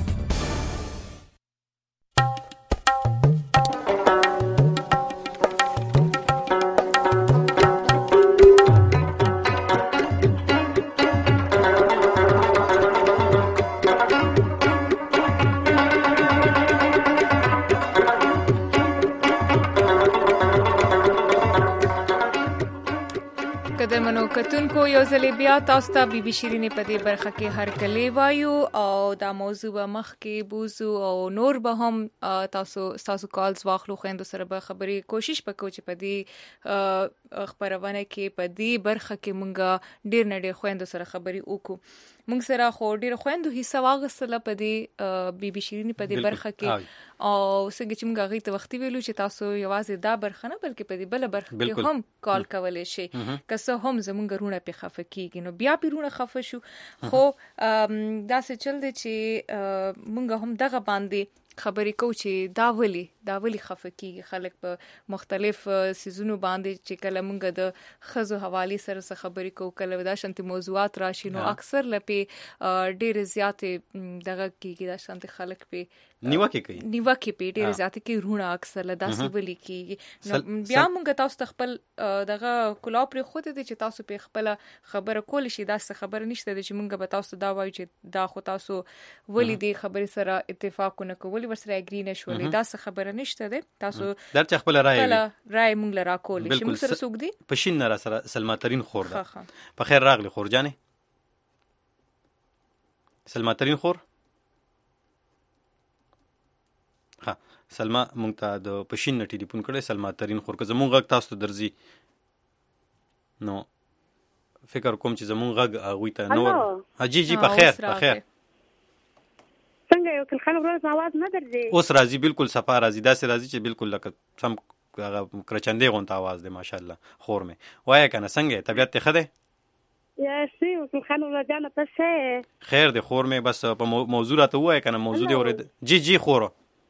کتونکو یو ځل بیا تاسو ته بي بي شيرینې په دې برخه کې هر کله وایو او دا موضوع به مخ کې بوزو او نور به هم تاسو کالز واخلو خويندو سره به خبرې کوشش وکړو چې په دې خبرونه کې په دې برخه کې مونږه ډیر نه ډیر خويندو سره خبرې وکړو. مونږ سره خو ډیر خويندو حصہ واغستله په دې بي بي شيرینې په دې برخه کې او څنګه چې مونږ غي ته وخت ویلو چې تاسو یوازې دا برخه نه بلکې په دې بل برخه کې هم کال کولای شي که څه هم زمونږ رونه په خفه کیږي نو بیا پیرونه خفه شو خو دا څه چل دي چې مونږ هم دغه باندې خبرې کو چې دا ولی خفه کیږي خلک په مختلف سيزونو باندې چې کله مونږ د خزو حواله سره خبرې کو کله دا شانتي موضوعات راشي نو اکثر لپاره ډېر زیاتې دغه کیږي دا شانتي خلک په نیوکه کوي ډېر زیاتې کې رونه اکثر له داسې ولی کیږي نو بیا مونږ تاسو خپل دغه کلا پر خو دې چې تاسو په خپل خبره کول شي دا څه خبره نشته چې مونږ به تاسو دا وایو چې دا خو تاسو ولی دې خبره سره اتفاق نه کولی ورسره اګری نه شولې دا څه خبره نشته ده تاسو درته خپل رائے مونږ لرا کول شي مونږ سره سوق دي پښین نه را سره سلمہ ترين خور ده په خیر راغلی خور جانې سلمہ ترين خور ها سلمہ مونږ ته د پښین نه ټلیفون کړي سلمہ ترين خور که زمونږ غږ تاسو ته درځي نو فکر کوم چې زمونږ غږ هغه ته نور جی په خیر څنګه یو کل خلک روز आवाज نه درځي اوس راځي بالکل صفا راځي داسې راځي چې بالکل لکه سم کرچندې غونته आवाज ده ماشاءالله خور مې وای کنه څنګه طبيعت ته خده یا سی او کل خانو راځنه تاسو خیر ده خور مې بس په موضوع راته وای کنه موضوع دی اورید جی خور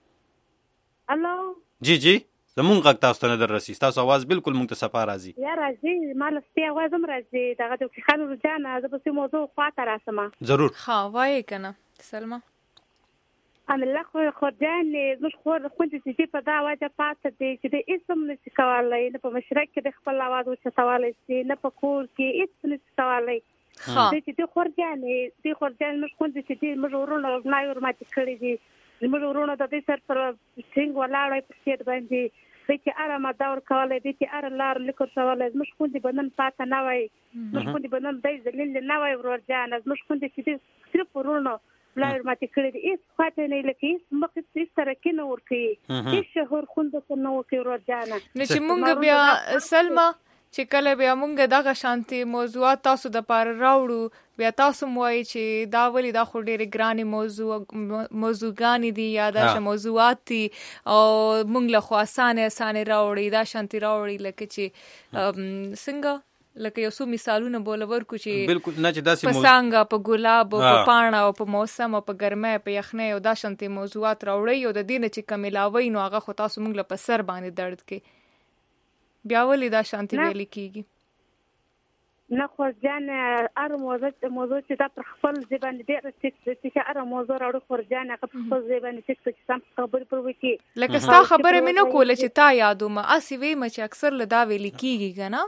الو جی زمونږ غږ تاسو ته نه در رسي تاسو आवाज بالکل مونږ ته صفا راځي یا راځي مال ستې आवाज هم راځي دغه د خانو راځنه زه په موضوع خاطر راسمه ضرور ها وای کنه سلمہ ان الله خو ځان مش خو چې په دا واجه پاتې دي چې د اسم نشي کولای نه په مشرک کې د خپل आवाज وچتوالای شي نه په کور کې هیڅ نشي کولای چې د خورجان مش خو چې د مجورونو نه ورمات کړی دي مجورونو د دې سر پر څنګه ولاړې په سیټ باندې چې ارامه دور کولای دي چې لار لیکو سوالای مش خو دې بنن پاتې نه وای مش خو دې بنن دای ذلیل نه وای ورجان مش خو دې چې صرف ورونو لایر ماته کړی دي هیڅ خاطر نه لکه هیڅ مخې سره کې نه ورکی هیڅ شهر خوند څه نه ورکی ورځانه نو چې مونږ بیا سلمہ چې کله بیا مونږ دغه شانتي موضوعات تاسو د پار راوړو بیا تاسو موایي چې دا ولی دا خو ډېر ګرانې موضوعګانې دي یا دا موضوعات دي او مونږ له خو اسانه راوړي دا شانتي راوړي لکه چې څنګه لکه یو څو مثالونه بولور کو چې بالکل نه چې داسې پسانګه په ګلاب او په پاڼه او په موسم او په ګرمه په یخنه او دا شانتي موضوعات راوړي او د دې نه چې کملاوي نو هغه خو تاسو مونږ له په سر باندې درد کې بیا ولې دا شانتي ویل کیږي نه خو ځان ار موضوع چې دا پر خپل ځبان دې چې ار موضوع راوړ خو ځان په خپل ځبان چې سم خبر پر وکی لکه ستا خبره مې نو کوله چې تا یادوم اسی وی مې اکثر له دا ویل کیږي کنه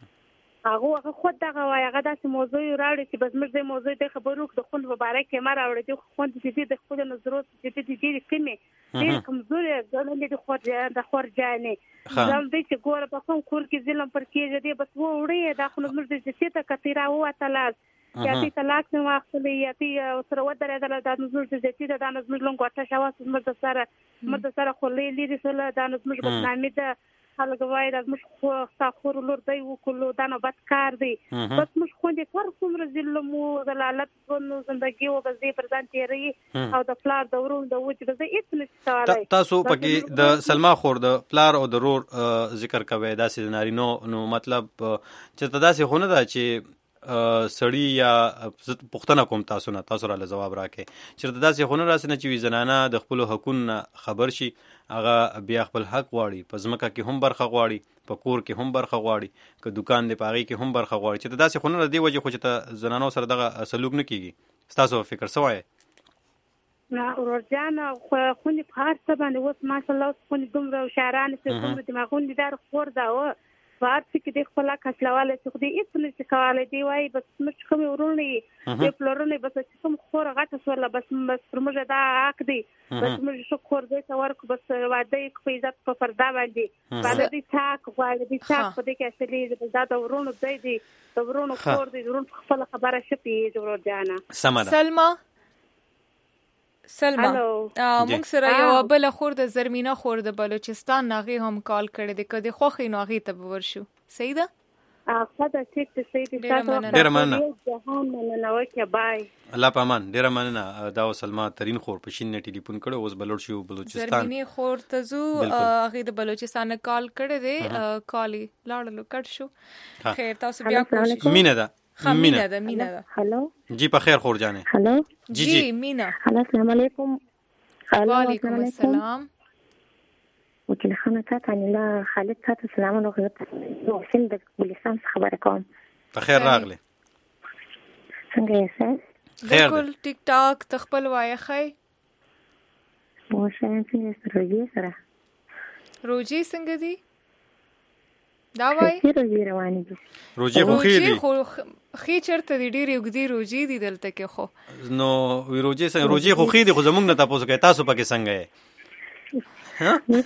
هغه خود دغه وای هغه داسې موضوع راوړي چې بس موږ د موضوع د خبرو د خوند مبارک ما راوړي د خوند چې د خپل نظرات چې د دې کمه ډېر کمزوري ځانونه د خورجانې زم دې چې ګوره په کوم کور کې ظلم پر کېږي دې بس وړي دا خو موږ د چې ته کثیره وته یا دې طلاق نه واخلې یا دې سره ودرې د نظر د چې د نظر لنګ واټه شواس موږ سره خلې لري سره د نظر بدنامي ده خلک وایي دا موږ خو تاخور لور دی وکړو دا نه بد کار دی بس موږ خو دې پر څومره ظلم او ذلالت ونو ژوندۍ او غزي پردان تیری او د فلار د ورون د وجه د هیڅ نشته تاسو پکې د سلمہ خور د فلار او د رور ذکر کوي داسې نارینو نو مطلب چې تداسې خونه ده چې سړی یا پښتنه کوم تاسو نه تاسو را جواب راکې چې داسې خونه راسنه چې زنانه د خپل حقوقو خبر شي هغه بیا خپل حق غواړي په ځمکه کې هم برخه غواړي په کور کې هم برخه غواړي که دکان دی پاغي کې هم برخه غواړي چې داسې خونه دی وجه خو چې ته زنانو سره دغه سلوک نه کیږي تاسو فکر سوای نه ورجان خوني په هر څه باندې اوس ماشاءالله خوني دومره شاعرانه چې دومره دماغونه دار خور دا و بار چې د خپل کسلواله چې خو دې هیڅ نه کوله دی وای بس مش کوم ورونه دی فلورونه بس چې کوم خور غټه سوله بس پرموږه دا حق دی بس موږ شو خور دې تورک بس واده په عزت په فردا باندې باندې دې تاک غواړي دې تاک په دې کې اصلي دا د ورونو دی د ورونو خور دی ورونو خپل خبره شپې جوړ جانا سلمہ موږ سره یو بل خور د زرمینه خور د بلوچستان ناغي هم کال کړی د کدي خوخي ناغي ته ورشو صحیح ده خدا ټیک ته صحیح دي تاسو ډیر مننه جهان مننه وکي بای الله پامان ډیر مننه دا سلمہ ترين خور په شین ټلیفون کړو اوس بلوچ شو بلوچستان زرمینه خور ته زو هغه د بلوچستان کال کړی دی کالي لاړلو کټ شو خیر تاسو بیا کوشش مینه ده مینا ده hello ji په خیر خور جانه hello ji مینا السلام علیکم وعلیکم السلام وکیل خانه تاسو نه خالد تاسو سلام علیکم وسیم د بلوچستان خبره کوم په خیر راغله څنګه یې خیر بالکل ټیک ټاک تخپل وای خی مو څنګه روجي سره روجي څنګه دی دا وای روجي رواني دي روجي خو خې چرته دی ډېری وګدي روجي دي دلته کې خو نو وی روجي څنګه روجي خو خې دي خو زمونږ نه تاسو کوي تاسو پکې څنګه یې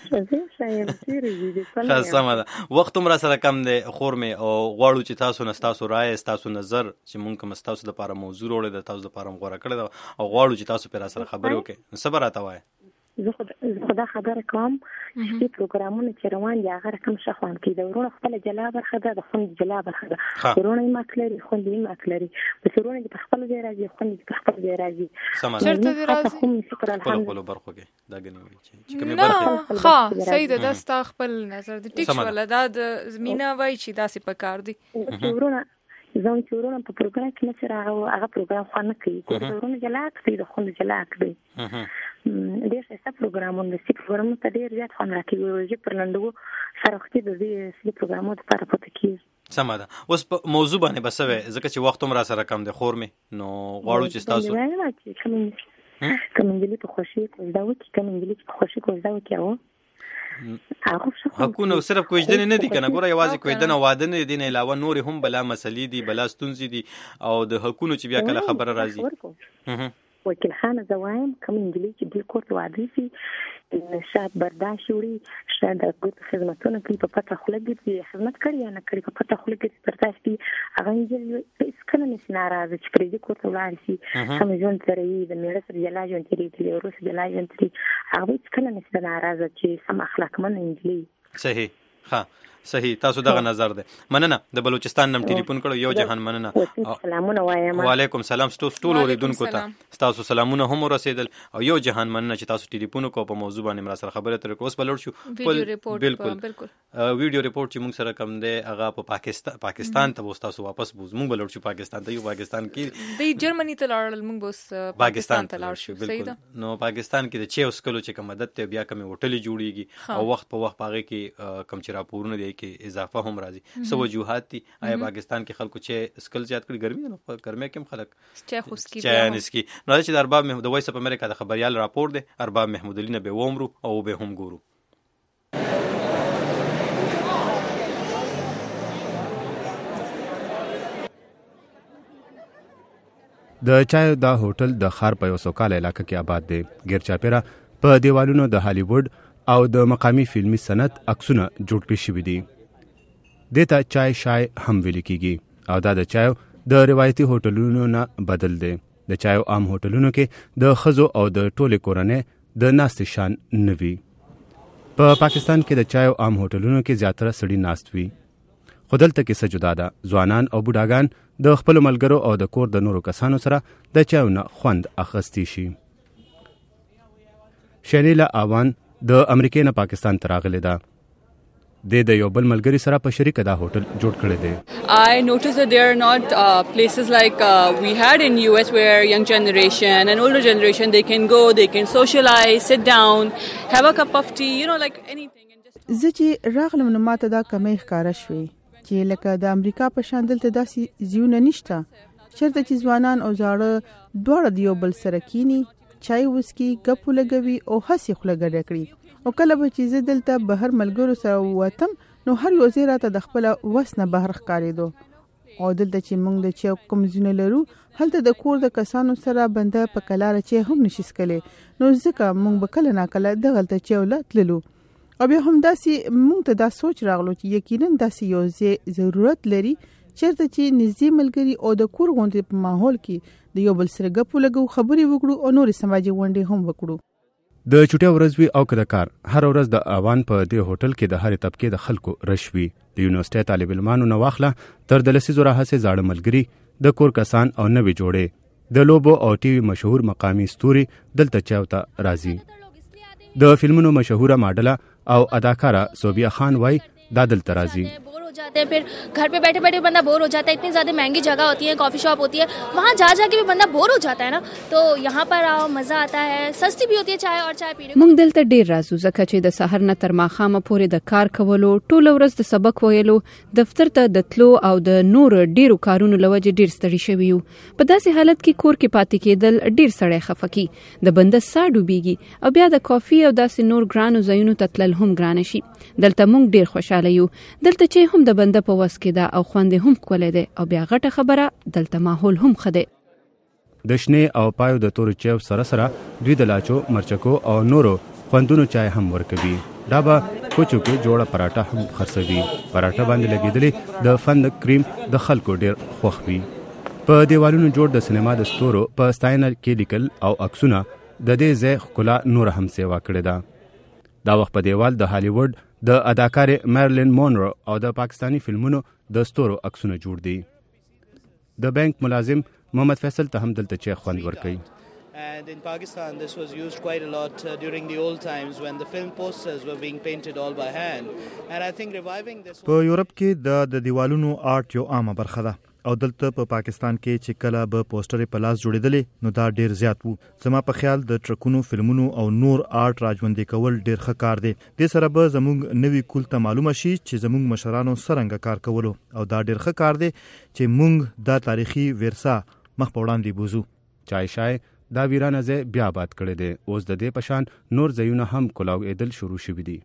ها سمه ده وخت عمر سره کم دی خور می او غواړو چې تاسو نه تاسو رائے تاسو نظر چې مونږ کوم تاسو د لپاره موضوع وړي د تاسو د لپاره غوړه کړی او غواړو چې تاسو پر سره خبرې وکړي صبر راته وای زه خدا خبره کوم چې پروګرامونه چې روان دي هغه کوم شخوان کې د ورونو خپل جلا برخه ده د خوند جلا برخه ده ورونو یې ماکلري خوند یې ماکلري بس ورونو په خپل ځای راځي خوند په خپل ځای راځي چرته دی راځي کوم شکر الحمدلله برخه کې دا غني چې کومه برخه ها سید دستا خپل نظر د ټیک ولا دا د زمينه وای چې داسې پکار دي ورونو زم چې ورونو په پروګرام کې نه سره هغه پروګرام خو نه کوي ورونو جلا کوي د خوند جلا کوي ډېر څه پروګرامونه د پروګرامونو ته ډېر زیات خوند راکوي چې پرلندو سره وخت د دې پروګرامونو لپاره پته کیږي سمه ده اوس په موضوع باندې بسوي ځکه چې وخت هم را سره کم دی خور می نو غواړو چې تاسو کومنګلی په خوشي کوزدا وکي کومنګلی په خوشي کوزدا وکي او حقونه صرف کوجدنه نه دي کنه ګوره یوازې کوجدنه واده نه دي نه علاوه نور هم بلا مسلې دي بلا ستونزې دي او د حقونو چې بیا کله خبره راځي وکیل خانه زوایم کوم انګلیسي چې د کوټ واده سي شاد برداشت وړي شاد د خدماتونو کې په پټه خلګي خدمت کړی نه کړی په پټه خلګي برداشت دي هغه انګلیسي اسکنه نس ناراضه چې پرې د کوټ ولاړ سي کوم ژوند سره یې د میړه سره جلا ژوند لري د روس جلا ژوند لري هغه اسکنه نس ناراضه چې سم اخلاق من انګلیسي صحیح ها صحیح تاسو دغه نظر ده مننه د بلوچستان نم ټلیفون کړو یو جهان مننه سلامونه وایم وعلیکم سلام ټول اوریدونکو ته تاسو سلامونه هم رسیدل او یو جهان مننه چې تاسو ټلیفون کو په موضوع باندې مرا سره خبره تر اوس بلور شو بالکل ویډیو ریپورت چې موږ سره کم دی هغه په پاکستان ته تاسو واپس بوز موږ بلور شو پاکستان ته یو پاکستان کې د جرمني ته لاړل موږ بس پاکستان ته لاړ شو بالکل نو پاکستان کې د 6 اسکلو چې کوم مدد ته بیا کوم هوټل جوړیږي او وخت په وخت پاغه کې کم چې راپورونه دی کې اضافه هم راځي سو وجوهات دي آیا پاکستان کې خلکو چې اسکل زیات کړي ګرمي نه ګرمي کې خلک چای نسکی نو چې د ارباب د وایس اپ امریکا د خبريال راپور دی ارباب محمود علي نه به ومرو او به هم ګورو د چای دا هوټل د خار په یو سوکاله علاقې کې آباد دی ګرچاپیرا په دیوالونو د هالیوډ او د مقامی فلمي صنعت عکسونه جوړ کړی شوی دي دته چای شای هم ویل کیږي او دا د چای د روایتي هوټلونو نه بدل دی د چای عام هوټلونو کې د خزو او د ټوله کورنۍ د ناست شان نوي په پاکستان کې د چای عام هوټلونو کې زیاتره سړي ناست وي خودلته کې سجدا ده ځوانان او بوډاګان د خپل ملګرو او د کور د نورو کسانو سره د چایونه خوند اخستی شي شنیلا اوان د امریکای نه پاکستان ته راغلی ده د یو بل ملګری سره په شریکه دا هوټل جوړ کړی دی I noticed that there are not places like we had in US where young generation and older generation, they can go, they can socialize, sit down, have a cup of tea, like anything. زه چې راغلم نو ماته دا کمی ښکاره شوې چې لکه د امریکا په شان دلته داسې ځایونه نشته چېرته چې ځوانان او زاړه دواړه د یو بل سره کینی چای وسکي ګپ ولګوي او هسې خوله ګډه کړي او کله به چې زه دلته بهر ملګرو سره ووتم نو هر یو ځای راته د خپله وس نه بهر ښکارېدو او دلته چې موږ د چای کوم ځایونه لرو هلته د کور د کسانو سره بنده په کلاره چای هم نشي څښلی نو ځکه موږ به کله ناکله دغلته چای وله تللو او بیا هم داسې موږ ته دا سوچ راغلو چې یقینا داسې یو ځای ضرورت لري چېرته چې نږدې ملګري او د کور غوندې په ماحول کې د یو بل سره ګپ ولګو خبرې وکړو او نورې سماجي غونډې هم وکړو د چټیا ورځ وی او که د کار هر ورځ د اوان په دې هوټل کې د هرې طبقې د خلکو رش وي د یونیورسيټي طالب علمانو نه واخله تر د لسیزو راهیسې زاړه ملګري د کور کسان او نوې جوړې د لوبو او ټي وي مشهور مقامي ستوري دلته چاوته راځي د فلمونو مشهوره ماډله او اداکارہ صوبیا خان وای دا دلته راځي जाते हैं फिर घर पे बैठे बैठे बंदा बोर हो जाता है इतनी ज़्यादा महंगी जगह होती है कॉफ़ी शॉप होती है वहाँ जा के भी बंदा बोर हो जाता है ना तो यहाँ पर आओ मज़ा आता है सस्ती भी होती है चाय और चाय पीने موږ دلته ډیر راځو ځکه چې د سحر نه تر ماښامه پورې د کار کولو ټول ورځ د سبق ویلو دفتر ته د تلو او د نور ډیرو کارونو لوجه ډیر ستړي شوي یو په داسې حالت کې کور کې پاتې کېدل ډیر سړی خفه کی د بنده ساه ډوبېږي او بیا د کافي او داسې نور ګرانو ځایونو ته تلل هم ګرانه شي دلته موږ ډیر خوشاله یو دلته چې هم د بنده په وس کې دا او خوندې هم کولې ده او بیا غټه خبره دلته ماحول هم خده د شنه او پایو د تور چیو سره سره دوی د لاچو مرچکو او نورو خوندونو چای هم ورکوي دا به کوچو کې جوړه پراټه هم خرڅوي پراټه باندې لګیدلې د فند کریم د خلکو ډیر خوښ وي په دیوالونو جوړ د سینما د ستورو په ستاینر کې لیکل او عکسونه د دې ځای ښکلا نور هم سیوا کړې ده دا وخت په دیوال د هالیوډ د اداکارې مارلین مونرو او د پاکستانی فلمونو د ستورو عکسونه جوړ دي د بانک ملازم محمد فیصل ته هم دلته چای خوند ورکوي And in Pakistan, this was used quite a lot during the old times when the film posters were being painted all by hand. And I think reviving this... په یورپ کې د دیوالونو آرټ یو عامه برخه ده او دلته په پاکستان کې چې کله به پوسټرې په لاس جوړېدلې نو دا ډیر زیات وو زما په خیال د ټرکونو فلمونو او نور آرټ راژوندې کول ډیر ښه کار دی دې سره به زموږ نوي کول ته معلومه شي چې زموږ مشرانو څرنګه کار کولو او دا ډیر ښه کار دی چې موږ دا تاریخي ورثه مخ په وړاندې بوزو چای شای دا ویرانه ځای بیا آباد کړی دی اوس د دې پشان نور ځایونه هم کولاوېدل شروع شوي دي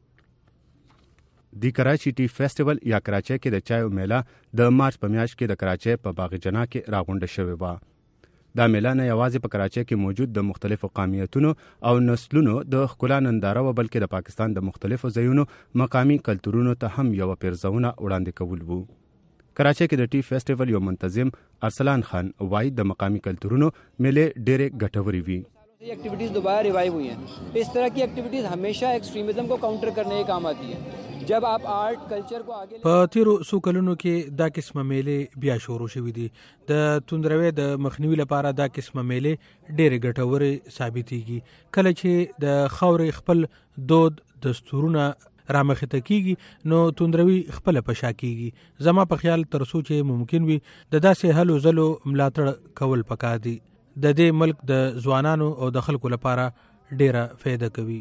دی کراچی ټی فیسټیوال یا کراچۍ کې د چایو میله د مارچ په میاشت کې د کراچۍ په باغ جنا کې راغونډه شوې وه دا میله نه یوازې په کراچۍ کې موجود د مختلفو قومیتونو او نسلونو د ښکلا ننداره و بلکې د پاکستان د مختلفو ځایونو مقامی کلتورونو ته هم یوه پیرزونه وړاندې کول وو کراچۍ کې د ټی فیسټیوال یو منتظم ارسلان خان وای د مقامی کلتورونو میلې ډېرې ګټورې وي یہ ایکٹیویٹیز دوبارہ ریوائیو ہوئی ہیں اس طرح کی ایکٹیویٹیز ہمیشہ ایکسٹریمزم کو کاؤنٹر کرنے کے کام آتی ہے جب آپ آرٹ کلچر کو آگے په تیرو څو کلونو کې دا قسمه میلې بیا شروع شوې دي د توندروي د مخنیوي لپاره دا قسمه میلې ډېرې ګټورې ثابتېږي کله چې د خاورې خپل دود دستورونه رامخته کیږي نو توندروي خپل پشا کیږي زما په خیال تر څو چې ممکن وي د داسې هلو زلو ملاتړ کول پکار دي د دې ملک د ځوانانو او د خلکو لپاره ډیره فایده کوي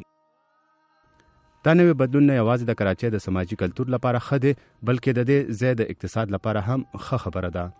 دا نوې بدلون نه یوازې د کراچۍ د سماجي کلتور لپاره ښه دی بلکې د دې ځای د اقتصاد لپاره هم ښه خبره ده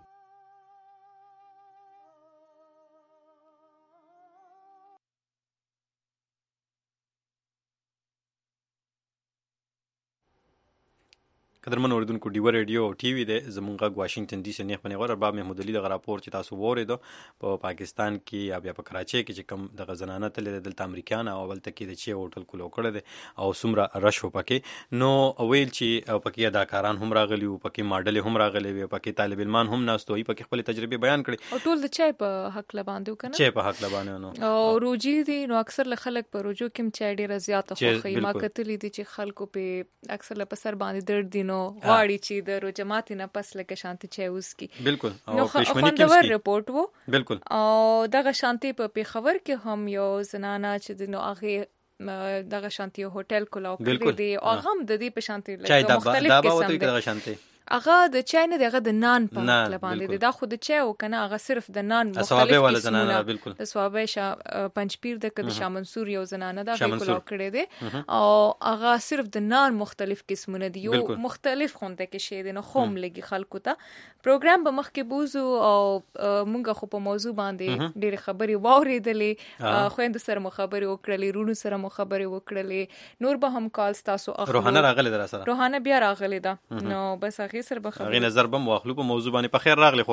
قدرمن اوریدونکو ډیو ریډیو او ټي وي د زمونږ واشنگټن ډي سي نه خپل غوړ باب محمود علي د راپور چې تاسو وریدو په پاکستان کې یا بیا په کراچۍ کې چې کم د غزنانه تل د امریکایانو او بل تکي د چي هوټل کولو کړه دي او سمره رش پکې نو ویل چې پکې اداکاران هم راغلي او پکې ماډل هم راغلي وي پکې طالب علمان هم ناستوي پکې خپل تجربه بیان کړي او ټول د چای په حق لباندو کنه چای په حق لبانو نو او روجي دي نو اکثر له خلک په روجو کې چای ډیره زیاته خوخي ما کتلې دي چې خلکو په اکثر له پسر باندې درد دي نو غواړي چې د روجمات نه پس لکه شانتي چای وسکي بالکل او پښمنی کې رپورت وو بالکل او دغه شانتي په پیښور کې هم یو زنانه چې نو هغه دغه شانتي هوټل کولاو کړی دی او هم د دې په شانتي لکه مختلف قسم دغه شانتي هغه د چای نه دغه د نان په حق باندې دا خو د چای او کنه هغه صرف د نان مختلف قسمونه بالکل د سوابه پنځپیر د کده شاه منصور یو زنانه دا بالکل کړی دی او هغه صرف د نان مختلف قسمونه دي یو مختلف خونده کې شی دی نو خوم لګي خلکو ته پروګرام به مخکې بوزو او مونږ خو په موضوع باندې ډېر خبرې واورېدلې خويند سره مخابرې وکړلې رونو سره مخابرې وکړلې نور به هم کال تاسو اخلو روحانه راغله در سره روحانه بیا راغله دا نو بس هغه سره به خبرې نظر بم واخلو په موضوع باندې په خیر راغله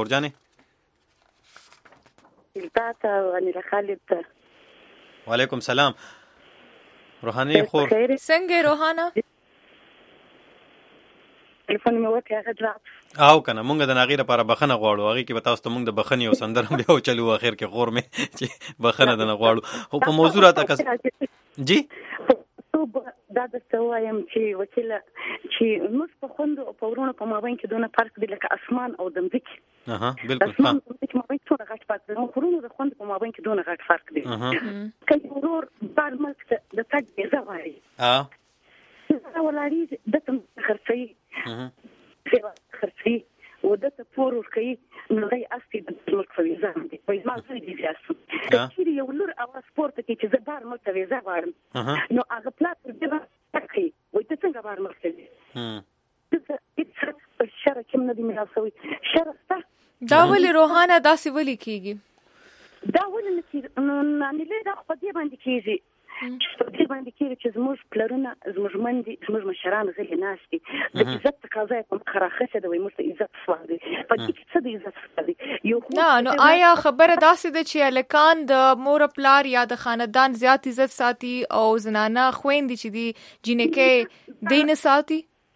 خورجانې التاته واني خالد وعلیکم سلام روحانه خور څنګه روحانه تلیفون مې وته هغه درات او کنه مونږ د ناغیره لپاره بخنه غواړو هغه کې به تاسو ته مونږ د بخنی او سندره بیا چلو اخر کې غور مې چې بخنه د نه غواړو خو په موضوع راته کس جی دا د سوایم چې وکیل چې موږ په خوند او په ورونو په مابین کې دونه فرق دی لکه اسمان او د مځکې بالکل اسمان د مځکې مابین څونه غټ فرق دی ورونو د خوند په مابین کې دونه غټ فرق دی کله ورور بار ملک د تاج زواري ولاړی د تم خرڅي خرڅي ودته پور ورکي نو غي اصلي د ملک فویزان دي په ما زوی دي جاسو چې یو لور او سپورت کې چې زبر ملک فویزا وارم نو هغه پلاټ دې راکې وای ته څنګه بار ملک دي شرک کوم نه دي مناسوي شرسته دا ولې روحانه داسې ولې کیږي دا ولې نه نه دا خو دې باندې کیږي دې باندې چې زموږ پلرونه زموږ مندي زموږ مشران غلي ناشتي د عزت تقاضا په خراخه ده وي موږ عزت سوالي په دې کې څه د عزت سوالي یو نو آیا خبره داسې ده چې الکان د مور پلار یا د خاندان زیات عزت ساتي او زنانه خويندې چې دي جنکه دین ساتي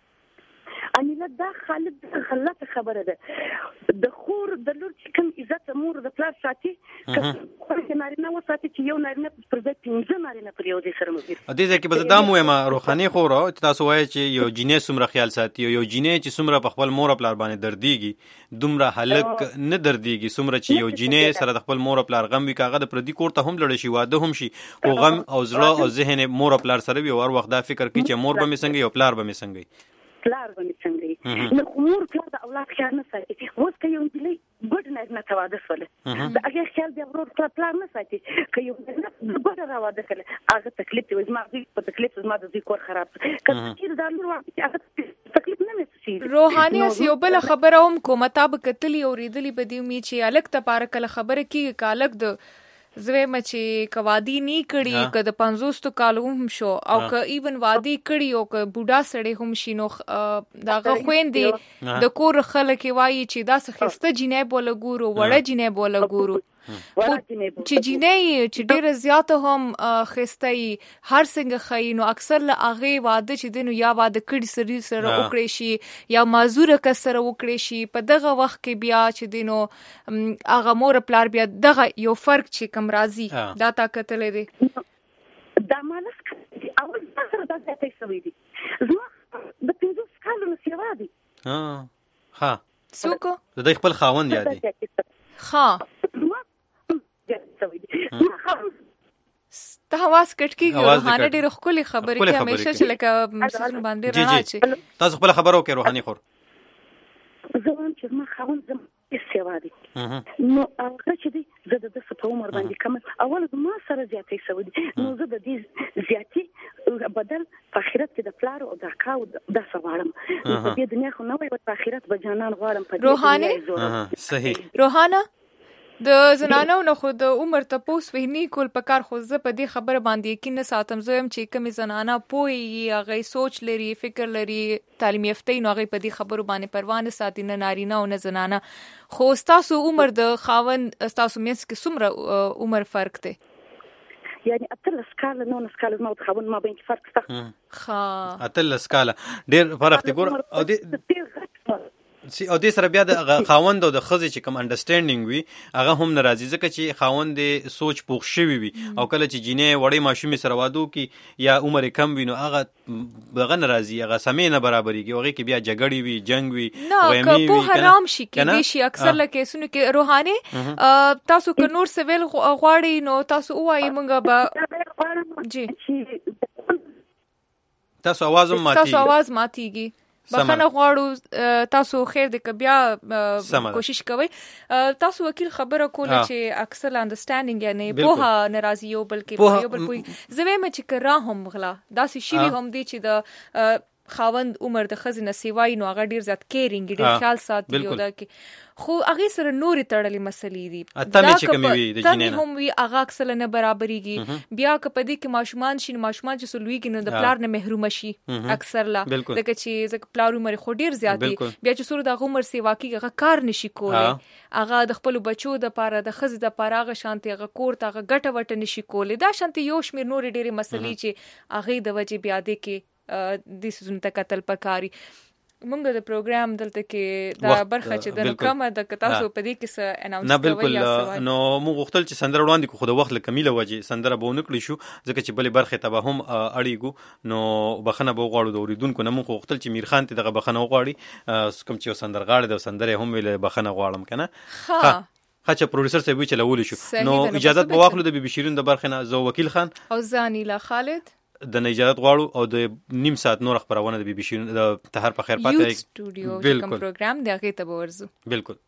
ان دا خالد غلط خبره ده د خور د لور چې کوم عزت مور د پلار ساتي خو نارینه و ساتي چې یو نارینه پر ځای پنځه نارینه پر یو ځای سره موږ دې ځکه به دا مو ما روحاني خور تاسو وایي چې یو جینې سمره خیال ساتي یو جینې چې سمره په خپل مور پلار باندې درديږي دومره هلک نه درديږي سمره چې یو جینې سره د خپل مور پلار غم وی کاغه د پردي کور ته هم لړ شي واده هم شي او غم او زړه او ذهن مور پلار سره وي او وخت دا فکر کوي چې مور به مې څنګه یو پلار به مې څنګه پلار باندې څنګه نو مور پلار د اولاد خیال نه ساتي اوس که یو دلی ګډ نه تواده سره دا هغه خیال دی ورور پلار نه ساتي که یو ګډ راواده کړي هغه تکلیف دی زما په تکلیف زما د کور خراب کړي چې دا نور هغه تکلیف نه نشي روحاني یو بل خبره هم کوم مطابق تلی اوریدلی بدی می چې الګ ته پاره کله خبره کی کالک د زوی مچې کوادی نی کړي که د 500 کال هم شو او که ایون وادي کړي او که بوډا سړی هم شینو داغه خويندې د کور خلک وایي چې دا سخسته جنې بوله ګورو وړه جنې بوله ګورو چې جنې چې ډېر زیات هم خستای هر څنګه خاينو اکثر له اغه واده چې دینو یا واده کړي سره وکړي شي یا مازوره کسره وکړي شي په دغه وخت کې بیا چې دینو اغه مور پلار بیا دغه یو فرق چې کم راځي دا طاقت لري دا مالک اول څه دا څه کوي دي زما د 500 کالو سیوا دي ها څوک د خپل خاوند یادي ها ته واس کټکی روحانه ډېر خولي خبرې کې همیشه چې لکه مسجد باندې راځي تاسو خپل خبرو کې روحاني خور زمون چې ما خاوند زم سیوا دي نو هغه چې دي زه د په عمر باندې کوم اول ما سره زیاتې سوي نو زه د دې زیاتې بدل په آخرت کې د پلار او د کاو د سوالم په دې دنیا خو نه وي په آخرت به جانان غواړم په روحاني صحیح روحانه د زنانو نه خو د عمر تپوس وهنی کول پکار خو زه په دې خبره باندې یقین ساتم زویم چې کومې زنانه پوي هغه سوچ لري فکر لري تعلیم یافته نو هغه په دې خبرو باندې پروا نه ساتي نه نارینه او نه زنانه خو تاسو عمر د خاوند تاسو مېس کې څومره عمر فرق دی یعنی اتل سکاله نو سکاله نو خاوند ما بین فرق شته ها اتل سکاله ډېر فرق دی ګور او دې او دې سره بیا د خاوند او د خزې چې کوم انډرستانډینګ وي هغه هم ناراضي ځکه چې خاوند د سوچ پوښ شوی وي او کله چې جینې وړې ماشومې سره وادو کې یا عمر کم وي نو هغه دغه ناراضي هغه سمې نه برابرېږي هغه کې بیا جګړې وي جنگ وي غیمي وي حرام شي کې شي اکثر لکه سونه کې روحاني تاسو که نور سویل غواړي نو تاسو وایي مونږه به جی تاسو आवाज ماتيږي بخنه غواړو تاسو خیر دې ک بیا کوشش کوئ. تاسو وکیل خبره کوله چې اکثر انډرستانډینګ یعنی په ناراضي یو بلکې یو بل کوئی زوی مې چې کرا هم غلا داسې شی هم دي چې د خاوند عمر د خزینه سیوای نو هغه ډیر زیات کیرینګ ډیر خیال ساتي یو دا کې خو هغه سره نورې تړلې مسلې دي دا کمې هم وی هغه اکثر نه برابرېږي بیا که پدې کې ماشومان شي ماشومان چې سلويږي نو د پلار نه محروم شي اکثر لا دغه چې زکه پلار عمر خو ډیر زیات دي بیا چې سره د عمر سیوا کې هغه کار نشي کولای هغه د خپل بچو د پاره د خزې د پاره هغه شانتي هغه کور ته هغه ګټه وټه نشي کولای دا شانتي یو شمیر نورې ډېرې مسلې چې هغه د وجې بیا دې کې د سيزون ته قتل پکاري. موږ د پروګرام دلته کې دا برخه چې د کومه د تاسو په دې کې څه اناونس نه بالکل نو موږ غوښتل چې سندره وړاندې کو خو د وخت لکمیله وجه سندره به نکړی شو ځکه چې بلې برخه ته به هم اړیږو نو بخنه به غواړو د اوریدونکو نه موږ غوښتل چې میرخان ته دغه بخنه وغواړي کوم چې سندرغاړي د سندره هم ویل بخنه غواړم کنه خاچه پروډوسر صاحب چې لول شو نو اجازه په واخلو د بي بي شیرین د برخه نه زو وکیل خان او زانیلا خالد د اجازه غواړو او د نیم ساعت نور خبرونه د بي بي شیرین د تهر په خیر پاتې یو سټوډیو کوم پروګرام دی هغه ته ورزو بالکل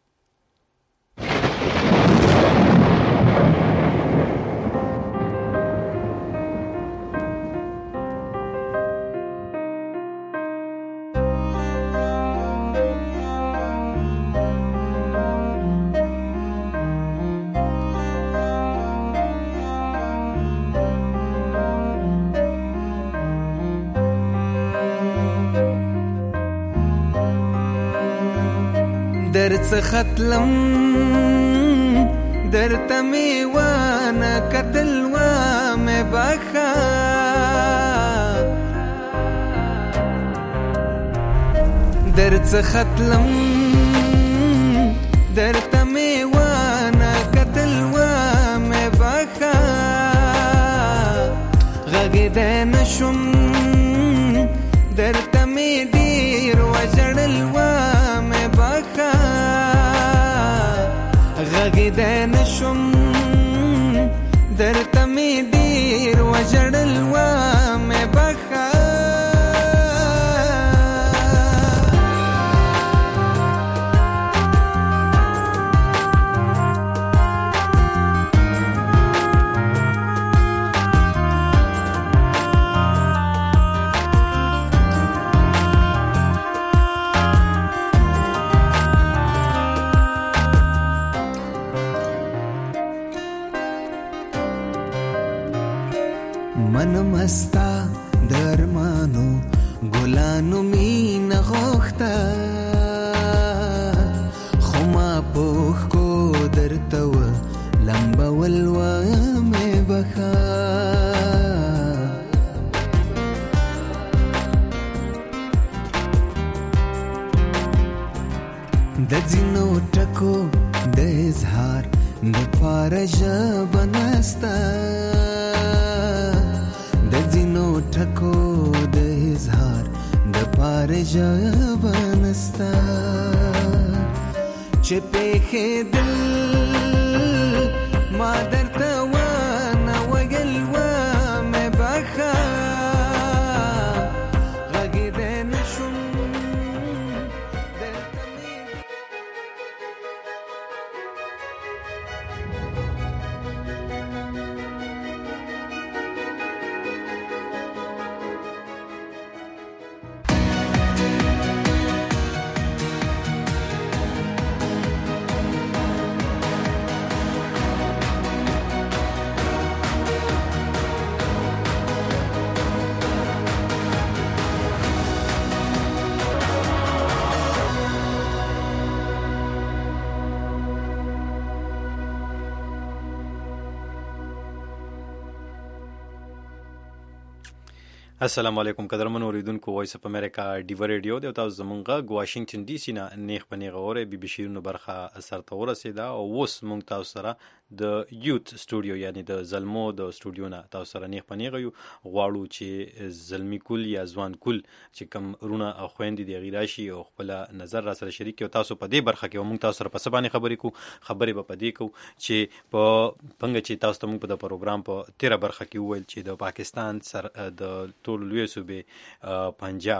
ختلم درته می وانه قتل و مې بخا درته ختلم درته می وانه قتل و مې بخا غږیدای نشم درته می ډیر وژړل و مې بخا غږیدای نشم درته می ډیر وژړل و مې بخا مستا درمانو ګلانو مين غوخته خو ما پوخ کو درته و لمبول و مې بخا د ځینو ټکو د اظهار د پاره ژبه نسته ټکو د اظهار د پاره ژبه نسته چې پېښې دل ما درته ونه ویل و مې بخا غږیدای نشم السلام علیکم قدرمن اوریدونکو وایس اپ امریکا ډیو ریډیو د تاسو زمونږه واشنگټن ډي سي نه نیغ بنیغه اوره بي بي شیرینو برخه سرته ورسیده او اوس مونږ تاسو سره د یوت سټوډیو یعنی د زلمو د سټوډیو نه تاسو سره نیغ پنیغه یو غواړو چې زلمی کول یا ځوان کول چې کم رونه او خويندې دی غیراشي او خپل نظر را سره شریک او تاسو په دې برخه کې موږ تاسو سره په سبانه خبرې به پدې کو چې په پنګ چې تاسو ته موږ په پروګرام په 13 برخه کې ویل چې د پاکستان سر د ټول لوی صوبې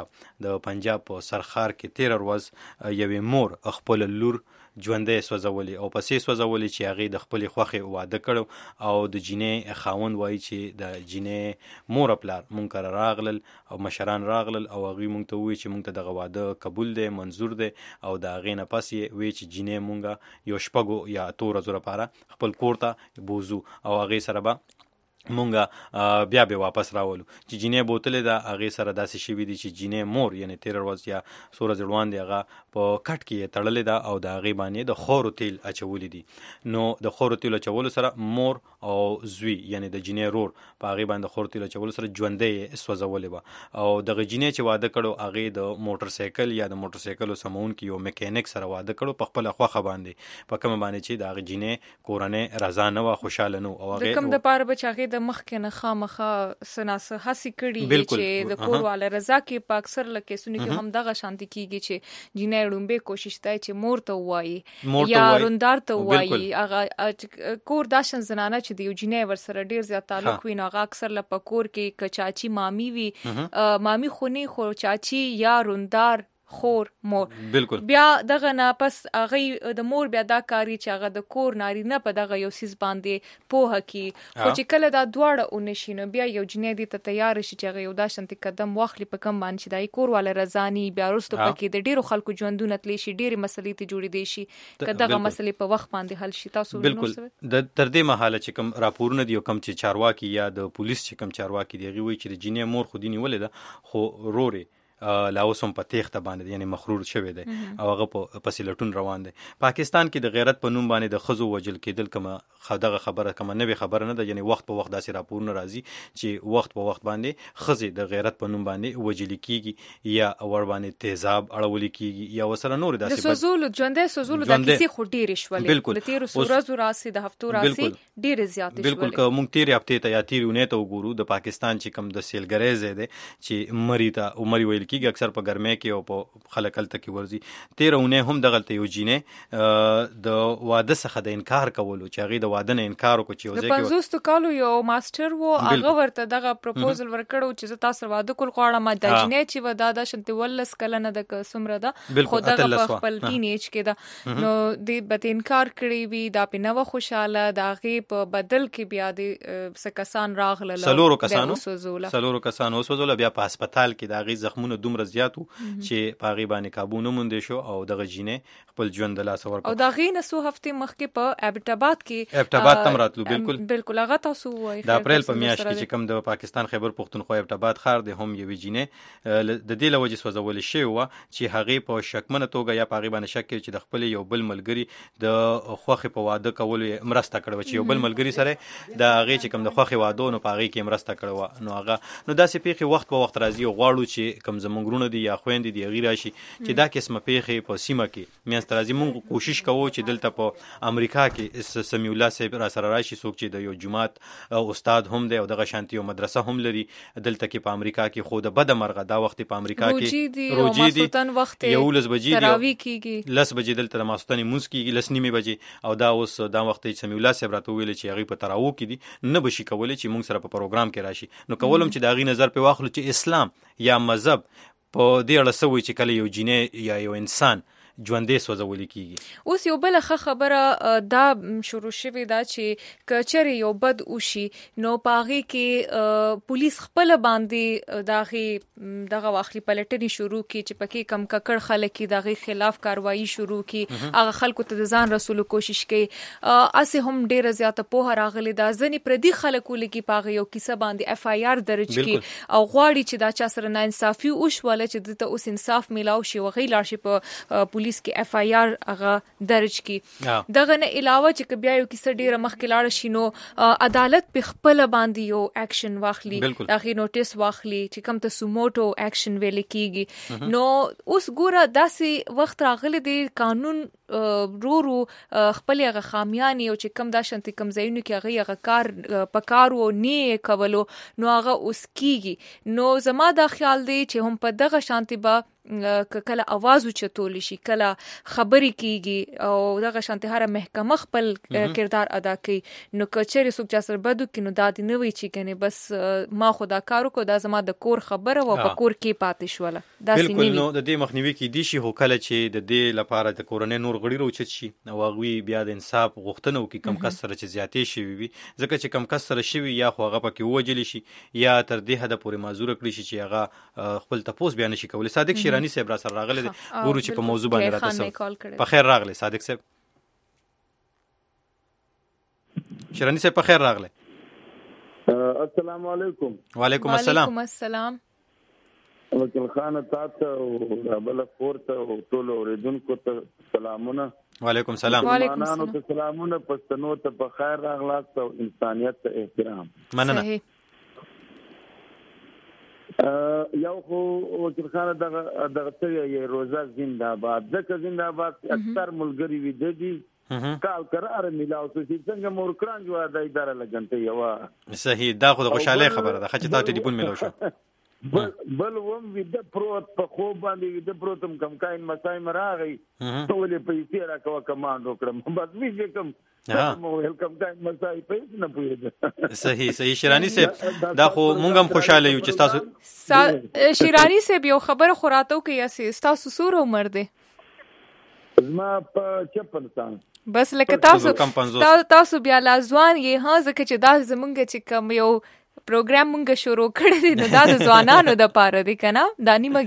پنجاب په سرخار کې 13 ورځ یوې مور خپل لور ژوندې سوځولي او پسې سوځولي چې هغه د خپل خوخه واده کړو او د جینې خاوند وایي چې د جینې مور پلار مونږ کار راغلل او مشران راغلل او هغه مونږ ته وایي چې مونږ ته د واده قبول دی منزور دی او د هغه نه پسې وایي چې جینې مونږه یو شپږو یا تور زره پاره خپل کور ته بوزو او هغه سره به مونږه بیا به واپس راولو چې جینې بوتل دا هغه سره داسې شي وي چې جینې مور یعنی 13 ورځ یا 16 ځلوان دی هغه په کټ کې تړلې ده او د هغه باندې د خورو تیل اچولې دي نو د خورو تیل اچولو سره مور او زوی یعنی د جینې رور په هغه باندې خورو تیل اچولو سره ژوندې سوځولې و او د جینې چې واده کړو هغه د موټر سایکل یا د موټر سایکل سمون کې یو میکانیک سره واده کړو په خپل خوخه باندې په کوم باندې چې د جینې کورنۍ رضا نه و خوشاله نو او هغه کوم د پاره بچاغه د مخ کې نه خامخه سناسه هسي کړي چې د کور والا رضا کې په اکثر لکه سونی کې هم دغه شانتي کیږي چې جینې ډومبه کوشش تای چې مور ته وایي یا روندار ته وایي هغه کور داشن زنانه چې د جینې ور سره ډیر زیات تعلق وي نو هغه اکثر لپاره کور کې کچاچی مامي وي مامي خونی خو چاچی یا روندار خور مور بالکل بیا دغه نه پس هغه د مور بیا دا کاری چې هغه د کور ناری نه په دغه یو سیس باندې پوهه کی خو چې کله دا دواړه اونشینو بیا یو جنې دي ته تیار شي چې هغه یو داشنت قدم واخلي په کم باندې دای کور والا رضانی بیا رستو پکې د ډیرو خلکو ژوندونه تلی شي ډیره مسلې ته جوړې دي شي کداغه مسلې په وخت باندې حل شي تاسو بالکل د تر دې مهاله چې کم راپورونه دی کم چې چارواکي یا د پولیس چې کم چارواکي دی غوي چې جنې مور خو دیني ولې خو روري لاوسم په تخته باندې یعنی مخرور شوی دی او هغه په پسیلټون روان دی پاکستان کې د غیرت په نوم باندې د خزو وجل کېدل کما خدغه خبره کما نه خبره نه ده یعنی وخت په وخت داسې راپورونه راځي چې وخت په وخت باندې خزي د غیرت په نوم باندې وجل کیږي یا اور باندې تیزاب اړول کیږي یا وسره نور داسې د سوزول ژوندې د کیسې خو ډیر شولې د تیر سورزو راسي د هفتو راسي ډیر زیات شولې بالکل که مونږ تیر هفته ته یا تیرونه ته وګورو د پاکستان چې کم د سیلګریز دی چې مری ویل کیږي اکثر په ګرمۍ کې او په خلک الته کې ورزي 13 هم دغلته یو جینې د واده څخه د انکار کولو چې هغه د واده نه انکار وکړي چې د 50 کالو یو ماستر وو هغه ورته دغه پروپوزل ورکړو چې تاسو واده کول غواړم د جینې چې ودا د شنت ولس کله نه د سمره ده خو دغه په خپل ټینیج کې ده نو د بد انکار کړی وی دا په نو خوشاله د هغه په بدل کې بیا د سکسان راغله سلورو کسانو وسوزول بیا په هسپتال کې د هغه زخمونو دومره زیاتو چې پاغي باندې قابو نه مونږ شو او دغه جینې خپل ژوند لا سور او دغه نه سو هفته مخکې په ابټاباد تم راتلو بالکل هغه تاسو وایي د اپریل په میاشت کې چې کوم د پاکستان خیبر پختونخوا ابټاباد خار د هم یو جینې د دې لوجه سوځول شي و چې هغه په شکمنه توګه یا پاغي باندې شک چې د خپل یو بل ملګری د خوخه په واده کول مرسته کړو چې یو بل ملګری سره د هغه چې کوم د خوخه واده نو پاغي کې مرسته کړو نو هغه نو داسې پیخي وخت په وخت راځي غواړو چې کوم زمونږ دی یا خويندې دی غیر راشي چې دا قسمه پیخي په سیمه کې میاست راځي مونږ کوشش کوو چې دلته په امریکا کې سمیع الله صاحب را سره راشي څوک چې د یو جماعت استاد هم دی او دغه شانتي او مدرسه هم لري دلته کې په امریکا کې خود بد مرغه دا وخت په امریکا کې روجي دي یو لس بجې تراوی کیږي لس بجې دلته د ماستانی موس کیږي لس نیمه بجې او دا اوس دا وخت سمیع الله صاحب راته ویل چې هغه په تراو کې دي نه بشي کولای چې مونږ سره په پروګرام کې راشي نو کولم چې دا غي نظر په واخلو چې اسلام یا مذهب په دې اړه سوي چې کله یو جینې یا یو انسان ژوندې سوځول کیږي اوس یو بل خبره دا شروع شوه دا چې کچري یو بد وشي نو پاغي کې پولیس خپل باندې دغه واخلي پلټنې شروع کی چې پکې کم ککړ خلک دغه خلاف کاروایی شروع کی هغه خلکو ته ځان رسول کوشش کوي اسه هم ډیره زیاته په راغلي دا ځنی پردي خلکو لګي پاغي یو کیسه باندې اف آی آر درج کی او غواړي چې دا چا سره نه انصافي وشوله چې د اوس انصاف میلاو شي وغي لار شي په پولیس کې اف آی آر هغه درج کی دغه نه علاوه چې بیا یو کیسه ډیره مخکې لاړ شي نو عدالت په خپل باندې یو اکشن واخلي هغه نوټیس واخلي چې کوم ته سوموټو اکشن ویل کیږي نو اوس ګوره داسې وخت راغلی دی قانون رو خپل هغه خامیان او چې کم دا شانتي کم ځایونو کې هغه کار پکارو نه کولو نو هغه اوس کیږي. نو زما دا خیال دی چې هم په دغه شانتي با کله आवाज چتول شي کله خبري کیږي او دغه شانتي هر محکمه خپل کردار ادا کوي. نو کچېری سوک چا سره بدو کینو دا دی نه وی چې کنه بس ما خدا کارو کو دا زما د کور خبره و په کور کې پاتې شوله دا سینې. بالکل. نو د دې مخنیوي کې دي شي هو کله چې د دې لپاره د کورنۍ نور غړي روچت شي او هغه بیا د انصاف غوښتنه وکي کم کس سره چې زیاتې شي وي ځکه چې کم کس سره شي یا خو هغه پکې وجلی شي یا تر دې حد پورې معذور کړی شي چې هغه خپل تپوس بیان شي کولای. صادق شیرانی صاحب را سره راغلی دی ګورو چې په موضوع باندې راته په خیر راغلی. صادق صاحب شیرانی صاحب په خیر راغلی. السلام علیکم. وعلیکم السلام. وعلیکم السلام. وکیل خان تاسو او بل فورت او ټول اوریدونکو ته سلامونه. وعلیکم السلام. وعلیکم السلام. سلامونه پښتنو ته په خیر راغلاست او انسانیت ته احترام. مننه. یو خو وکیل خان دغه ته یې روزه زنده‌باد ځکه زنده‌باد اکثر ملګری وي د دې کال قرار ملاو چې څنګه مورکران جو د اداره لګنته یو صحیح. دا خو د خوشاله خبره ده چې تاسو ټلیفون ملو شو. بل وم وی د پروت په خو باندې د پروتم کم کاین مسای مراغي ټولې پیسې راکوه کمانډ وکړم بس وی کوم مو ویلکم کاین مسای پیسې نه پوهیږم. صحیح شیرانی صاحب دا خو مونږ هم خوشاله یو چې تاسو شیرانی صاحب یو خبر خوراتو کې یا تاسو سور عمر دی زما په 56 سال بس لکه تاسو بیا لازوان یې ها ځکه چې دا زمونږ چې کم یو پروګرام مونږ شروع کړی دی نو دا د ځوانانو د پاره دی کنه دا نیمه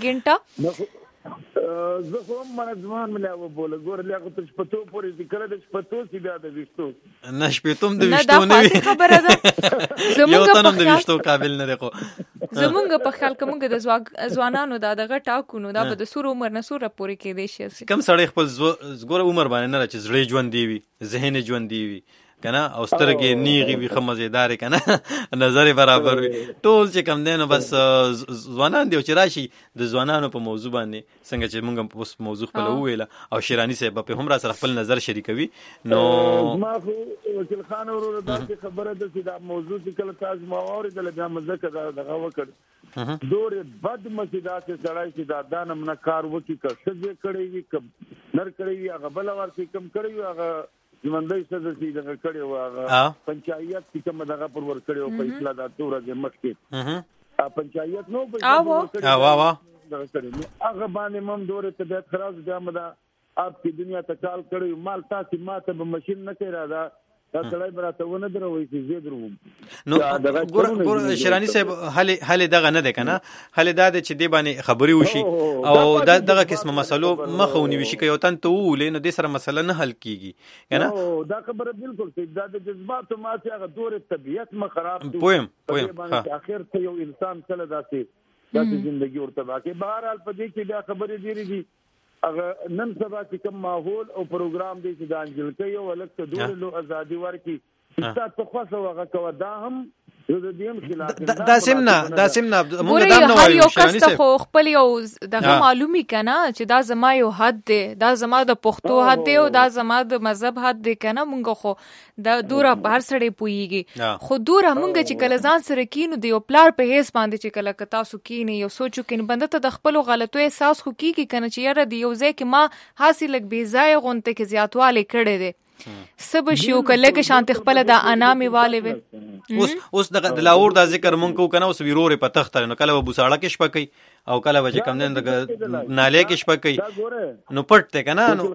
ګنټه زه هم منځوان ملاو بوله ګور لغه ته شپتو پورې ذکر د شپتو سی بیا د وشتو نه شپتوم د وشتو نه وی خبره ده زمونږ په د وشتو قابل نه دی خو زمونږ په خیال کومګه د ځوانانو دا دغه ټاکونو دا به د سور عمر نه سور پورې کې دی شي کم سړی خپل ګور عمر باندې نه چې زړې ژوند دی وي ذهن ژوند دی وي کنه او سترګې نیغي وي خمزیدار کنه نظر برابر وي ټول چې کم دینو بس ځوانان دی چې راشي د ځوانانو په موضوع باندې څنګه چې موږ اوس موضوع خپل ویله او شیرانی صاحب په هم را سره خپل نظر شریکوي. نو ما خو وکیل خان ورو د خبره د چې دا موضوع چې کله تاسو ما اوریدل بیا مزه دغه وکړ دور بد مسیدات سړای چې دا دانم نه کار وکي که څه کړی وي که نر کړی وي هغه بل ورته کم کړی وي هغه ژوندۍ څه چې دغه کړی و هغه پنچایت چې کوم دغه پر ور کړی او په اصلاح د تور د مخکې پنچایت نو په هغه باندې مم دورې طبيعت خراب دي مده اپ کی دنیا ته کال کړی مال تاسو ماته به ماشين نه کوي راځه دا کړای براته ونه دروي چې زه درو نو ګور شیرانی صاحب حل دغه نه ده کنه حل دا چې دی باندې خبري وشي او دغه قسمه مسلو مخونی وشي که یو تن ته ولې نو د سره مسله نه حل کیږي کنه دا خبره بالکل صحیح دا د جذبات ما چې هغه دور طبيعت ما خراب دي پویم اخر ته یو انسان کله داسې ژوندۍ ورته باقي بهر حال په دې کې بیا خبرې ډېری دي اگر نن سبا چې کوم ماحول او پروګرام دی چې د انجل کوي او لکه دوه لو ازادي ورکی تاسو خو هغه کوه دا هم د دې خلاف دا سمنا موږ دا نو وایو شیرانی صاحب خو خپل یو دغه معلومی کنه چې دا زما یو حد دی دا زما د پښتو حد دی او دا زما د مذهب حد دی کنه مونږ خو دا دوره بهر سړی پويږي خو دوره مونږ چې کله ځان سره کینو دی او پلار په هیڅ باندې چې کله کتا سو کینی یو سوچو کین بنده ته د خپل غلطو احساس خو کیږي کنه چې یاره دی یو ځای کې ما حاصل لګ بي ځای غونته کې زیاتواله کړي دی سب شیو کله کې شانت خپل د انا میواله وي اوس د لاور د ذکر مونږ کو کنه اوس ویرور په تخت نو کله بوساړه کې شپکې او کله وجه کم نه ناله کې شپکې نو پټ ته کنه نو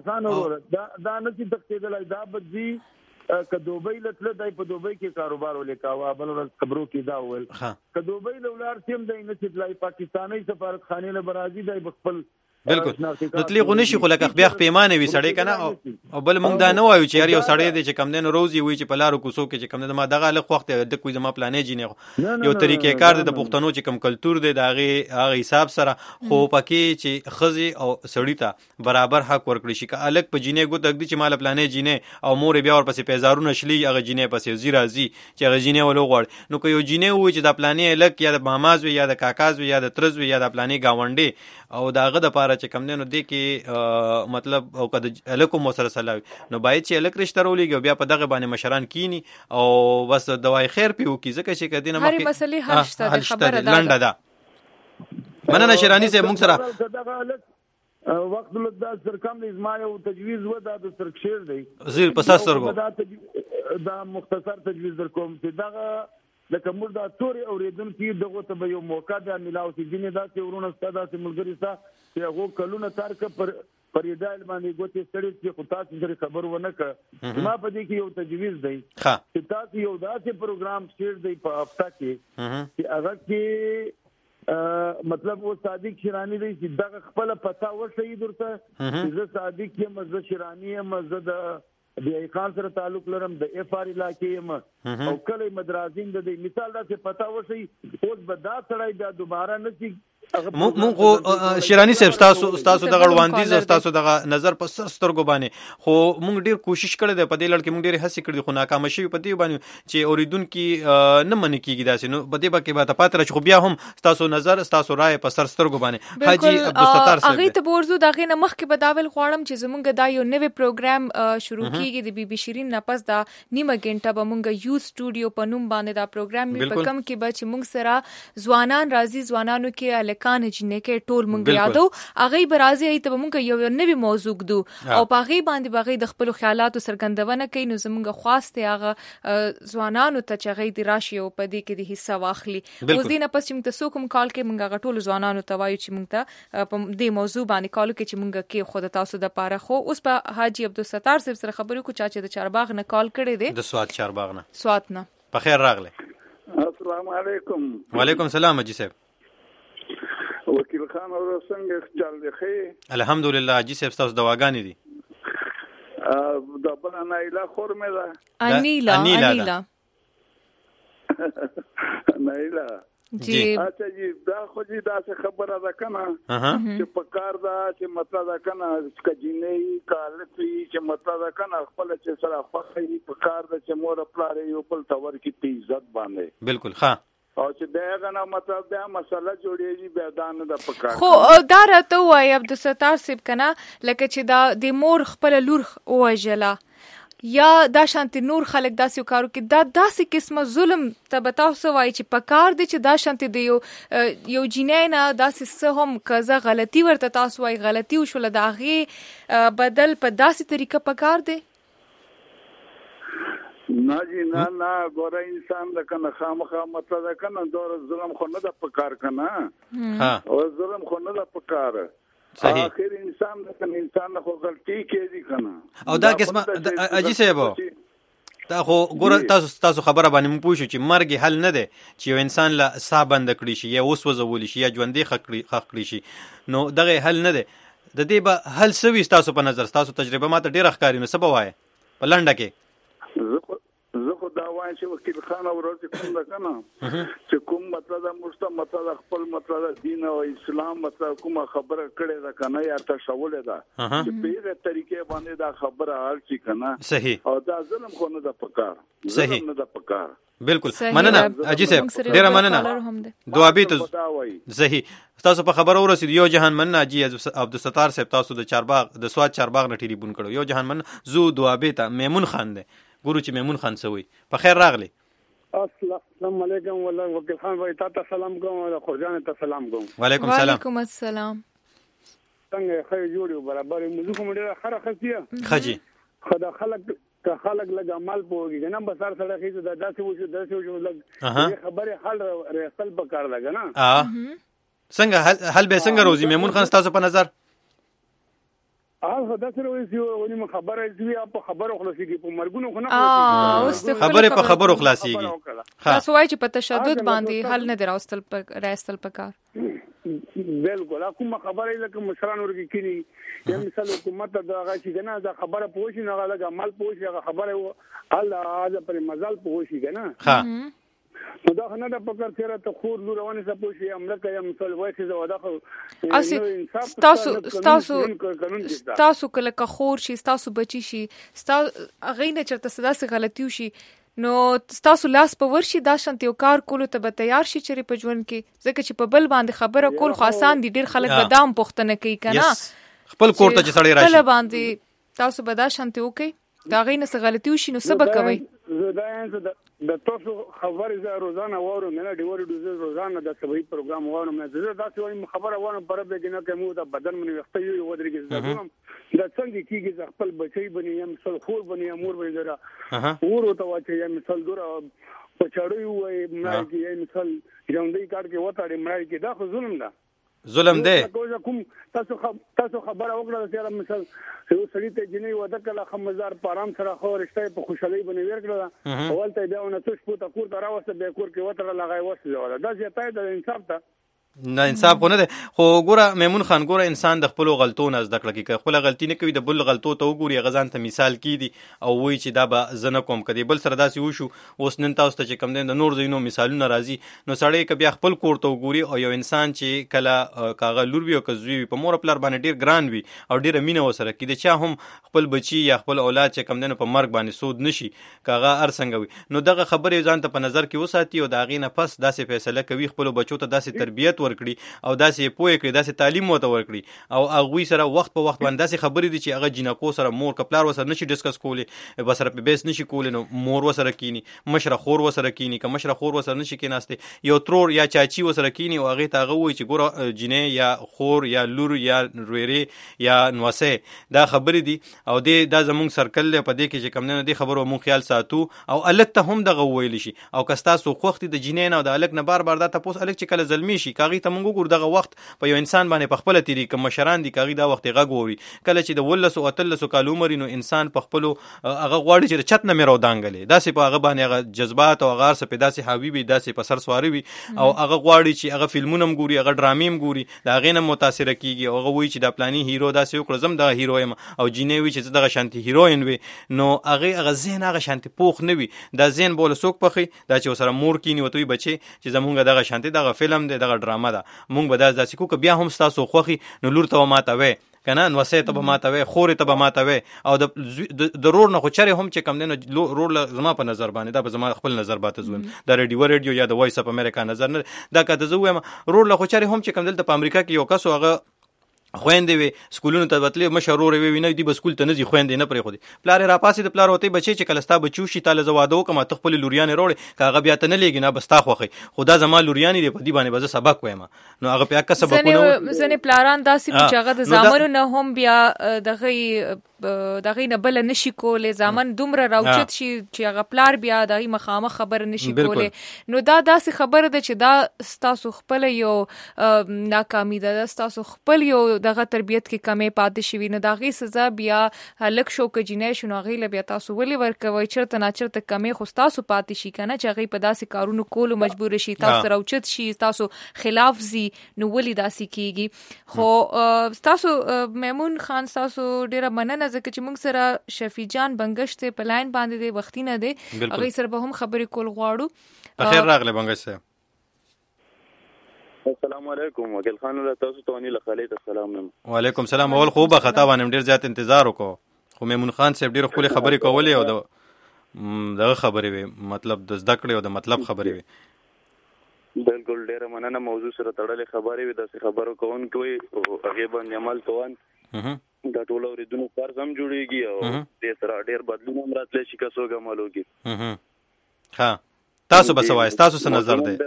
دا نه چې تختیدل دا بدی که دوبۍ لټله دای په دوبۍ کې کاروبار ولیکاوه بل ورځ خبرو کې دا ول که دوبۍ لولار تیم د نه چې لای پاکستاني سفارت خانه له برازي دای خپل بالکل نو تلی غو نشي خو لکه بیا پیمانه وي سړی کنه او بل مونږ دا نه وایو چې یار یو سړی دی چې کم دین روزي وي چې په لارو کوڅو کې چې کم دین ما دغه له وخت د کوی زما پلانې جینې یو طریقې کار د پښتنو چې کم کلچر دی دا هغه حساب سره خو پکې چې خزي او سړی ته برابر حق ورکړي شي که الګ په جینې ګو تک دي چې مال پلانې جینې او مور بیا ور پسې پیزارونه شلی هغه جینې پسې وزیر راځي چې هغه جینې ولو غوړ نو که یو جینې وي چې د پلانې الګ یا د ماماز وي یا د کاکاز وي یا د ترز وي یا د پلانې گاونډي او داغه د پاره چې کم نه نو دی کې مطلب او کده الکو مو سره سلاوي نو باید چې الک رشتہ رولېږي بیا په دغه باندې مشران کینی او بس دوای خیر پیو کی ځکه چې کدی نه هر مسلې حل شته خبره ده لنډه ده مننه شیرانی سه موږ سره وقت لدا سرکم نظم یو تجویز و دا د سرکشیر دی زیر پسا سرګو دا مختصر تجویز در کوم چې دا لکه موږ دا توري اوریدونکو دغه ته به یو موقع د ملاو چې جنې دا چې ورونه ستاده چې ملګری ستا چې هغه کلونه تارک پر یدال باندې ګوتې ستړي چې خو تاسو سره خبر ونه کړ ما په دې کې یو تجویز دی چې تاسو یو داسې پروګرام شیر دی په هفته کې چې هغه کې مطلب و صادق شیرانی دی چې دغه خپل پتا و شهید ورته چې زه صادق یم زه شیرانی یم زه د بیا خان سره تعلق لرم د اف ار علاقې یم او کله مدرازین د مثال دا چې پتا و شي اوس به دا سړی بیا دوباره نشي مونږ شیرانی صاحب تاسو دغه وړاندیز تاسو دغه نظر په سترګو باندې خو مونږ ډیر کوشش کړی دی په دې لړ کې مونږ ډیر هڅې کړې خو ناکام شوی په دې باندې چې اوریدونکو نه منې کیږي داسې نو په دې باندې به پاتره خو بیا هم تاسو نظر تاسو رائے په سترګو باندې حاجی عبدالستار صاحب هغه ته ورزو دغه نه مخکې بداول غواړم چې زمونږ دا یو نوې پروګرام شروع کیږي د بي بي شیرین نه پس دا نیمه غنټه به مونږ یو سټوډیو په نوم باندې دا پروګرام می په کم کې به چې مونږ سره ځوانان راځي ځوانانو کې الکان جنې ټول مونږ یادو هغه برازي ته مونږ یو نوې موضوع دو او پاغي باندې باغی د خپل خیالاتو سرګندونه کوي نو زمونږ خواسته هغه ځوانانو ته چغې دی راشي او په دې کې د حصہ واخلي اوس دینه پس چې موږ تاسو کوم کال کې مونږ غټول ځوانانو ته وایو چې مونږ ته په دې موضوع باندې کال کې چې مونږ کې خود تاسو د پاره خو اوس په حاجی عبدالستار صاحب سره خبرو کو چې د چارباغ نه کال کړی دی د سواد چارباغ نه سواد نه په خیر راغله السلام علیکم وعلیکم السلام حاجی صاحب وکیل خان اور څنګه چل دی خې الحمدلله حاجی صاحب تاسو دواګانی دي د بل انایلا خور مې ده انیلا انیلا جی اچھا جی دا خو جی دا څه خبره ده کنه چې په کار دا چې مطلب ده کنه کجینې کالفي چې مطلب ده کنه خپل چې سره خوښي په کار ده چې مور خپل یو بل تور کې په عزت باندې بالکل ښه او چې دغه نه مطلب دا مسله جوړیږي بیا دا نه د پکار خو دا راته وای عبدالستار صاحب کنه لکه چې دا د مور خپل لور وژله یا دا شانتي نور خلک داسې کارو کې دا داسې قسمه ظلم ته بتاوسو وای چې پکار دي چې دا شانتي دی یو جنای نه داسې څه هم کزه غلطي ورته تاسو وای غلطي وشول داغي بدل په داسې طریقه پکار دی نه جی نه ګوره انسان د کنه خامخا مطلب ده کنه دور ظلم خو نه د پکار کنه او ظلم خو نه د پکار صحیح اخر انسان د کنه انسان خو غلطي کوي کنه او دا قسمه اجي صاحب دا خو ګوره تاسو خبره باندې مو پوښتنه چې مرګ حل نه دی چې یو انسان له صابند کړی شي یا وسوځول شي یا ژوندې خخ کړی شي نو دغه حل نه دی د دې به حل سوي تاسو په نظر تاسو تجربه ماته ډیر ښکاری نو سبا وای په لنډه کې زه خو دا وایم چې وکیل خان او ورته کوم ده کنه چې کوم مطلب مرسته مطلب خپل مطلب دین او اسلام مطلب کومه خبره کړې ده کنه یا تشول ده چې په دې طریقې باندې دا خبره حل شي کنه صحیح او دا ظلم خو نه ده پکار صحیح نه ده پکار بالکل مننه اجي صاحب ډیر مننه دعابي ته صحیح تاسو په خبر ورسید یو جهان مننه اجي عبدالستار صاحب تاسو د چارباغ د سواد چارباغ نه ټلیفون کړو یو جهان مننه زو دعابي ته میمون خان ده ګورو چې میمون خان سوي په خیر راغلی السلام علیکم والله وکیل خان وای تاسو سلام کوم او خورجان ته سلام کوم وعلیکم السلام وعلیکم السلام څنګه خیر جوړو برابر موږ کوم ډیره خره خسیه خجی خدا خلک لګ عمل پوږي کنه بسار سره خېږي دا داسې وشو لګ خبره حل رسل پکار لګ نه څنګه حل به څنګه روزي میمون خان تاسو په نظر دا سره وایي ونی خبره دې په خبرو خلاصيږي په مرګونو خو نه خبره په خبرو خلاصيږي تاسو وایي چې په تشدد باندې حل نه دراستل پکار بالکل کوم خبره لکه مشران ورګي کړي یا مثال حکومت دا غا چې کنه دا خبره پوښي نه غا عمل پوښي خبره الله پر مزال پوښي کنه ها نو دا نه د پکړ تیرا ته خور لور ونه سپوږی امریکا یا مثال وایي چې دا خو تاسو کله که خور شي تاسو بچی شي تاسو غینه چرته صدا سي غلطي وشي نو تاسو لاس په ورشي دا شانت یو کار کولو ته به تیار شي چې په ژوند کې ځکه چې په بل باندې خبره کول خو آسان دي ډیر خلک به دام پوښتنه کوي کنه خپل کور ته چې سړی راشي خپل باندې تاسو به دا شانت وکي دا غي نه څه غلطي وشي نو سبا کوي د تاسو خبرې زه روزانه وورم نه ډیوري دوزه روزانه د سبي پروګرام وورم نه زه دا څه خبره وورم پر به کې نه کوم د بدن منی وخت یو ودرېږي زه دا څنګه کیږي خپل بچي بني یم څل خور بني امور وي زرا ور ته واچي یم څل دور په چاړو وي مړای کې یم څل ژوندۍ کار کې وټاړي مړای کې دا خو ظلم ده ظلم دی کوم تاسو خبره وکړه چې مثلا یو سړی ته جنې ودا کله خمزار پارام سره خو رښتیا په خوشحالي باندې ورکړه اولته بیا ونه تاسو په کور ته راوسته به کور کې وتر لغای وسه دا زیاتای د انصاف ته نه انصاف خو نه ده خو ګوره میمون خان ګوره انسان د خپل غلطونو زده کړه کوي خپل غلطي نه کوي د بل غلطو ته وګوري غزان ته مثال کیدی او وای چې دا به زنه کوم کدي بل سره داسي وشو اوس نن تاسو ته چې کم دین د نور زینو مثالونه راځي نو سړی ک بیا خپل کور ته وګوري او یو انسان چې کله کاغه لور وي او کزوی په مور خپل باندې ډیر ګران وي او ډیر مینه وسره کیدي چې هم خپل بچي یا خپل اولاد چې کم دین په مرګ باندې سود نشي کاغه ارڅنګ وي نو دغه خبرې ځان ته په نظر کې وساتي او دا غینه پس داسې فیصله کوي خپل بچو ته داسې تربیت ورکړي او داسې پوهه کړي داسې تعلیم وته ورکړي او هغه سره وخت په وخت باندې داسې خبرې دي چې هغه جنکو سره مور کپلار وسره نشي ډیسکس کولی بس سره په بیس نشي کولی نو مور وسره کینی مشره خور وسره کینی که مشره خور وسره نشي کیناسته یو ترور یا چاچی وسره کینی او هغه ته هغه وایي چې ګوره جنې یا خور یا لور یا رويري یا نوسه دا خبرې دي او دا زمونږ سرکل په دې کې چې کم نه دي خبرو مون خیال ساتو او الک ته هم دغه ویل شي او کستا سو خوختي د جنې نه او د الک نه بار بار دا تاسو الک چې کله ظلمي شي کاغي ته مونږ ګور دغه وخت په یو انسان باندې په خپل تیری کوم مشران دي کاغي دا وخت غووري کله چې د ولس او اتلس کال عمر نو انسان په خپل هغه غواړي چې چت نه مې رو دانګلې داسې په هغه باندې هغه جذبات او غار سره داسې حبيبي داسې په سر سواری وي او هغه غواړي چې هغه فلمونه ګوري هغه ډرامې ګوري دا غینه متاثر کیږي او هغه وایي چې دا پلاني هیرو داسې وکړ زم د هیرو یم او جینې وی چې دغه شانتي هیروین وي نو هغه ذهن هغه شانتي پوخ نه وي دا ذهن بوله سوک پخي دا چې سره مور کینی وتوي بچي چې زمونږ دغه شانتي دغه فلم دی دغه ډراما ده مونږ به داسې کو بیا هم تاسو خوخي نو لور ته ماتوي کنه نو وسه ته ماتوي خوري ته ماتوي او د رور نه خو چره هم چې کم دینو رور زما په نظر باندې دا په زما خپل نظر باندې زوم د رادیو یا د وایس اپ امریکا نظر نه دا کته زوم رور له خو چره هم چې کم دلته په امریکا کې یو کس هغه خويندې وي سکولونو ته بتلې مشرور وي ویني دی بسکول ته نزي خويندې نه پرې خو دي پلار را پاسې د پلار وته بچي چې کلستا بچو شي تعالی زوادو کما تخپل لوريان وروړي کاغه بیا ته نه لګي نه بستا خوخي خدا زما لوريان دی په دی باندې بز سبق وایم نو هغه بیا که سبقونه زنه پلاران داسې چې هغه د زامنو نه هم بیا دغه نه بل نشي کولې ځامن دومره راوچت شي چې هغه پلار بیا دغه مخامه خبر نشي کولې نو دا داسې خبره ده چې دا ستاسو خپل یو ناکامي ده ستاسو خپل یو دغه تربيت کې کمې پاتې شوی نو دغه سزا بیا لک شو کې جنې شنو غیله بیا تاسو ولې ورکوي چرته نه چرته کمې خو تاسو پاتې شي کنه چې هغه په داسې کارونو کولو مجبور شي تاسو راوچت شي تاسو خلاف زی نو ولې داسې کیږي خو تاسو میمون خان تاسو ډیره مننه ځکه چې موږ سره شفیع جان بنگش ته په لاین باندې دی وختي نه دی هغه سره به هم خبرې کول غواړو بخیر راغله بنگش صاحب السلام علیکم وکیل خان له تاسو ته ونی لخاله السلام وعلیکم السلام اول خوبه خطا باندې ډیر زیات انتظار وکړو خو میمون خان صاحب ډیر خپل خبرې کولې او دغه خبرې وي مطلب د زده کړې او د مطلب خبرې وي بالکل ډیر مننه موضوع سره تړلې خبرې وي د خبرو کوون کوي هغه باندې عمل کوون دا ټول اوریدونکو فرض هم جوړیږي او د سره ډیر بدلون هم راتلی شي که څوک عمل وکړي ها تاسو به سوای تاسو څه نظر دی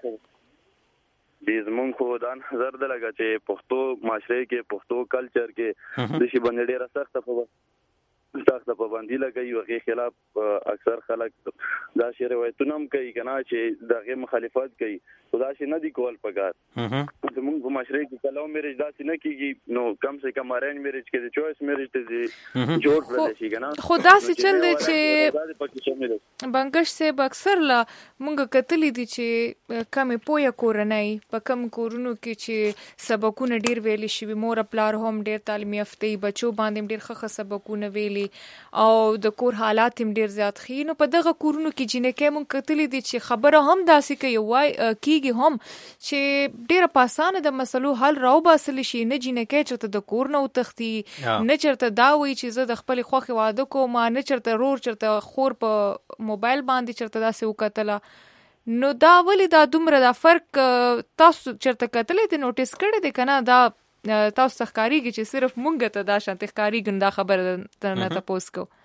د زمونږ خو دا نظر دی لکه چې پښتو معاشره کې پښتو کلچر کې د شي باندې ډیره سخته پابندي لګوي او هغې خلاف اکثر خلک دا شی روایتونه هم کوي که نه چې د هغې مخالفت کوي خو دا شی نه دي کول پکار زمونږ په معاشره کې کله میرج داسې نه کېږي نو کم سے کم ارینج میرج کې د چویس میرج ته جوړ کړلی شي که نه خو داسې چل دی چې بنگش صاحب اکثر لا مونږ کتلی دي چې کمې پویه کورنۍ په کم کورونو کې چې سبقونه ډیر ویلی شوي مور پلار هم ډیر تعلیم یافته بچو باندې ډیر ښه سبقونه ویلي او د کور حالات هم ډیر زیات خي. نو په دغه کورونو کې جنکې مونږ کتلې دي چې خبره هم داسې کوي وای کیږي هم چې ډیره پاسانه د مسلو حل راو باسل شي. نه جنکې چې د کور نه وتختی نه چرته دا وای چې زه د خپل خوخه واده کوم نه چرته رور چرته خور په موبایل باندې چرته داسې وکټله. نو دا ولی دا دومره دا فرق تاسو چرته کتلې ته نوټیس کړی دی کنه؟ دا تاسو ښکاریږي چې صرف مونږ ته دا شانت ښکاریږي دا خبره ته نه تاسو کو.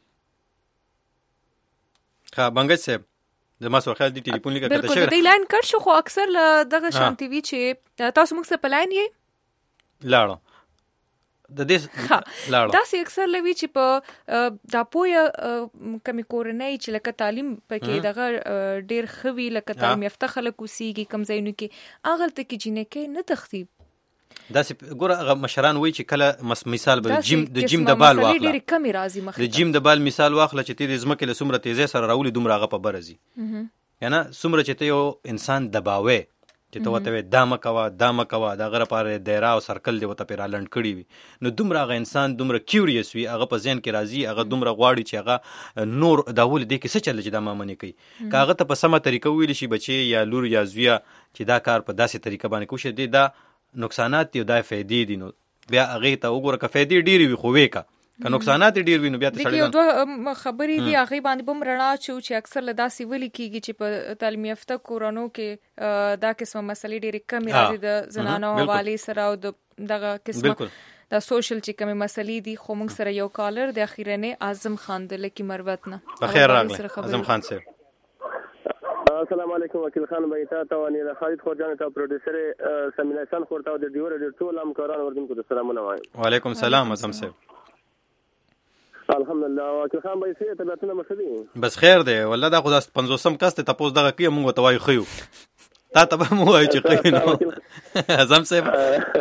ها بنګ صاحب د ما سره خیال دی ټلیفون لیکه کته شوی بالکل د لاین کړ شو خو اکثر دغه شانتي وی چې تاسو موږ څه پلاین یې لاړو د دې لاړو دا سي اکثر لوي چې په دا پوهه کمی کورنۍ چې لکه تعلیم پکې دغه ډیر خوي لکه تعلیم یافته خلک وسیږي کم ځایونو کې اغل ته کې جنکې نه تختی دا سي ګوره مشران وای چې کله مثال به د جیم د بال واخله ډیر کمی راځي مخ د جیم د بال مثال واخله چې ته د زمکه له سمره تیزه سره راولي دومره غه په برزي یعنی سمره چې ته یو انسان دباوي چې ته وته دا مکوا دا غره پاره دایره او سرکل دی وته پیرا لند کړی وي نو دومره غ انسان دومره کیوریس وي هغه په ذهن کې راځي هغه دومره غواړي چې هغه نور داول دی کې څه چل چې دا مامنې کوي کاغه ته په سمه طریقه ویل شي بچي یا لور یا زویا چې دا کار په داسې طریقه باندې کوشش دی دا نقصانات دی دا فائدې دي نو بیا هغه ته وګوره که فائدې ډیری وي خو وې که نقصانات ډیر وي نو بیا ته سړی یو دوه خبرې دي هغه باندې بم رڼا چې اکثر له داسې ولي کیږي چې په تعلیم یافته کورونو کې دا قسمه مسلې ډېرې کمې راځي د زنانو حواله سره او دغه قسمه دا سوشل چې کومه مسلې دي. خو موږ سره یو کالر د اخیرنه اعظم خان د لکی مروت نه. بخیر راغلی اعظم خان صاحب. السلام علیکم وکیل خان بھائی تا ونی خالد خورجان تا پروډوسر سمینا حسن خورتا د ډیور د ټول همکاران وردونکو د سلامونه وایم. وعلیکم السلام اعظم صاحب. الحمدلله وکیل خان بھائی سي تبعتونه مخدي بس خیر دی والله دا خدای 500 کس ته تاسو دغه کې موږ ته وای خيو تا ته مو وای چې خيو نو اعظم صاحب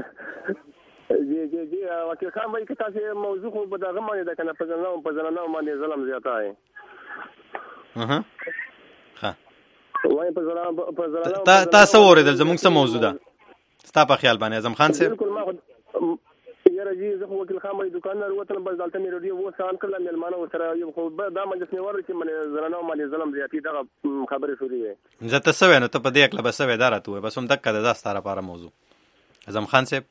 جی وکیل خان بھائی که تاسو موضوع خو په دغه باندې د کنه په زنانو باندې ظلم زیاته ہے ها وای په زنانو تاسو اوریدل زموږ څه موضوع ده ستا په خیال باندې اعظم خان صاحب؟ بالکل ما یاره جی زه خو وکیل خان باندې دکاندار وته بس دلته مې ریډیو و سان کړل مېلمانه سره یو خو دا مجلس نه ور چې من زنانو باندې ظلم زیاتی دا خبره شوې ده زه ته سوې نو ته په دې اکله بس وې دارته بس هم دک د ستاره لپاره موضوع اعظم خان صاحب.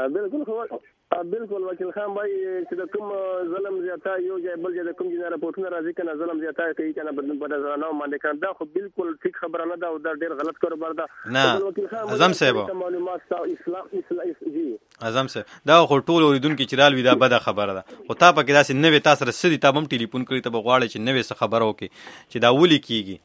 بالکل وکیل خان بھائی چې د کوم ظلم زیاته یو ځای بل ځای د کوم ځای راپورټونه راځي کنه ظلم زیاته کوي کنه په زنانو باندې کنه دا خو بالکل ټیک خبره نه ده او دا ډیر غلط کاروبار ده. نه اعظم صاحب معلومات اسلام جی اعظم صاحب دا خو ټول اوریدونکو چې رال وی دا بده خبره ده خو تا په کې داسې نوې تاسو سره سدي تا هم ټلیفون کړی ته بغواړي چې نوې څه خبره وکي چې دا ولي کیږي.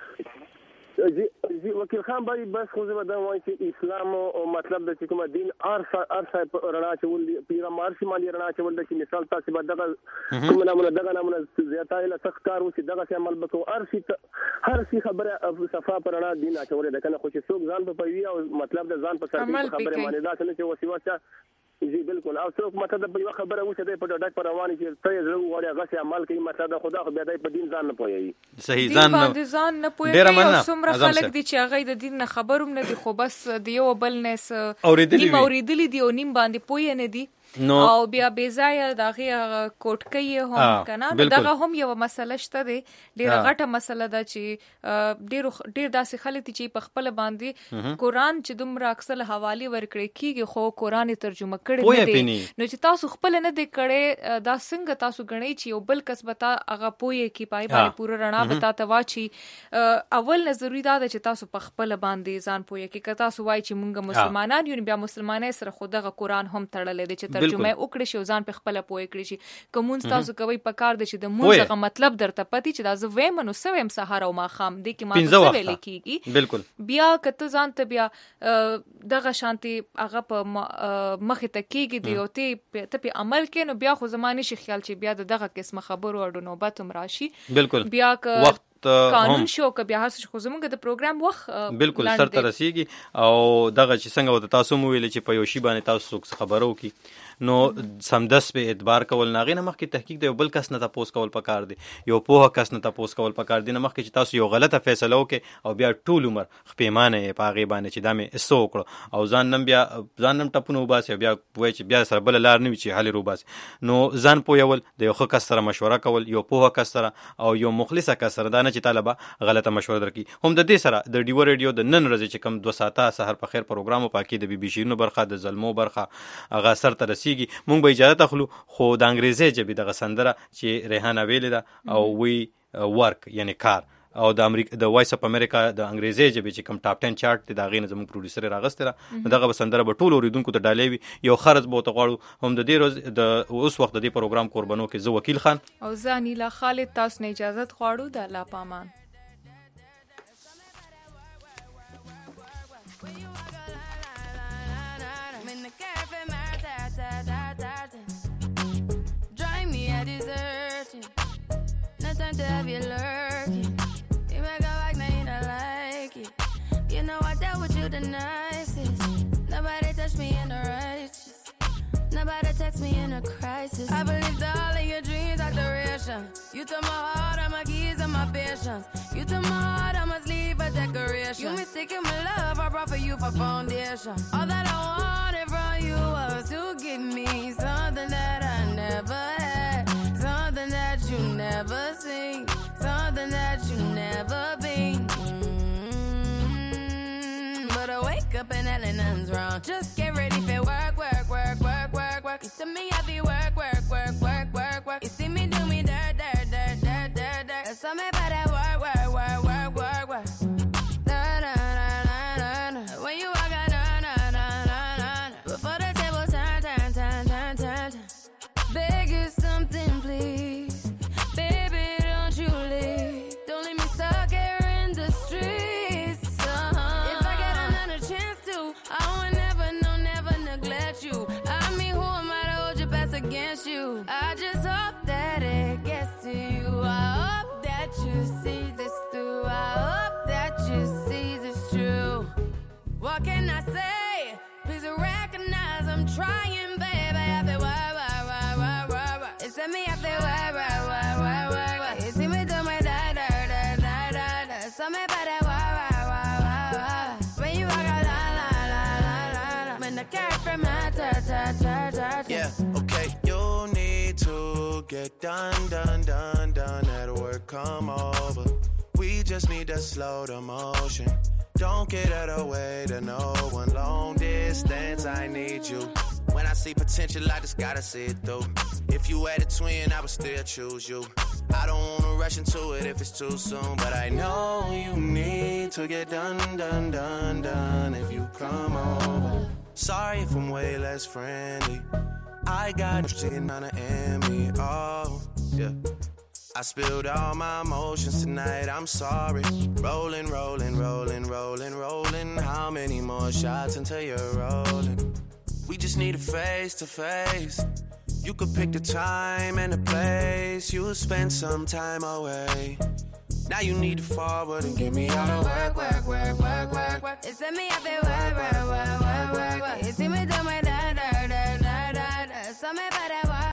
جی وکیل خان بھائی بس خو زه دا وایم چې اسلام او مطلب د کوم دین ارسه رڼا چول دی پیغمبر شي مالي رڼا چول د مثال تاسو به دغه کوم نمونه زیاته له تخکار وسی دغه عمل بکو هر څه خبره صفه پر رڼا دین اچول د کنه خو چې څوک ځان په پوي او مطلب د ځان په سر خبره معنی دا څه چې وسیوسه جی بالکل او څوک مطلب په خبره وشه دی په ډاډ پر رواني چې ته زړه وړي هغه عمل کوي مطلب خدا خو بیا د دین ځان نه پوي صحیح ځان نه پوي او څومره خلک دي چې هغه د دین نه خبروم نه دي خو بس د یو بل نس اوریدلی دي او نیم باندې پوي نه دي او بیا بیزای دغه کوټکی هم کنه دغه هم یو مسله شته دی ډیره غټه مسله ده چې ډیر داسې خلک چې په خپل باندې قرآن چې دومره اکثر حواله ورکړي کیږي خو قرآن ترجمه کړي نه دي نو چې تاسو خپل نه دی کړي دا څنګه تاسو غنئ چې یو بل کس بتا هغه پوي کی پای باندې پوره رڼا بتا تواچی اول نه ضروری ده چې تاسو په خپل باندې ځان پوي کی که تاسو وای چې مونږ مسلمانان یو بیا مسلمانای سره خدغه قرآن هم تړلې دي چې ترجمه وکړي شو ځان په خپل پوي کړی شي کوم تاسو کوي په کار دي چې د موږ مطلب درته پتی چې دا زه ویم نو سویم سهار او ما خام دي کې ما څه ویل کیږي بالکل بیا کته ځان ته بیا دغه شانتي هغه په مخه ته کیږي دی او ته په عمل کې نو بیا خو زمانه شي خیال چې بیا دغه قسمه خبرو اډو نوبت هم راشي بالکل بیا وخت قانون شو که بیا هر څه خو زمونږ د پروګرام وخت بالکل سر ته رسیږي او دغه چې څنګه وته تاسو مو ویل چې په یو شی باندې تاسو خبرو کی نو سمدس به اعتبار کول نه غینه مخکې تحقیق د یو بل کس نه تاسو کول پکار دی یو پوهه کس نه تاسو کول پکار دی نه مخکې چې تاسو یو غلطه فیصله وکړي او بیا ټول عمر خپېمانه یې پاغه باندې چې دا مې اسو وکړو او ځان نم ټپونه وباسي بیا وای چې بیا سره بل لار نه وي چې حل روباسي نو ځان پویول د یو ښه کس سره مشوره کول یو پوهه کس سره او یو مخلص کس سره دا نه چې طالبه غلطه مشوره درکړي هم د دې سره د ډیو ریډیو د نن ورځې چې کم 2 ساعته سحر په خیر پروګرام پاکي د بي بي شیرینو برخه د زلمو برخه هغه سر ته رسیږي مونږ به اجازه تخلو خو د انګریزي ژبې د غسندره چې ریحانه ویل ده او وی ورک یعنی کار او د امریکا د وایس اپ امریکا د انګریزي ژبې چې کم ټاپ 10 چارت دی دا غینه زموږ پروډوسر راغستره دغه بسندره به ټول اوریدونکو ته ډالې وي یو خرج به ته غواړو هم د دې روز د اوس وخت د دې پروګرام قربانو کې زه وکیل خان او زانیلا خالد تاسو نه اجازه غواړو د الله پامان Time to have you lurking. You make a like, now you don't like it. You know I dealt with you the nicest. Nobody touched me in the righteous. Nobody text me in a crisis. I believed all of your dreams are duration. You took my heart, all my keys, and my patience. You took my heart, I must leave a decoration. You mistaken my love, I brought for you for foundation. All that I wanted from you was to give me something that I never had. Something that you never seen, something that you never been. But I wake up and hell nothing's wrong. Just get ready for work, work, work, work, work, work. You see me happy work, work, work, work, work, work. You see me do me dirt, dirt, dirt, dirt, dirt, dirt. There's something about that work, work, work, work, work, work. Da da da da da da. When you walk out, da da da da da. Before the table turn, turn, turn, turn, turn, turn. Beg you something, please. Baby, don't you leave. Don't leave me stuck here in the streets. If I get another chance to, I would never, no, never neglect you. I mean, who am I to hold your best against you? I just hope that it gets to you. I hope that you see this through. I hope that you see this true. What can I say? Please recognize I'm trying, baby. I feel why. It's me, I feel why. You see me do my da. Something about that why. When you walk out, la. When the cat from my ta. Yeah, okay. You need to get done at work, come over. We just need to slow the motion. Don't get out of way to no one. Long distance, I need you. When I see potential, I just gotta see it through. If you had a twin, I would still choose you. I don't wanna rush into it if it's too soon, but I know you need to get done if you come over. Sorry if I'm way less friendly. I got shit on the enemy. Oh, yeah. I spilled all my emotions tonight, I'm sorry. Rolling. How many more shots until you're rolling? We just need a face to face. You could pick the time and the place. You'll spend some time away. Now you need to forward and give me all the work. It's me, I feel work. You see me do my